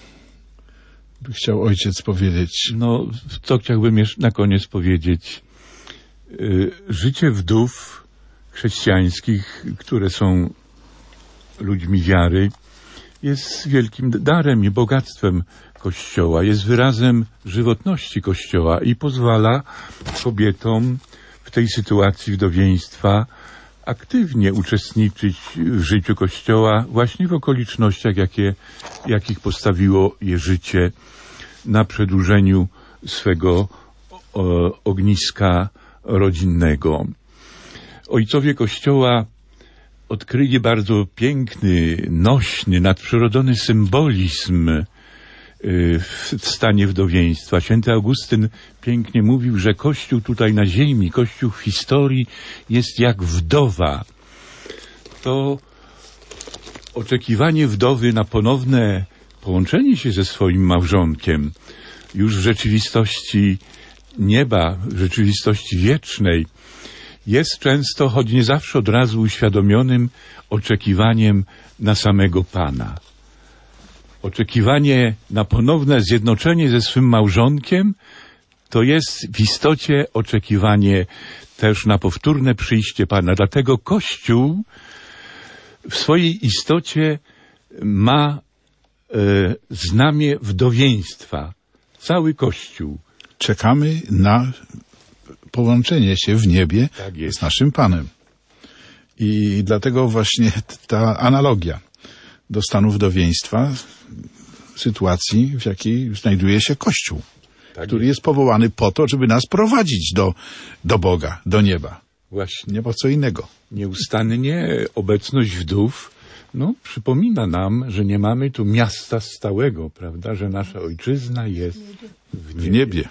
by chciał ojciec powiedzieć? No, co chciałbym jeszcze na koniec powiedzieć? Yy, życie wdów chrześcijańskich, które są ludźmi wiary, jest wielkim darem i bogactwem Kościoła. Jest wyrazem żywotności Kościoła i pozwala kobietom w tej sytuacji wdowieństwa aktywnie uczestniczyć w życiu Kościoła właśnie w okolicznościach, jakie, jakich postawiło je życie na przedłużeniu swego o, ogniska rodzinnego. Ojcowie Kościoła odkryli bardzo piękny, nośny, nadprzyrodzony symbolizm w stanie wdowieństwa. Święty Augustyn pięknie mówił, że Kościół tutaj na ziemi, Kościół w historii jest jak wdowa. To oczekiwanie wdowy na ponowne połączenie się ze swoim małżonkiem już w rzeczywistości nieba, w rzeczywistości wiecznej jest często, choć nie zawsze od razu uświadomionym, oczekiwaniem na samego Pana. Oczekiwanie na ponowne zjednoczenie ze swym małżonkiem to jest w istocie oczekiwanie też na powtórne przyjście Pana. Dlatego Kościół w swojej istocie ma e, znamię wdowieństwa. Cały Kościół. Czekamy na połączenie się w niebie tak z naszym Panem. I dlatego właśnie ta analogia do stanu wdowieństwa, sytuacji, w jakiej znajduje się Kościół, tak który jest. jest powołany po to, żeby nas prowadzić do, do Boga, do nieba. Właśnie. Nie po co innego. Nieustannie obecność wdów no, przypomina nam, że nie mamy tu miasta stałego, prawda, że nasza ojczyzna jest w niebie. W niebie.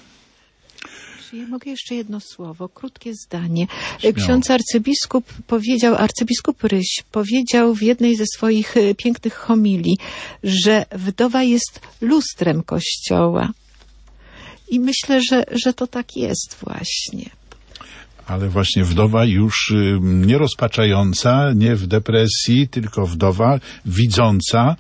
Ja mogę jeszcze jedno słowo, krótkie zdanie. Śmiało. Ksiądz arcybiskup powiedział, arcybiskup Ryś powiedział w jednej ze swoich pięknych homilii, że wdowa jest lustrem Kościoła. I myślę, że, że to tak jest właśnie. Ale właśnie wdowa już nie rozpaczająca, nie w depresji, tylko wdowa widząca,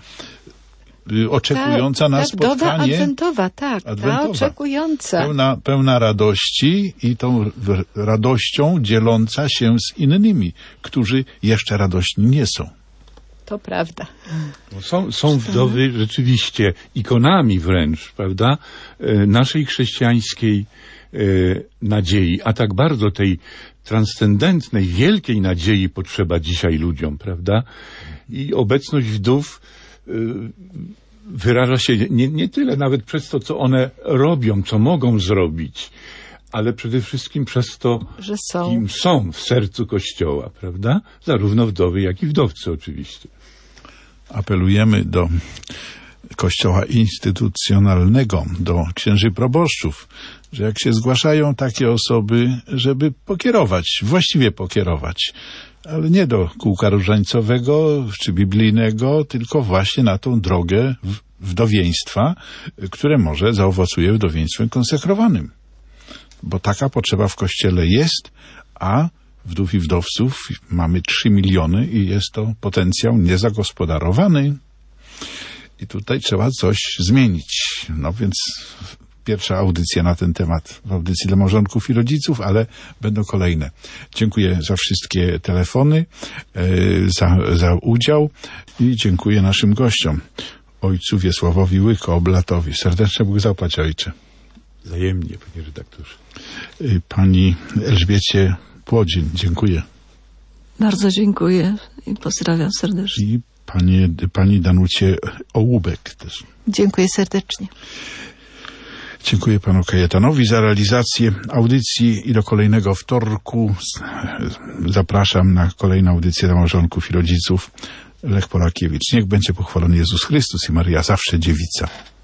oczekująca ta, na ta spotkanie. Wdowa adwentowa, tak, adwentowa. ta oczekująca. Pełna, pełna radości i tą radością dzieląca się z innymi, którzy jeszcze radośni nie są. To prawda. Są, są wdowy rzeczywiście ikonami wręcz, prawda, naszej chrześcijańskiej nadziei, a tak bardzo tej transcendentnej, wielkiej nadziei potrzeba dzisiaj ludziom, prawda? I obecność wdów wyraża się nie, nie tyle nawet przez to, co one robią, co mogą zrobić, ale przede wszystkim przez to, że są. kim są w sercu Kościoła, prawda? Zarówno wdowy, jak i wdowcy oczywiście. Apelujemy do Kościoła instytucjonalnego, do księży proboszczów, że jak się zgłaszają takie osoby, żeby pokierować, właściwie pokierować, ale nie do kółka różańcowego czy biblijnego, tylko właśnie na tą drogę wdowieństwa, które może zaowocuje wdowieństwem konsekrowanym. Bo taka potrzeba w Kościele jest, a wdów i wdowców mamy trzy miliony i jest to potencjał niezagospodarowany. I tutaj trzeba coś zmienić. No więc pierwsza audycja na ten temat w audycji dla małżonków i rodziców, ale będą kolejne. Dziękuję za wszystkie telefony, za, za udział i dziękuję naszym gościom. Ojcu Wiesławowi Łyko-Oblatowi. Serdecznie Bóg zapłać, ojcze. Wzajemnie, panie redaktorze. Pani Elżbiecie Płodzień, dziękuję. Bardzo dziękuję i pozdrawiam serdecznie. I panie, pani Danucie Ołubek też. Dziękuję serdecznie. Dziękuję panu Kajetanowi za realizację audycji i do kolejnego wtorku zapraszam na kolejną audycję dla małżonków i rodziców. Lech Polakiewicz. Niech będzie pochwalony Jezus Chrystus i Maryja zawsze dziewica.